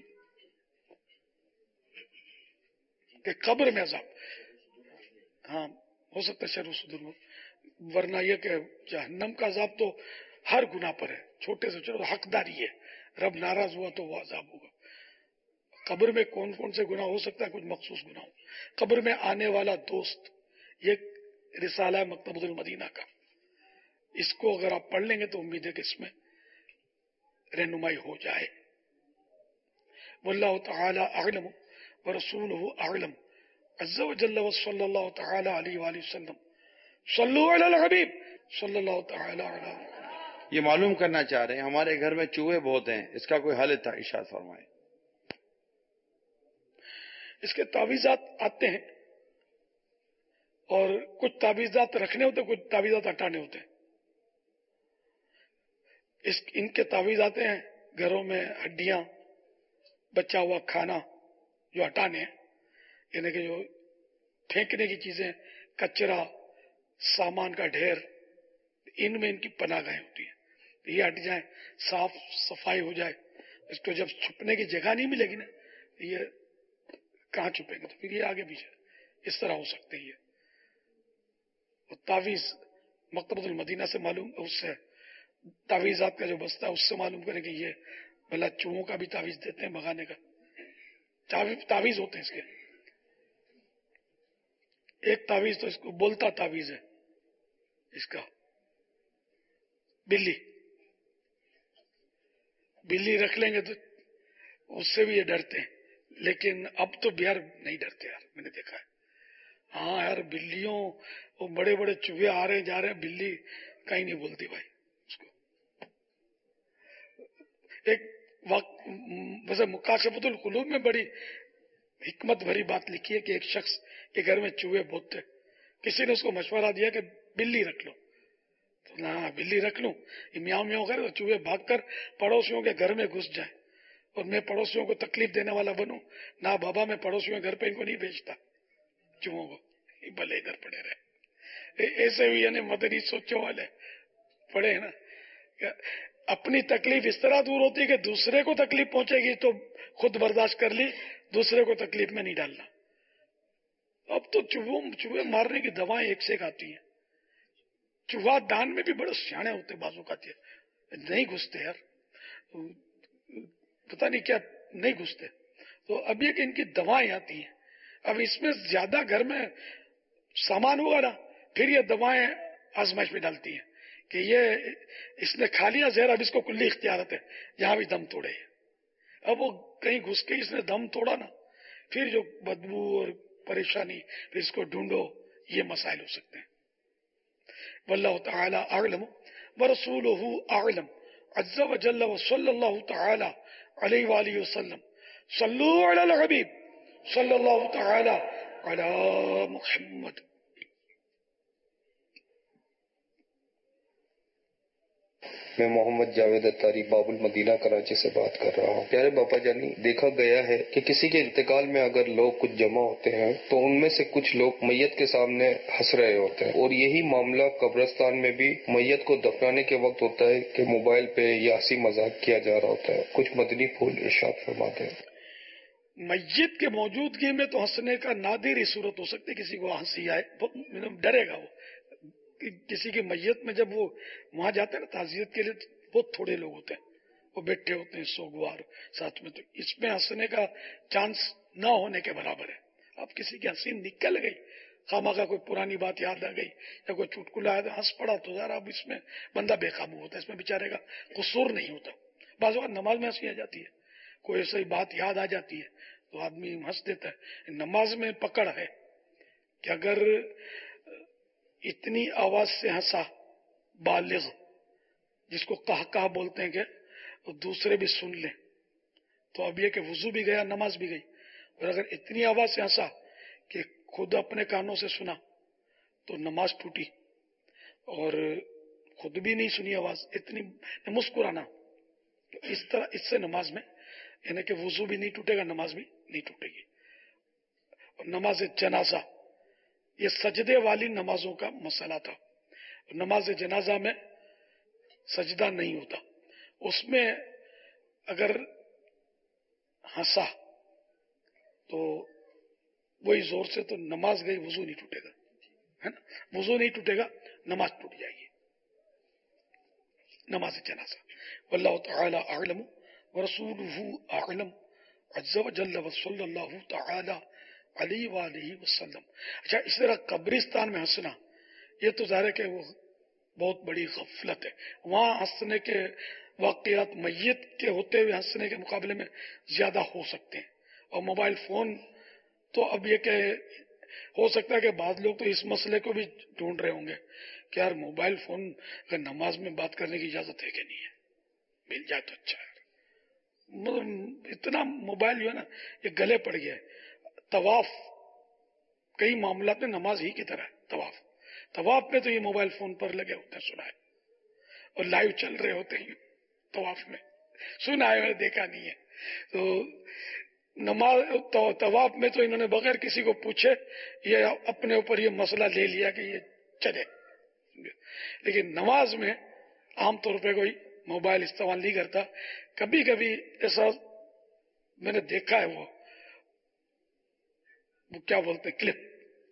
کہ قبر میں عذاب ہاں ہو سکتا ہے شرع صدور میں, ورنہ یہ کہ جہنم کا عذاب تو ہر گناہ پر ہے, چھوٹے سے چھوٹے حقداری ہے. رب ناراض ہوا تو وہ عذاب ہوگا. قبر میں کون کون سے گناہ ہو سکتا ہے, کچھ مخصوص گناہ. قبر میں آنے والا دوست, یہ رسالہ ہے مکتبۃ المدینہ کا, اس کو اگر آپ پڑھ لیں گے تو امید ہے کہ اس میں رہنمائی ہو جائے. واللہ تعالی اعلم ورسولہ اعلم عز وجل وصلی اللہ تعالی علیہ وآلہ وسلم. صلو علی الحبیب صلی اللہ تعالی علیہ. یہ معلوم کرنا چاہ رہے ہیں ہمارے گھر میں چوہے بہت ہیں, اس کا کوئی حل تھا, ارشاد فرمائیں. اس کے تعویذات آتے ہیں, اور کچھ تعویذات رکھنے ہوتے, کچھ تعویذات ہٹانے ہوتے ہیں. اس ان کے تعویذ آتے ہیں گھروں میں ہڈیاں, بچا ہوا کھانا جو ہٹانے ہیں, یعنی کہ جو پھینکنے کی چیزیں, کچرا, سامان کا ڈھیر, ان میں ان کی پناہ گاہیں ہوتی ہیں. یہ ہٹ جائیں, صاف صفائی ہو جائے. اس کو جب چھپنے کی جگہ نہیں ملے گی نا, یہ کہاں چھپیں گے, تو پھر یہ آگے پیچھے اس طرح ہو سکتے ہیں. یہ تعویذ مکتبۃ المدینہ سے معلوم, اس سے تعویذات کا جو بستہ ہے اس سے معلوم کریں کہ یہ بھلا چوہوں کا بھی تعویذ دیتے ہیں بھگانے کا. تعویذ ہوتے ہیں اس کے. ایک تعویذ تو اس کو بولتا تعویذ ہے, اس کا بلی بلی رکھ لیں گے تو اس سے بھی یہ ڈرتے ہیں, لیکن اب تو بہار نہیں ڈرتے یار, میں نے دیکھا ہے. ہاں یار بلیوں, وہ بڑے بڑے چوہے آ رہے جا رہے ہیں, بلی کہیں نہیں بولتی بھائی اس کو. ایک وقت ویسے مکاشفۃ القلوب میں بڑی حکمت بھری بات لکھی ہے کہ ایک شخص کے گھر میں چوہے بہت تھے, کسی نے اس کو مشورہ دیا کہ بلی رکھ لو. تو نہ بلی رکھ لوں, یہ میاؤں میاؤں کرے تو چوہے بھاگ کر پڑوسیوں کے گھر میں گھس جائیں, اور میں پڑوسیوں کو تکلیف دینے والا بنوں. نہ بابا, میں پڑوسیوں کے گھر پہ ان کو نہیں بھیجتا, چوہوں کو, بھلے ادھر پڑے رہے. ایسے بھی یعنی مدنی سوچوں والے پڑے ہیں نا, اپنی تکلیف اس طرح دور ہوتی ہے کہ دوسرے کو تکلیف پہنچے گی تو خود برداشت کر لی, دوسرے کو تکلیف میں نہیں ڈالنا. اب تو چوہوں چوہے مارنے کی دوائیں ایک سے ایک آتی ہیں. چوہا دان میں بھی بڑے سیانے ہوتے, بازو کاتے نہیں گھستے یار, پتہ نہیں کیا نہیں گھستے. تو اب یہ کہ ان کی دوائیں آتی ہیں. اب اس میں زیادہ گھر میں سامان ہوگا نا, پھر یہ دوائیں آزمائش میں ڈالتی ہیں کہ یہ اس نے کھا لیا زہر, اب اس کو کلی اختیارت ہے جہاں بھی دم توڑے. اب وہ کہیں گھس کے اس نے دم توڑا نا, پھر جو بدبو اور پریشانی, پھر اس کو ڈھونڈو, یہ مسائل ہو سکتے ہیں. واللہ تعالی اعلم ورسولہ اعلم عز وجل وصلی اللہ تعالی علیہ وآلہ وسلم. صلو علی الحبیب सल्लल्लाहु तआला अला मुहम्मद। मैं मोहम्मद जावेद अत्तारी बाबुल मदीना कराची से बात कर रहा हूँ। प्यारे बाबा जानी, देखा गया है कि किसी के इंतकाल में अगर लोग कुछ जमा होते हैं तो उनमें से कुछ लोग मैयत के सामने हंस रहे होते हैं, और यही मामला कब्रिस्तान में भी मैयत को दफनाने के वक्त होता है कि मोबाइल पे या हंसी मजाक किया जा रहा होता है। कुछ मदनी फूल इरशाद फरमाते हैं। मैयत के मौजूदगी में तो हंसने का नादिर ही सूरत हो सकती है, किसी को हंसी आए, मतलब डरेगा वो। किसी की मैयत में जब वो वहां जाते हैं ना ताजियत के लिए, बहुत थोड़े लोग होते हैं, वो बैठे होते हैं सोगवार साथ में, तो इसमें हंसने का चांस ना होने के बराबर है। अब किसी की हंसी निकल गई, खामा का कोई पुरानी बात याद आ गई या कोई चुटकुला आया, हंस पड़ा, तो यार अब इसमें बंदा बेकाबू होता है, इसमें बेचारे का कसूर नहीं होता। बाज़ वक़्त नमाज में हंसी आ जाती है, कोई ऐसी बात याद आ जाती है तो आदमी हंस देता है। नमाज में पकड़ है कि अगर इतनी आवाज से हंसा बालिग, जिसको कह कहा बोलते हैं, कि तो दूसरे भी सुन ले, तो अब ये कि वुजू भी गया, नमाज भी गई। और अगर इतनी आवाज से हंसा कि खुद अपने कानों से सुना तो नमाज टूटी, और खुद भी नहीं सुनी आवाज, इतनी मुस्कुराना, तो इस तरह इससे नमाज में यानी कि वुजू भी नहीं टूटेगा, नमाज भी नहीं टूटेगी। और नमाज जनाजा, ये सजदे वाली नमाजों का मसला था। नमाज जनाजा में सजदा नहीं होता, उसमें अगर हंसा तो वही जोर से, तो नमाज गई, वुजू नहीं टूटेगा, है ना, वुजू नहीं टूटेगा, नमाज टूट जाएगी, नमाज जनाजा। वल्लाहु तआला अअलम व रसूलुहु अअलम अज़्ज़ा व जल्ल व सल्लल्लाहु तआला अलैहि व आलिहि वसल्लम। अच्छा, इस तरह कब्रिस्तान में हंसना, ये तो ज़ाहिर है कि वो बहुत बड़ी गफलत है। वहां हंसने के वाकयात मैयत के होते हुए हंसने के मुकाबले में ज्यादा हो सकते हैं। और मोबाइल फोन तो अब ये कि हो सकता है कि बाद लोग तो इस मसले को भी ढूंढ रहे होंगे कि यार मोबाइल फोन अगर नमाज में बात करने की इजाजत है कि नहीं है, मिल जाए तो अच्छा है। मतलब इतना मोबाइल जो है ना, ये गले पड़ गया है। तवाफ कई मामला में नमाज ही की तरह है। तवाफ तवाफ में तो ये मोबाइल फोन पर लगे होते हैं, सुना है, और लाइव चल रहे होते हैं तवाफ में, सुना है, देखा नहीं है। तो नमाज तो तवाफ में तो इन्होंने बगैर किसी को पूछे ये अपने ऊपर ये मसला ले लिया कि ये चले। लेकिन नमाज में आमतौर पर कोई मोबाइल इस्तेमाल नहीं करता। कभी कभी ऐसा मैंने देखा है, वो वो क्या बोलते हैं, क्लिप,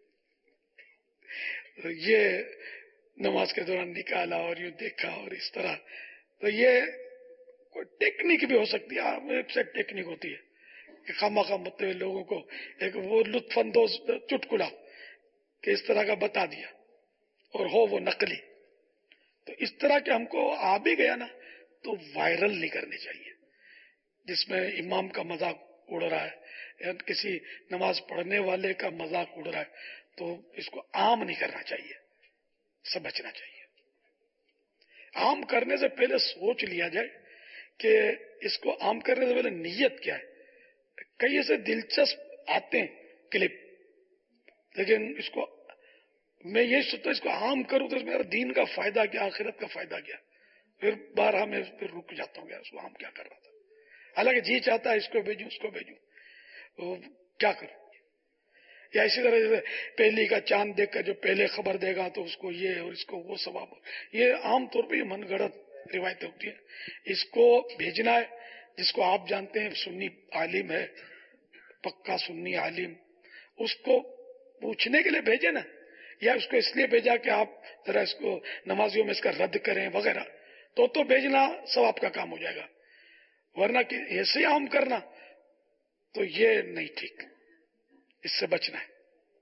तो ये नमाज के दौरान निकाला और यूं देखा और इस तरह। तो ये कोई टेक्निक भी हो सकती है, वेबसाइट टेक्निक होती है कि खामा खा मतलब लोगों को एक वो लुत्फानंदोज चुटकुला कि इस तरह का बता दिया और हो वो नकली। तो इस तरह के हमको आ भी गया ना, तो वायरल नहीं करनी चाहिए, जिसमें इमाम का मजाक उड़ रहा है या किसी नमाज पढ़ने वाले का मजाक उड़ रहा है, तो इसको आम नहीं करना चाहिए, सब बचना चाहिए। आम करने से पहले सोच लिया जाए कि इसको आम करने से पहले नीयत क्या है। कई ऐसे दिलचस्प आते हैं क्लिप, लेकिन इसको मैं ये सोचता हूं इसको आम करूं तो मेरा दीन का फायदा क्या, आखिरत का फायदा क्या। फिर बारह में फिर रुक जाता हूँ, उसको आम क्या कर रहा था। हालांकि जी चाहता है इसको भेजूं उसको भेजूं, तो क्या करूं। या इसी तरह जैसे पहली का चांद देखकर जो पहले खबर देगा तो उसको ये और इसको वो सवाब, ये आमतौर पर मनगढ़ंत रिवायतें होती है। इसको भेजना है जिसको आप जानते हैं सुन्नी आलिम है, पक्का सुन्नी आलिम, उसको पूछने के लिए भेजे ना, या उसको इसलिए भेजा कि आप जरा इसको नमाजियों में इसका रद्द करें वगैरह, तो तो भेजना सवाब का काम हो जाएगा। वरना कि ऐसे आम करना तो ये नहीं ठीक, इससे बचना है।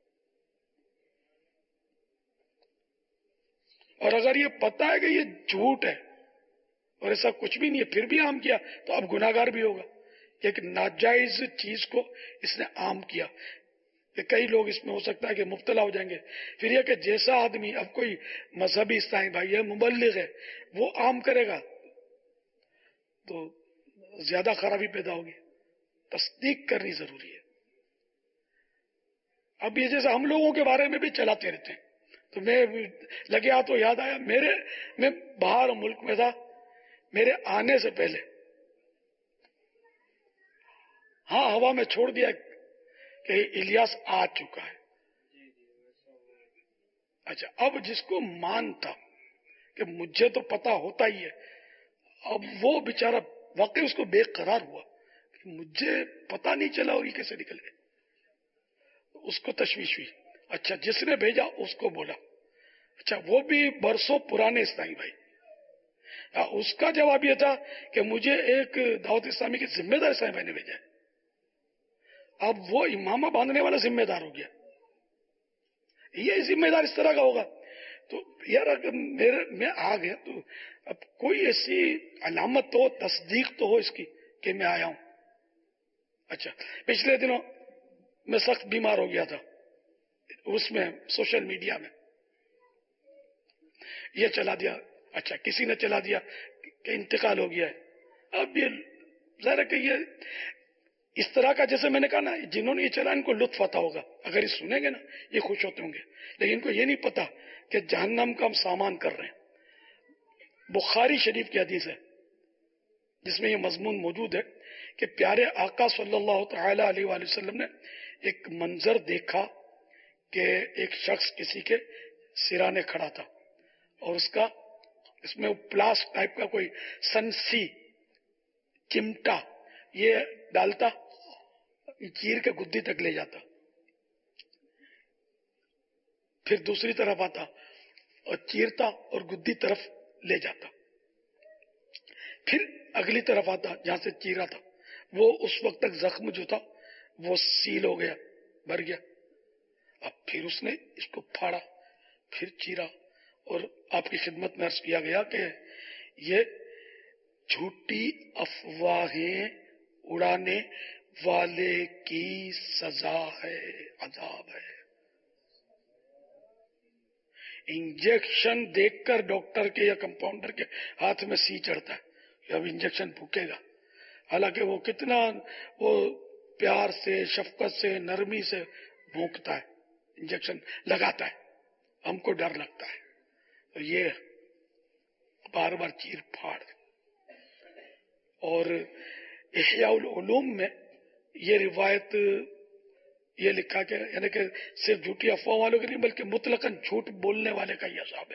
और अगर ये पता है कि ये झूठ है और ऐसा कुछ भी नहीं है फिर भी आम किया, तो अब गुनाहगार भी होगा। एक नाजायज चीज को इसने आम किया, कि कई लोग इसमें हो सकता है कि मुब्तला हो जाएंगे। फिर यह कि जैसा आदमी, अब कोई मजहबी ईसाई भाई है, मुबल्लिग है, वो आम करेगा तो ज्यादा खराबी पैदा होगी। तस्दीक करनी जरूरी है। اب یہ جیسے ہم لوگوں کے بارے میں بھی چلاتے رہتے ہیں، تو میں لگیا تو یاد آیا، میرے میں باہر ملک میں تھا، میرے آنے سے پہلے ہاں ہوا میں چھوڑ دیا کہ الیاس آ چکا ہے. اچھا، اب جس کو مان تھا کہ مجھے تو پتا ہوتا ہی ہے، اب وہ بیچارہ واقعی اس کو بے قرار ہوا کہ مجھے پتا نہیں چلا اور یہ کیسے نکل گئے. اس کو تشویش ہوئی. اچھا، جس نے بھیجا اس کو بولا، اچھا وہ بھی برسوں پرانے اسلامی بھائی، اس کا جواب یہ تھا کہ مجھے ایک دعوت اسلامی کے ذمہ دار اسلامی بھائی نے بھیجا ہے. اب وہ امامہ باندھنے والا ذمہ دار ہو گیا. یہ ذمہ دار اس طرح کا ہوگا تو یار اگر میرے میں آ گیا تو اب کوئی ایسی علامت تو ہو، تصدیق تو ہو اس کی کہ میں آیا ہوں. اچھا، پچھلے دنوں میں سخت بیمار ہو گیا تھا، اس میں سوشل میڈیا میں یہ چلا دیا، اچھا کسی نے چلا دیا کہ انتقال ہو گیا ہے. اب یہ ظاہر ہے کہ یہ اس طرح کا، جیسے میں نے کہا نا، جنہوں نے یہ چلا ان کو لطف آتا ہوگا، اگر یہ سنیں گے نا یہ خوش ہوتے ہوں گے، لیکن ان کو یہ نہیں پتا کہ جہنم کا ہم سامان کر رہے ہیں. بخاری شریف کی حدیث ہے جس میں یہ مضمون موجود ہے کہ پیارے آقا صلی اللہ تعالی علیہ وآلہ وسلم نے ایک منظر دیکھا کہ ایک شخص کسی کے سرانے کھڑا تھا اور اس کا اس میں پلاس ٹائپ کا کوئی سنسی چمٹا یہ ڈالتا، چیر کے گدی تک لے جاتا، پھر دوسری طرف آتا اور چیرتا اور گدی طرف لے جاتا، پھر اگلی طرف آتا جہاں سے چیرا تھا. وہ اس وقت تک زخم جو تھا وہ سیل ہو گیا، بھر گیا. اب پھر اس نے اس کو پھاڑا، پھر چیرا، اور آپ کی خدمت میں عرض کیا گیا کہ یہ جھوٹی افواہیں اڑانے والے کی سزا ہے، عذاب ہے. انجیکشن دیکھ کر ڈاکٹر کے یا کمپاؤنڈر کے ہاتھ میں سی چڑھتا ہے کہ اب انجیکشن پھوکے گا، حالانکہ وہ کتنا وہ پیار سے، شفقت سے، نرمی سے بھونکتا ہے، انجیکشن لگاتا ہے. ہم کو ڈر لگتا ہے تو یہ بار بار چیر پھاڑ. اور احیاء العلوم میں یہ روایت یہ لکھا کہ یعنی کہ صرف جھوٹی افواہ والوں کی نہیں بلکہ مطلقاً جھوٹ بولنے والے کا یہ عذاب ہے.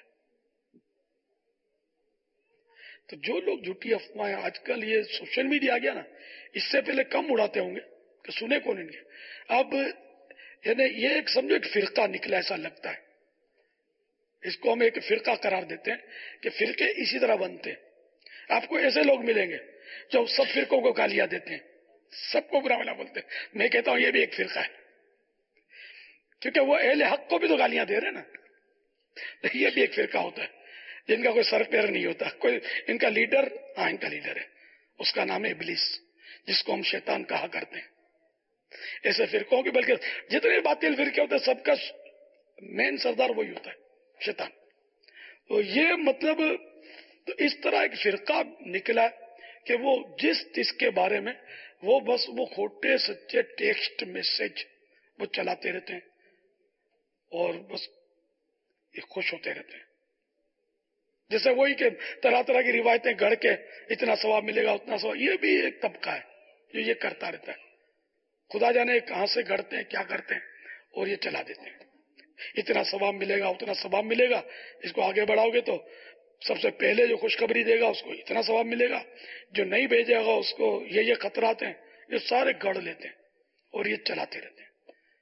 تو جو لوگ جھوٹی افواہیں آج کل یہ سوشل میڈیا آ گیا نا، اس سے پہلے کم اڑاتے ہوں گے کہ سنے کون ان کے. اب یعنی یہ ایک سمجھو ایک فرقہ نکلا ایسا لگتا ہے، اس کو ہم ایک فرقہ قرار دیتے ہیں کہ فرقے اسی طرح بنتے ہیں. آپ کو ایسے لوگ ملیں گے جو سب فرقوں کو گالیاں دیتے ہیں، سب کو برا بھلا بولتے ہیں. میں کہتا ہوں یہ بھی ایک فرقہ ہے، کیونکہ وہ اہل حق کو بھی تو گالیاں دے رہے ہیں نا. یہ بھی ایک فرقہ ہوتا ہے جن کا کوئی سر پیر نہیں ہوتا، کوئی ان کا لیڈر، ہاں ان کا لیڈر ہے، اس کا نام ہے ابلیس، جس کو ہم شیطان کہا کرتے ہیں. ایسے فرقوں کی، بلکہ جتنے باطل فرقے ہوتے ہیں سب کا مین سردار وہی ہوتا ہے، شیطان. تو یہ مطلب تو اس طرح ایک فرقہ نکلا کہ وہ جس جس کے بارے میں وہ بس وہ کھوٹے سچے ٹیکسٹ میسج وہ چلاتے رہتے ہیں اور بس یہ خوش ہوتے رہتے ہیں. جیسے وہی کہ طرح طرح کی روایتیں گھڑ کے اتنا ثواب ملے گا اتنا ثواب، یہ بھی ایک طبقہ ہے جو یہ کرتا رہتا ہے. خدا جانے کہاں سے گھڑتے ہیں، کیا کرتے ہیں، اور یہ چلا دیتے ہیں. اتنا ثواب ملے گا اتنا ثواب ملے گا، اس کو آگے بڑھاؤ گے تو سب سے پہلے جو خوشخبری دے گا اس کو اتنا ثواب ملے گا، جو نہیں بھیجے گا اس کو یہ یہ خطرات ہیں. یہ سارے گڑھ لیتے ہیں اور یہ چلاتے رہتے ہیں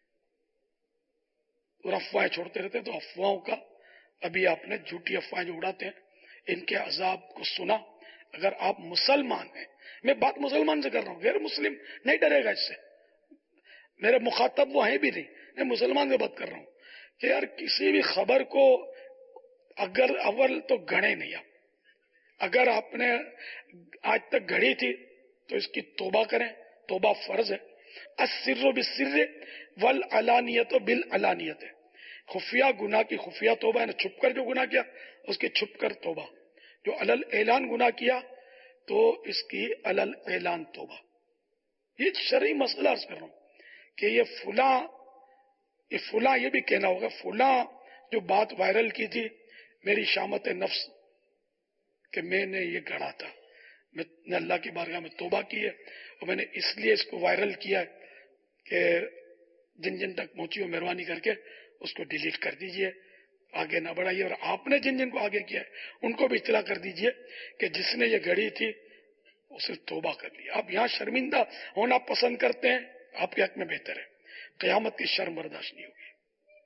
اور افواہیں چھوڑتے رہتے ہیں. تو افواہوں کا ابھی آپ نے جھوٹی افواہیں جو اڑاتے ہیں ان کے عذاب کو سنا. اگر آپ مسلمان ہیں، میں بات مسلمان سے کر رہا ہوں، غیر مسلم نہیں ڈرے گا اس سے، میرے مخاطب وہ ہیں بھی نہیں، میں مسلمان سے بات کر رہا ہوں کہ یار کسی بھی خبر کو اگر اول تو گھڑے نہیں. آپ اگر آپ نے آج تک گھڑی تھی تو اس کی توبہ کریں، توبہ فرض ہے. السر بالسر والعلانیت بالعلانیت، خفیہ گناہ کی خفیہ توبہ ہے نا، چھپ کر جو گناہ کیا اس کی چھپ کر توبہ، جو علل اعلان گناہ کیا تو اس کی علل اعلان توبہ. یہ شرعی مسئلہ عرض کر رہا ہوں کہ یہ فلاں یہ فلاں یہ بھی کہنا ہوگا فلاں جو بات وائرل کی تھی میری شامت نفس کہ میں نے یہ گڑھا تھا، میں نے اللہ کی بارگاہ میں توبہ کی ہے اور میں نے اس لیے اس کو وائرل کیا ہے کہ جن جن تک پہنچی ہو مہربانی کر کے اس کو ڈیلیٹ کر دیجئے، آگے نہ بڑھائیے، اور آپ نے جن جن کو آگے کیا ہے ان کو بھی اطلاع کر دیجئے کہ جس نے یہ گھڑی تھی اسے توبہ کر لیا۔ آپ یہاں شرمندہ ہونا پسند کرتے ہیں، آپ کے حق میں بہتر ہے، قیامت کی شرم برداشت نہیں ہوگی۔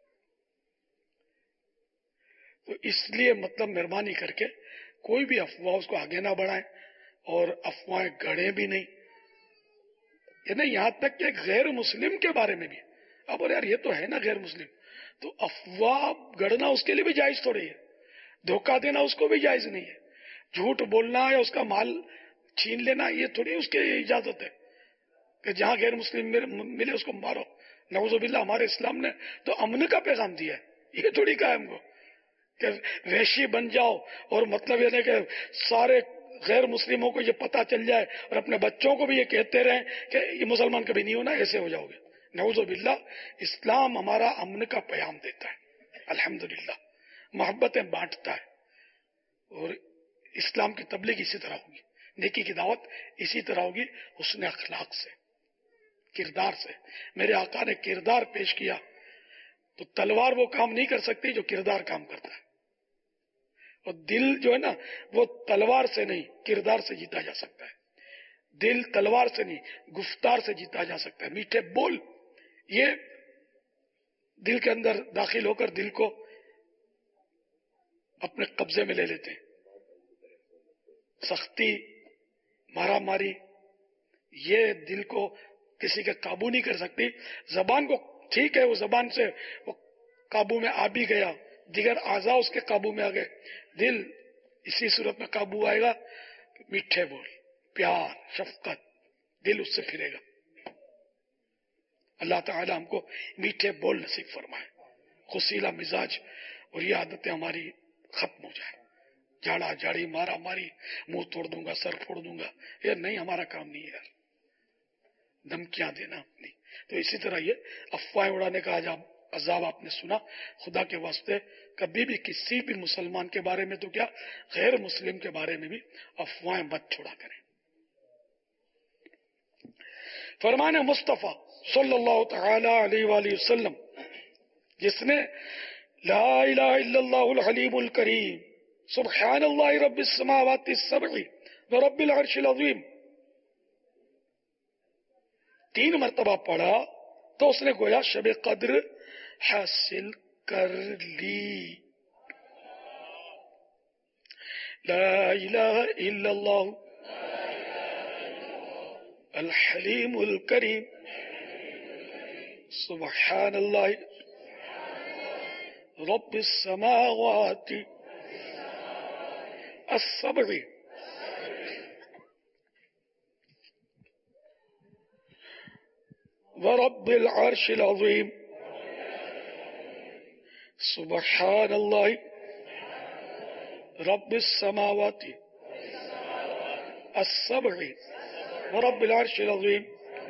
تو اس لیے مطلب مہربانی کر کے کوئی بھی افواہ اس کو آگے نہ بڑھائیں اور افواہیں گڑھیں بھی نہیں، یعنی یہاں تک کہ ایک غیر مسلم کے بارے میں بھی اب اور یار یہ تو ہے نا غیر مسلم، تو افواہ گڑھنا اس کے لیے بھی جائز تھوڑی ہے، دھوکہ دینا اس کو بھی جائز نہیں ہے، جھوٹ بولنا یا اس کا مال چھین لینا یہ تھوڑی اس کے اجازت ہے کہ جہاں غیر مسلم ملے اس کو مارو۔ نعوذ باللہ، ہمارے اسلام نے تو امن کا پیغام دیا ہے، یہ تھوڑی کہا ہم کو کہ وحشی بن جاؤ اور مطلب یہ نہیں کہ سارے غیر مسلموں کو یہ پتا چل جائے اور اپنے بچوں کو بھی یہ کہتے رہیں کہ یہ مسلمان کبھی نہیں ہونا، ایسے ہو جاؤ گے۔ نعوذ باللہ، اسلام ہمارا امن کا پیغام دیتا ہے، الحمدللہ محبتیں بانٹتا ہے، اور اسلام کی تبلیغ اسی طرح ہوگی، نیکی کی دعوت اسی طرح ہوگی، حسن اخلاق سے، کردار سے۔ میرے آقا نے کردار پیش کیا تو تلوار وہ کام نہیں کر سکتی جو کردار کام کرتا ہے، اور دل جو ہے نا وہ تلوار سے نہیں کردار سے جیتا جا سکتا ہے، دل تلوار سے نہیں گفتار سے جیتا جا سکتا ہے۔ میٹھے بول یہ دل کے اندر داخل ہو کر دل کو اپنے قبضے میں لے لیتے ہیں، سختی مارا ماری یہ دل کو کسی کا قابو نہیں کر سکتی۔ زبان کو ٹھیک ہے وہ زبان سے وہ قابو میں آ بھی گیا، دیگر اعضاء اس کے قابو میں آ گئے، دل اسی صورت میں قابو آئے گا، میٹھے بول پیار شفقت دل اس سے پھرے گا۔ اللہ تعالی ہم کو میٹھے بول نصیب فرمائے، خوشیلا مزاج، اور یہ عادتیں ہماری ختم ہو جائے، جھاڑا جھاڑی مارا ماری منہ توڑ دوں گا سر پھوڑ دوں گا، یہ نہیں ہمارا کام نہیں ہے یار، دھمکیاں دینا نہیں۔ تو اسی طرح یہ افواہیں اڑانے کا عذاب آپ نے سنا، خدا کے واسطے کبھی بھی کسی بھی مسلمان کے بارے میں تو کیا غیر مسلم کے بارے میں بھی افواہیں مت چھوڑا کریں۔ فرمان مصطفیٰ صلی اللہ تعالی علیہ وآلہ وسلم، جس نے لا الہ الا اللہ الحلیم الکریم سبحان اللہ رب السماوات السبع ورب العرش العظیم تین مرتبہ پڑھا تو اس نے گویا شب قدر حاصل کر لی۔ لا الہ الا اللہ الحلیم الکریم سبحان اللہ رب السماوات السبع ورب العرش العظیم سبحان اللہ رب السماوات السبع ورب العرش العظیم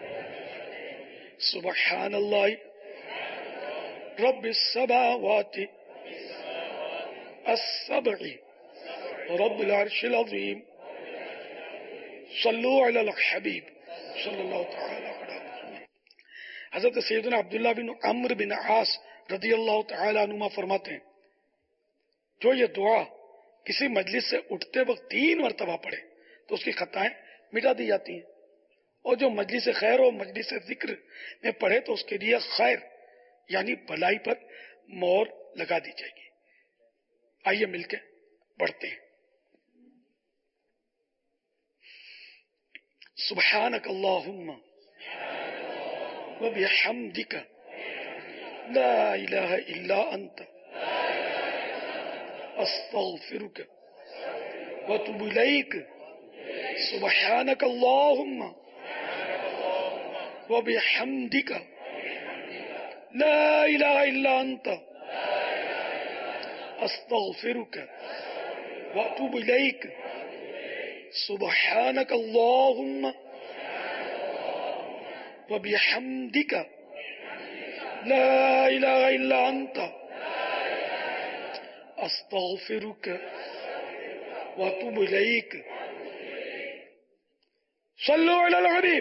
سبحان اللہ رب السماوات السبع رب العرش العظیم۔ صلو علی الحبیب صلی اللہ تعالی علیہ وسلم۔ حضرت سیدنا عبداللہ بن عمرو بن عاص رضی اللہ تعالی عنہما فرماتے ہیں جو یہ دعا کسی مجلس سے اٹھتے وقت تین مرتبہ پڑھے تو اس کی خطائیں مٹا دی جاتی ہیں، اور جو مجلس خیر و مجلس ذکر میں پڑھے تو اس کے لیے خیر یعنی بھلائی پر مہر لگا دی جائے گی۔ آئیے مل کے پڑھتے ہیں۔ سبحانک اللہم وبحمدک لا الہ الا انت استغفرک واتوب الیک۔ سبحانک اللہم وبحمدک لا الہ الا انت استغفرک واتوب الیک۔ سبحانک اللہم وبحمدک لا إله إلا أنت أستغفرك وأتوب إليك صلوا على الحبيب.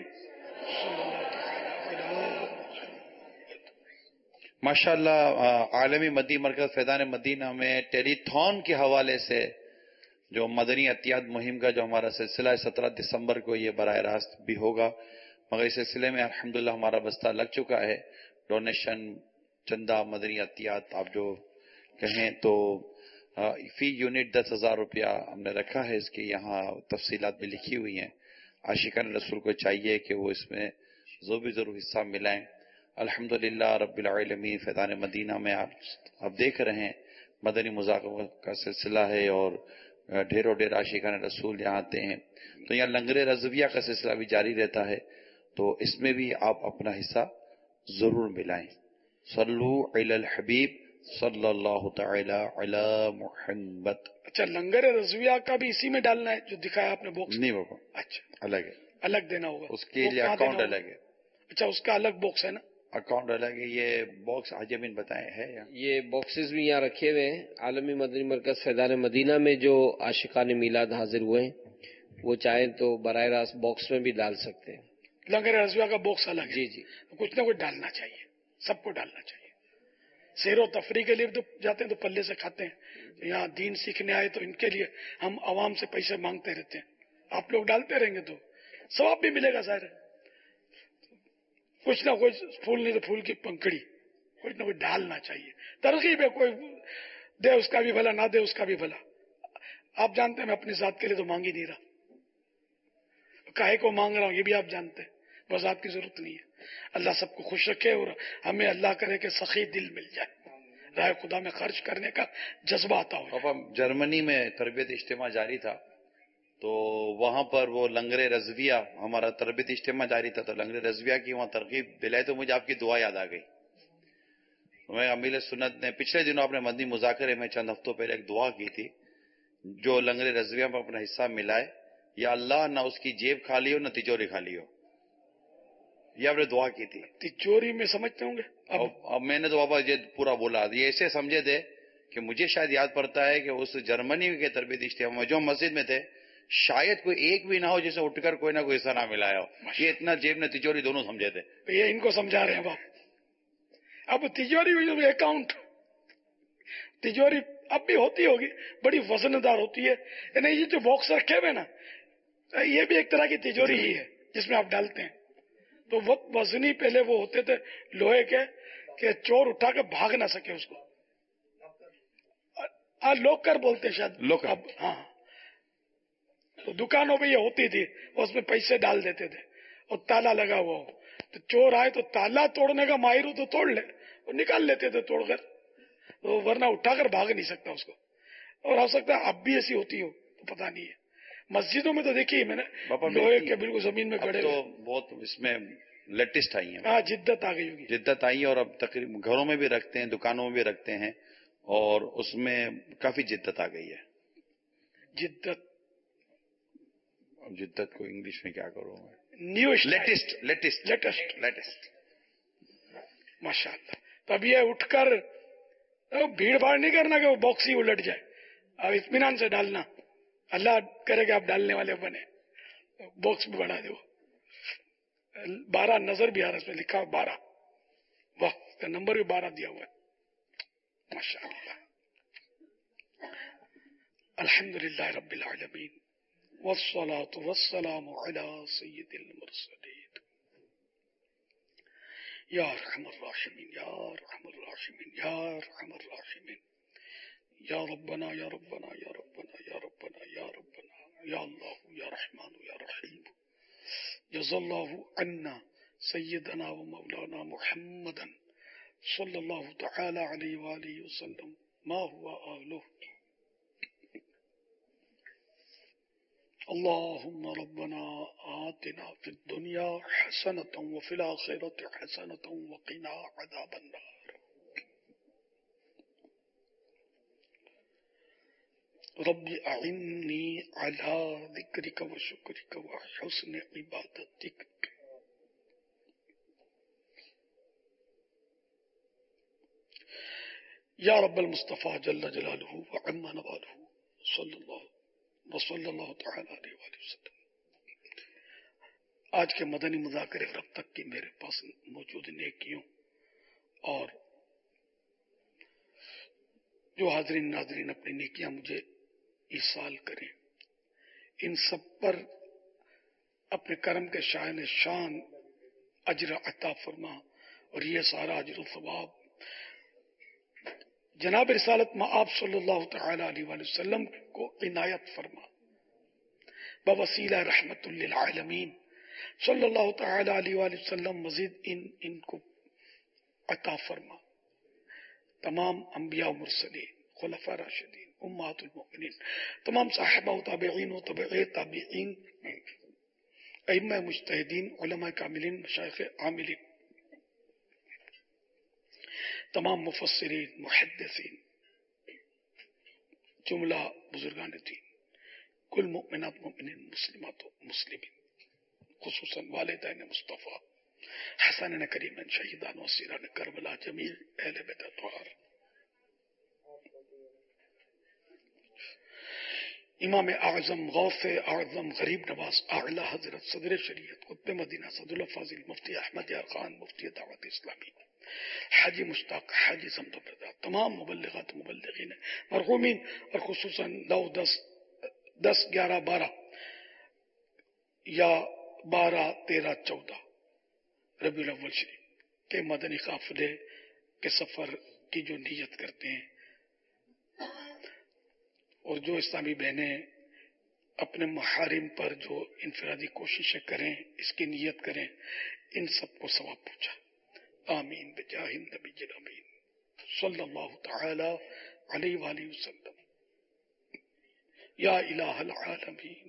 ماشاءاللہ عالمی مدی مرکز فیضان مدینہ میں ٹیلی تھون کے حوالے سے جو مدنی عطیات مہم کا جو ہمارا سلسلہ ہے سترہ دسمبر کو یہ براہ راست بھی ہوگا، مگر اس سلسلے میں الحمدللہ ہمارا بستہ لگ چکا ہے. ڈونیشن، چندہ، مدنی عطیات آپ جو کہیں تو فی یونٹ دس ہزار روپیہ ہم نے رکھا ہے. اس کی یہاں تفصیلات بھی لکھی ہوئی ہیں. عاشقان رسول کو چاہیے کہ وہ اس میں جو بھی ضرور حصہ ملائیں. الحمدللہ رب العالمین فیضان مدینہ میں آپ آپ دیکھ رہے ہیں مدنی مذاکرہ کا سلسلہ ہے اور ڈھیروں ڈھیر عاشقان رسول یہاں آتے ہیں، تو یہاں لنگر رضویہ کا سلسلہ بھی جاری رہتا ہے، تو اس میں بھی آپ اپنا حصہ ضرور ملائیں. صلو علی الحبیب صلی اللہ تعالی علی محمد. اچھا، لنگر رضویہ کا بھی اسی میں ڈالنا ہے جو دکھایا آپ نے باکس؟ نہیں بابا، اچھا الگ ہے، الگ دینا ہوگا اس کے لیے اکاؤنٹ الگ ہے. اچھا، اس کا الگ باکس ہے نا؟ اکاؤنٹ الگ ہے. یہ باکس حاج امین بتائیں ہے یا یہ باکسز بھی یہاں رکھے ہوئے ہیں. عالمی مدنی مرکز فیضان مدینہ میں جو عاشقان میلاد حاضر ہوئے ہیں وہ چاہیں تو براہ راست باکس میں بھی ڈال سکتے ہیں. لنگر رضویہ کا باکس الگ ہے. جی جی، کچھ نہ کچھ ڈالنا چاہیے، سب کو ڈالنا چاہیے. سیر و تفریح کے لیے تو جاتے ہیں تو پلے سے کھاتے ہیں، یہاں دین سیکھنے آئے تو ان کے لیے ہم عوام سے پیسے مانگتے رہتے ہیں. آپ لوگ ڈالتے رہیں گے تو ثواب بھی ملے گا. ظاہر ہے کچھ نہ کچھ، پھول نہیں تو پھول کی پنکھڑی، کچھ نہ کچھ ڈالنا چاہیے. ترغیب ہے، کوئی دے اس کا بھی بھلا، نہ دے اس کا بھی بھلا. آپ جانتے ہیں میں اپنی ذات کے لیے تو مانگ ہی نہیں رہا، کاہے کو مانگ رہا ہوں یہ بھی آپ جانتے ہیں. بس آپ کی ضرورت نہیں ہے. اللہ سب کو خوش رکھے اور ہمیں اللہ کرے کہ سخی دل مل جائے، راہ خدا میں خرچ کرنے کا جذبہ آتا ہو. پاپا جرمنی میں تربیت اجتماع جاری تھا تو وہاں پر وہ لنگر رضویہ ہمارا تربیت اجتماع جاری تھا، تو لنگر رضویہ کی وہاں ترغیب دلائی تو مجھے آپ کی دعا یاد آ گئی. میں امیل سنت نے پچھلے دنوں اپنے مدنی مذاکرے میں چند ہفتوں پہلے ایک دعا کی تھی، جو لنگر رضویہ میں اپنا حصہ ملائے یا اللہ نہ اس کی جیب خالی ہو نہ تجوری خالی ہو. یہ آپ نے دعا کی تھی. تجوری میں سمجھتے ہوں گے. اب, اب میں نے تو بابا یہ پورا بولا، یہ ایسے سمجھے تھے کہ مجھے شاید یاد پڑتا ہے کہ اس جرمنی کے تربیت اجتماع میں جو مسجد میں تھے شاید کوئی ایک بھی نہ ہو جسے اٹھ کر کوئی نہ کوئی حصہ نہ ملایا ہو. یہ اتنا جیب نے تجوری دونوں سمجھے تھے. یہ ان کو سمجھا رہے ہیں باپ. اب تجوری بھی اکاؤنٹ تجوری اب بھی ہوتی ہوگی، بڑی وزن دار ہوتی ہے. یعنی یہ جو باکس رکھے ہوئے نا یہ بھی ایک طرح کی تجوری ہی ہے جس میں آپ ڈالتے ہیں. تو وہ وزنی پہلے وہ ہوتے تھے لوہے کے کہ چور اٹھا کے بھاگ نہ سکے اس کو. لوکر بولتے شاید لوکر. اب ہاں تو دکانوں پہ یہ ہوتی تھی، اس میں پیسے ڈال دیتے تھے اور تالا لگا ہوا ہو تو چور آئے تو تالا توڑنے کا ماہر ہو تو توڑ لے، وہ نکال لیتے تھے توڑ کر، ورنہ اٹھا کر بھاگ نہیں سکتا اس کو. اور ہو سکتا ہے اب بھی ایسی ہوتی ہو تو پتہ نہیں ہے. مسجدوں میں تو دیکھی میں نے لوہے کے بالکل زمین میں گڑے. تو بہت اس میں لیٹسٹ آئی ہیں. ہاں جدت آ گئی ہوگی. جدت آئی ہے اور اب تقریباً گھروں میں بھی رکھتے ہیں، دکانوں میں بھی رکھتے ہیں اور اس میں کافی جدت آ گئی ہے. جدت جدت کو انگلش میں کیا کروں میں؟ New latest latest latest latest ماشاء اللہ. تب یہ اٹھ کر بھیڑ بھاڑ نہیں کرنا کہ وہ باکس ہی الٹ جائے. اب اطمینان سے ڈالنا، اللہ کرے کہ آپ ڈالنے والے بنے. باکس بھی بڑھا دو. بارہ نظر بھی آ رہا، اس میں لکھا بارہ. واہ، اس کا نمبر بھی بارہ دیا ہوا ہے ماشاء اللہ. الحمدللہ رب العالمین والصلاة والسلام على سید المرسلین. یا ارحم الراحمین یا ارحم الراحمین یا ارحم الراحمین. یا ربنا یا ربنا یا ربنا یا ربنا یا ربنا یا اللہ یا رحمان یا رحیم. جزا اللہ عنا سیدنا و مولانا محمدا صلی اللہ تعالی علیہ وآلہ وسلم ما هو آلہ. اللهم ربنا آتنا في الدنيا حسنة وفي الآخرة حسنة وقنا عذاب النار. رب أعني على ذكرك وشكرك وحسن عبادتك. یا رب المصطفیٰ جل جلالہ وعم نوالہ صلی اللہ وصلی اللہ تعالی علیہ وآلہ وسلم۔ آج کے مدنی مذاکرے اور اب تک کی میرے پاس موجود نیکیوں اور جو حاضرین ناظرین اپنی نیکیاں مجھے ایصال کریں، ان سب پر اپنے کرم کے شائن شان اجر عطا فرما، اور یہ سارا اجر و ثواب جناب رسالت مآب صلی اللہ تعالی علیہ وآلہ وسلم کو عنایت فرما، بوسیلہ رحمت للعالمین صلی اللہ تعالی علیہ وآلہ وسلم مزید ان ان کو عطا فرما۔ تمام انبیاء و مرسلین، خلفاء راشدین، امہات المؤمنین، تمام صحابہ و تابعین و تابعی تابعین، ائمہ مجتہدین، علماء کاملین، مشایخ عاملین، تمام مفسرین، محدثین، جملہ بزرگان دین، کل مؤمنات مؤمنین، مسلمات و مسلمین، خصوصاً والدین مصطفیٰ، حسنین کریمین، شہیدان و اسیران کربلا، جمیع اہل بیت اطہار، امام اعظم غوث اعظم غریب نواز اعلی حضرت صدر شریعت قطب مدینہ سعد اللہ فاضل مفتی احمد یار خان مفتی دعوت اسلامی حاجی مشتاق حاجی زمد بردا، تمام مبلغات مبلغین مرحومین، اور خصوصاً نو دس دس گیارہ بارہ یا بارہ تیرہ چودہ ربیع الاول شریف کے مدنی قافلے کے سفر کی جو نیت کرتے ہیں، اور جو اسلامی بہنیں اپنے محارم پر جو انفرادی کوششیں کریں، اس کی نیت کریں، ان سب کو ثواب پہنچا۔ آمین بجاہ النبی الامین صلی اللہ تعالی علیہ وآلہ وسلم۔ یا الہ العالمین،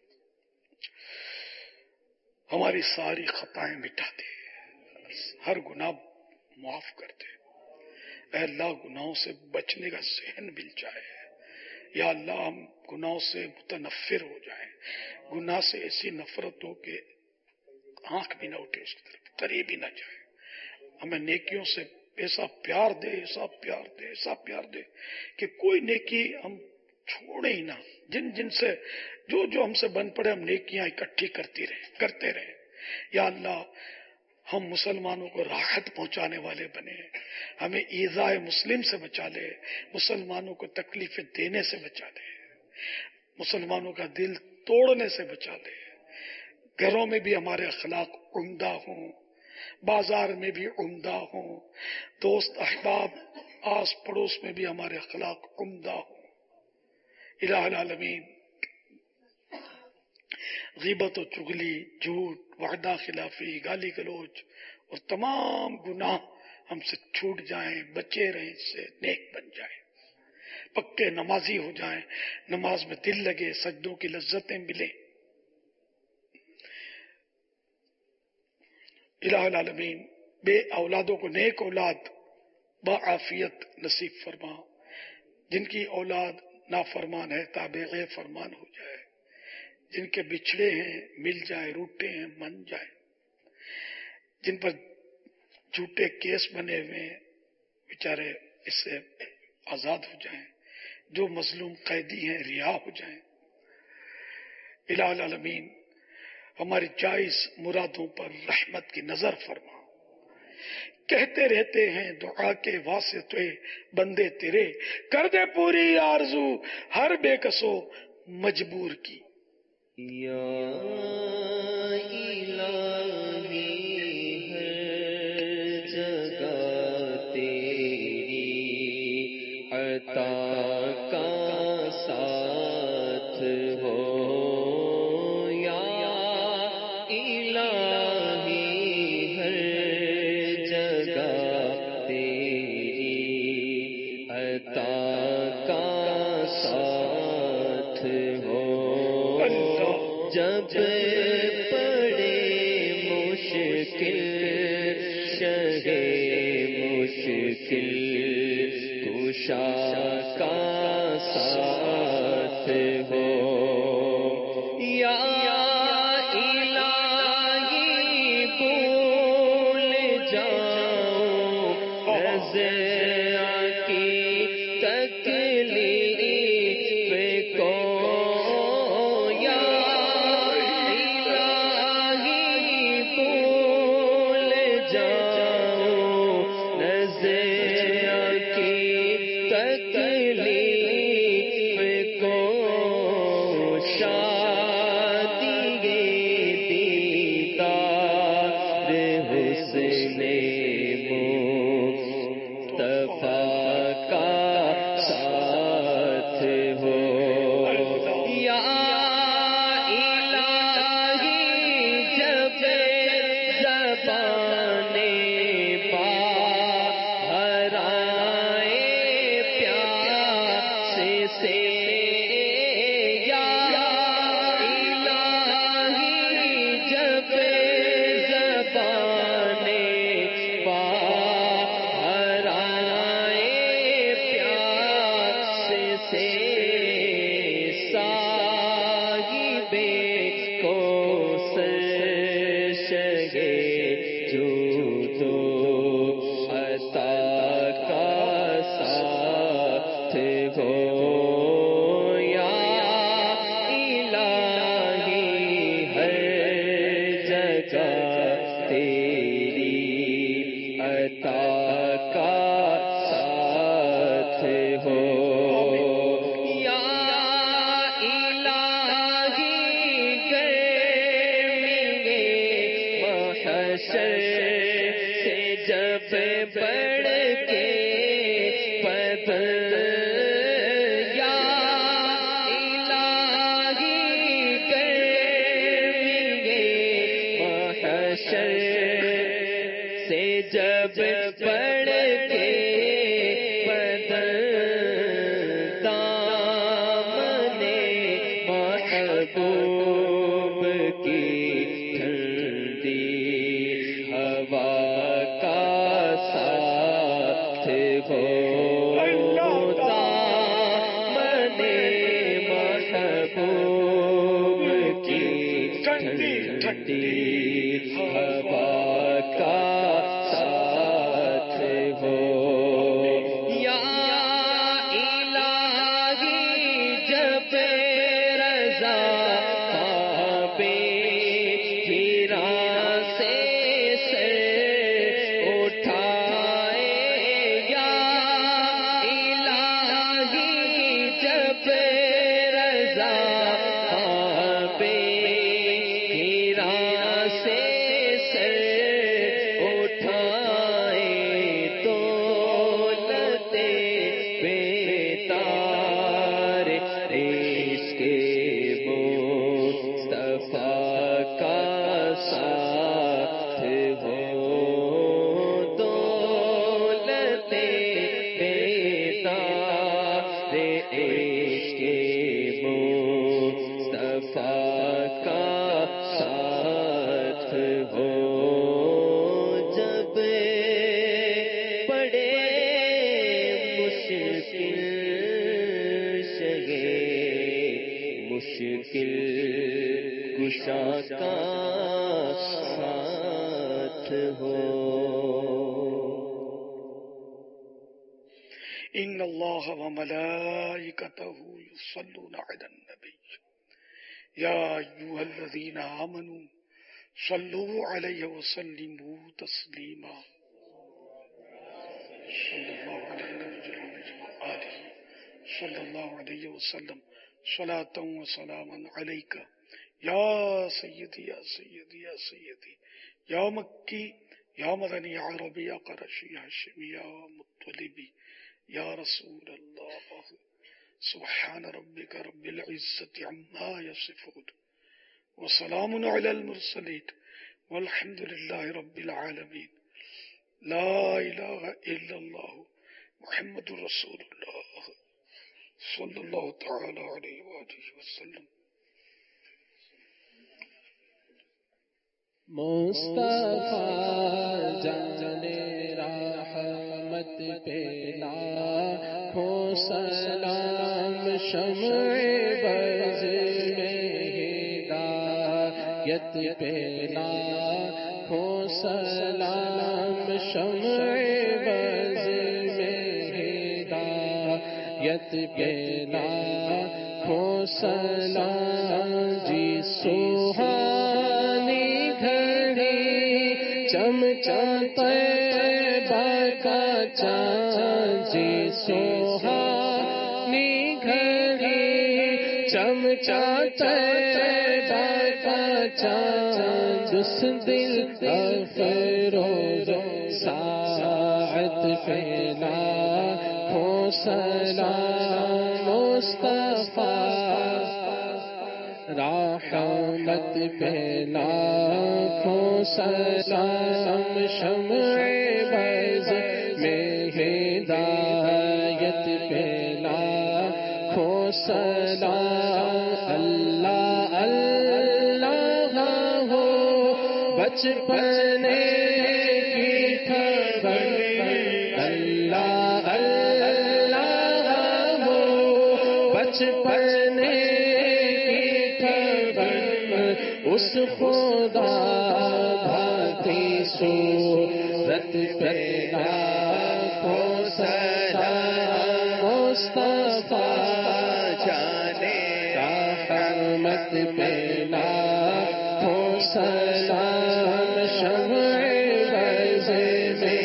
ہماری ساری خطائیں مٹا دے، ہر گناہ معاف کر دے، اے اللہ گناہوں سے بچنے کا ذہن مل جائے، یا اللہ ہم گناہوں سے متنفر ہو جائیں، گناہ سے ایسی نفرت ہو کہ آنکھ بھی نہ اٹھے اس کی طرف، قریب ہی نہ جائے، ہمیں نیکیوں سے ایسا پیار دے، ایسا پیار دے، ایسا پیار دے کہ کوئی نیکی ہم چھوڑے ہی نہ، جن جن سے جو جو ہم سے بن پڑے ہم نیکیاں اکٹھی کرتی رہیں کرتے رہیں۔ یا اللہ ہم مسلمانوں کو راحت پہنچانے والے بنے، ہمیں ایذائے مسلم سے بچا لے، مسلمانوں کو تکلیفیں دینے سے بچا لے، مسلمانوں کا دل توڑنے سے بچا لے، گھروں میں بھی ہمارے اخلاق عمدہ ہوں، بازار میں بھی عمدہ ہوں، دوست احباب آس پڑوس میں بھی ہمارے اخلاق عمدہ ہوں۔ الہ العالمین غیبت و چغلی، جھوٹ، وعدہ خلافی، گالی گلوچ اور تمام گناہ ہم سے چھوٹ جائیں، بچے رہیں، اس سے نیک بن جائیں، پکے نمازی ہو جائیں، نماز میں دل لگے، سجدوں کی لذتیں ملیں۔ الہ العالمین بے اولادوں کو نیک اولاد بعافیت نصیب فرما، جن کی اولاد نافرمان ہے تابع فرمان ہو جائے، جن کے بچھڑے ہیں مل جائے، روٹے ہیں من جائے، جن پر جھوٹے کیس بنے ہوئے ہیں بیچارے اس سے آزاد ہو جائیں، جو مظلوم قیدی ہیں رہا ہو جائیں۔ الہ العالمین ہماری جائز مرادوں پر رحمت کی نظر فرما، کہتے رہتے ہیں دعا کے واسطے بندے تیرے، کر دے پوری آرزو ہر بے کسو مجبور کی۔ یا الہی ہر جگہ تیری عطا کا ساتھ ہو، یا الہی ہر جگہ تیری عطا کا ساتھ ہو، جب پڑے مشکل شہ مشکل کشا کا ساتھ ہو، یا الہی بھول جاؤں رضا کی محشر سے جب بڑھ کے پتھر یا الہی کریں گے محشر سے جب بڑھ کے پتھر دامن محبوب کی ٹھنڈی ہوا کا ساتھ ہو دامن محبوب کی ٹھنڈی ہوا کا ساتھ ہو یا الہی جب رضا پہ گراں سے سر اٹھائے یا الہی جب رضا پہ گراں سے سر اٹھائے تو لتے بیتار عشق مصطفیٰ کا ساتھ ہو دولت بیتار عشق مصطفیٰ کا ساتھ ہو جب پڑے مشکل شگے مشکل کشا کا ساتھ ہو ان اللہ وملائکتہ یصلون علی النبی یا ایھا الذین آمنوا صلوا علیہ وسلموا تسلیما صلی اللہ علیہ صلی اللہ علیہ وسلم صلاۃ و سلاما علیک یا سیدی یا سیدی یا سیدی یا مکی یا مدنی عربی یا قرشی ہاشمی یا مطلبی یا رسول اللہ سبحان ربک رب العزت عما یصفون وسلام علی المرسلین والحمد للہ رب العالمین لا الہ الا اللہ محمد رسول اللہ صلی اللہ تعالی علیہ وآلہ وسلم. مصطفیٰ جان رحمت پہ لاکھوں سلام شمع بز میں ہدایت پہ لاکھوں سلام شمع بز میں ہدایت پہ لاکھوں سلام جی سوہانی چم چم طیبہ کا چاند جی سوہانی گھڑی چم چم طیبہ کا چاند اس دل افروز ساعت پہ لاکھوں سلام مصطفیٰ رحمت پہ لاکھوں سلام شمع بز میں ہدایت پہ لاکھوں سلام اللہ اللہ ہو بچپن کی خبر اللہ اللہ ہو بچپن اس خدا بھاتی صورت پہ لاکھوں سلام مصطفیٰ جانے رحمت پہ لاکھوں سلام شمع بز میں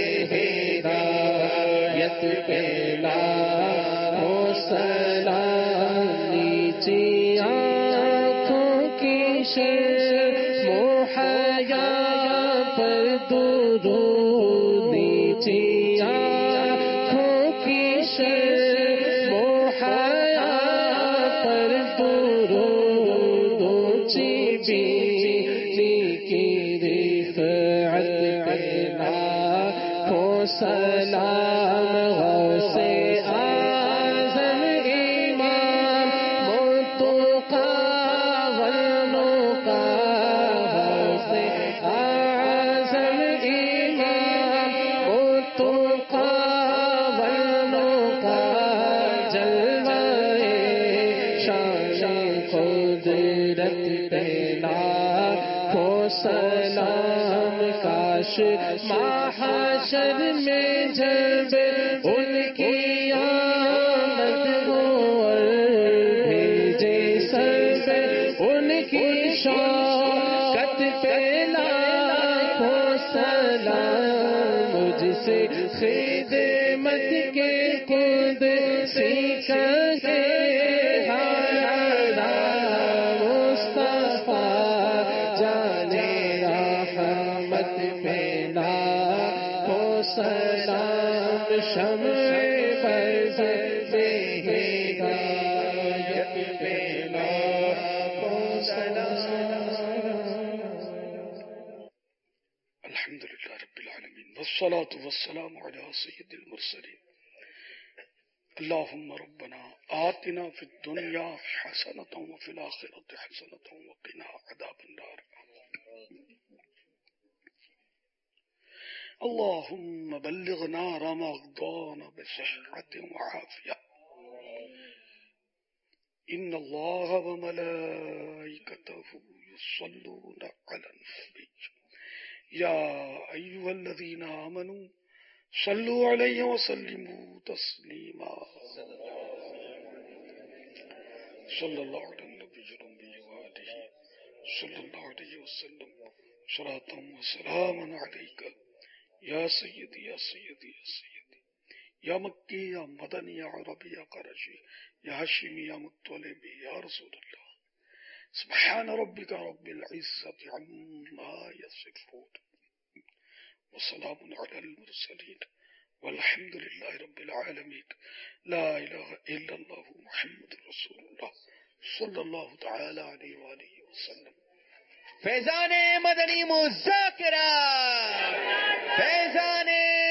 ہدایت پہ لاکھوں سلام نیچی محیا پر درود نیچے آنکھوں کی شرم و حیا پر درود اونچی بجلی کی رفعت پہ لاکھوں سلام غوث اعظم امام متقی والمقی غوث اعظم امام متقی والمقی جلوہ شان قدرت پہ لاکھوں سلام کاش محشر میں جب ان کی آمد ہو اور بھیجے سب ان کی شوکت پہ لاکھوں سلام مجھ سے خدمت کے خود سیکھے مصطفیٰ جانے رحمت پہ لاکھوں سلام شمع برز بے ہدایت پہ لاکھوں سلام. الحمدللہ رب العالمین والصلاة والسلام علی سید المرسلین. اللهم ربنا آتنا في الدنيا حسنة وفي الآخرة حسنة وقنا عذاب النار. اللهم بلغنا رمضان بصحة وعافية. إن الله وملائكته يصلون على النبي يا أيها الذين آمنوا صلوا عليه وسلموا تسليما. صلى الله على النبي الأمي وآله صلى الله عليه وسلم صلاة وسلاما عليك يا سيدي يا سيدي يا سيدي يا مكي يا مدني يا عربي يا قرشي يا هاشمي يا مطلبي يا رسول الله. سبحان ربك رب العزة عما يصفون وسلام على المرسلين والحمد لله رب العالمين. لا إله إلا الله محمد رسول الله صلى الله تعالى عليه وآله وسلم. فیضان مدنی مذاکرہ فیضان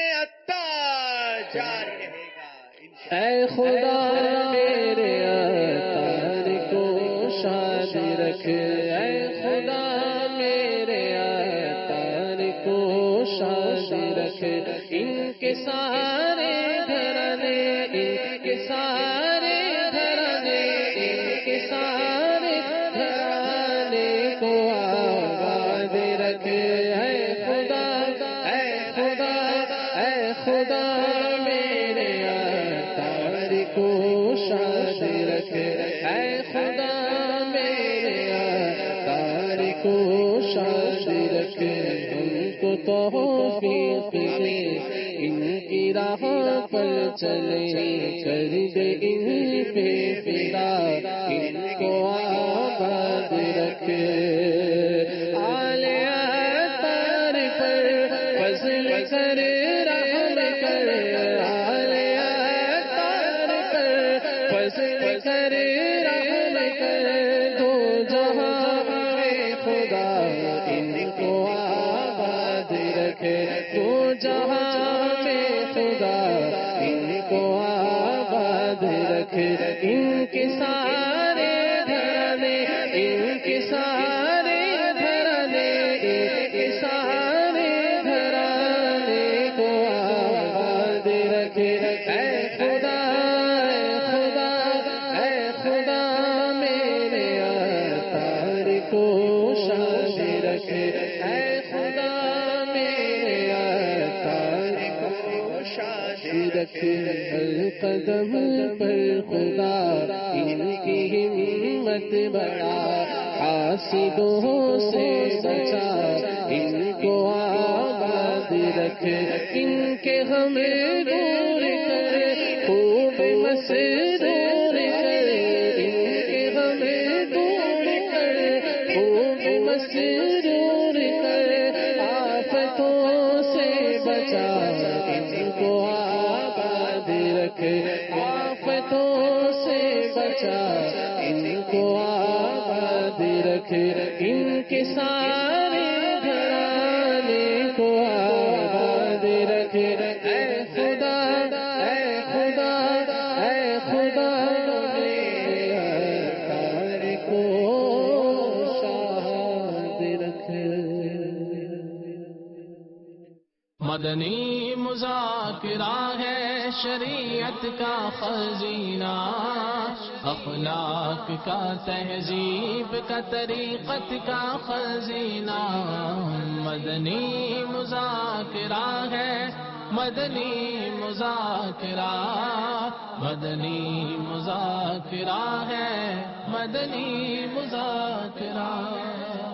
عطار جاری رہے گا. اے خدا میرے عطار کو شاد رکھ. اے خدا میرے عطار کو شاد رکھ. ان کے سارے گھرانے ان کے سارے گھرانے ان کے سارے گھرانے کو آباد رکھ. اے خدا اے خدا اے خدا میرے عطار کو شاد رکھ. اے خدا میرے عطار کو شاد رکھ. ہم کو توفیق دے ان کی راہ پر چلے کر دے ان پہ فدا. ان کو آباد رکھ. آل عطار پر فضل کر رحم کر. آل عطار پر فضل کر رحم کر. دو جہاں میں خدا ان کو آباد رکھ. دو جہاں میں خدا ان کو آباد رکھ. ان کے سارے گھرانے ان کے سارے گھرانے ان کے سارے گھرانے کو آباد رکھ. اے خدا اے خدا اے خدا میرے عطار کو شاد رکھ. اے خدا میرے عطار کو شاد رکھ. ہر قدم پر خدا ان کی ہمت بڑھا. حاسدوں سے بچا ان کو آباد رکھ. ان کے غم دور کر خوب مسرور کر. ان کے غم دور کر خوب مسرور کر. آفت رکھ ان کے سارے گھرانے کو آباد رکھ اے خدا اے خدا اے خدا میرے کو شاد رکھ. مدنی مذاکرہ ہے شریعت کا خزینہ، اخلاق کا تہذیب کا طریقت کا خزینہ. مدنی مذاکرہ ہے مدنی مذاکرہ، مدنی مذاکرہ ہے مدنی مذاکرہ.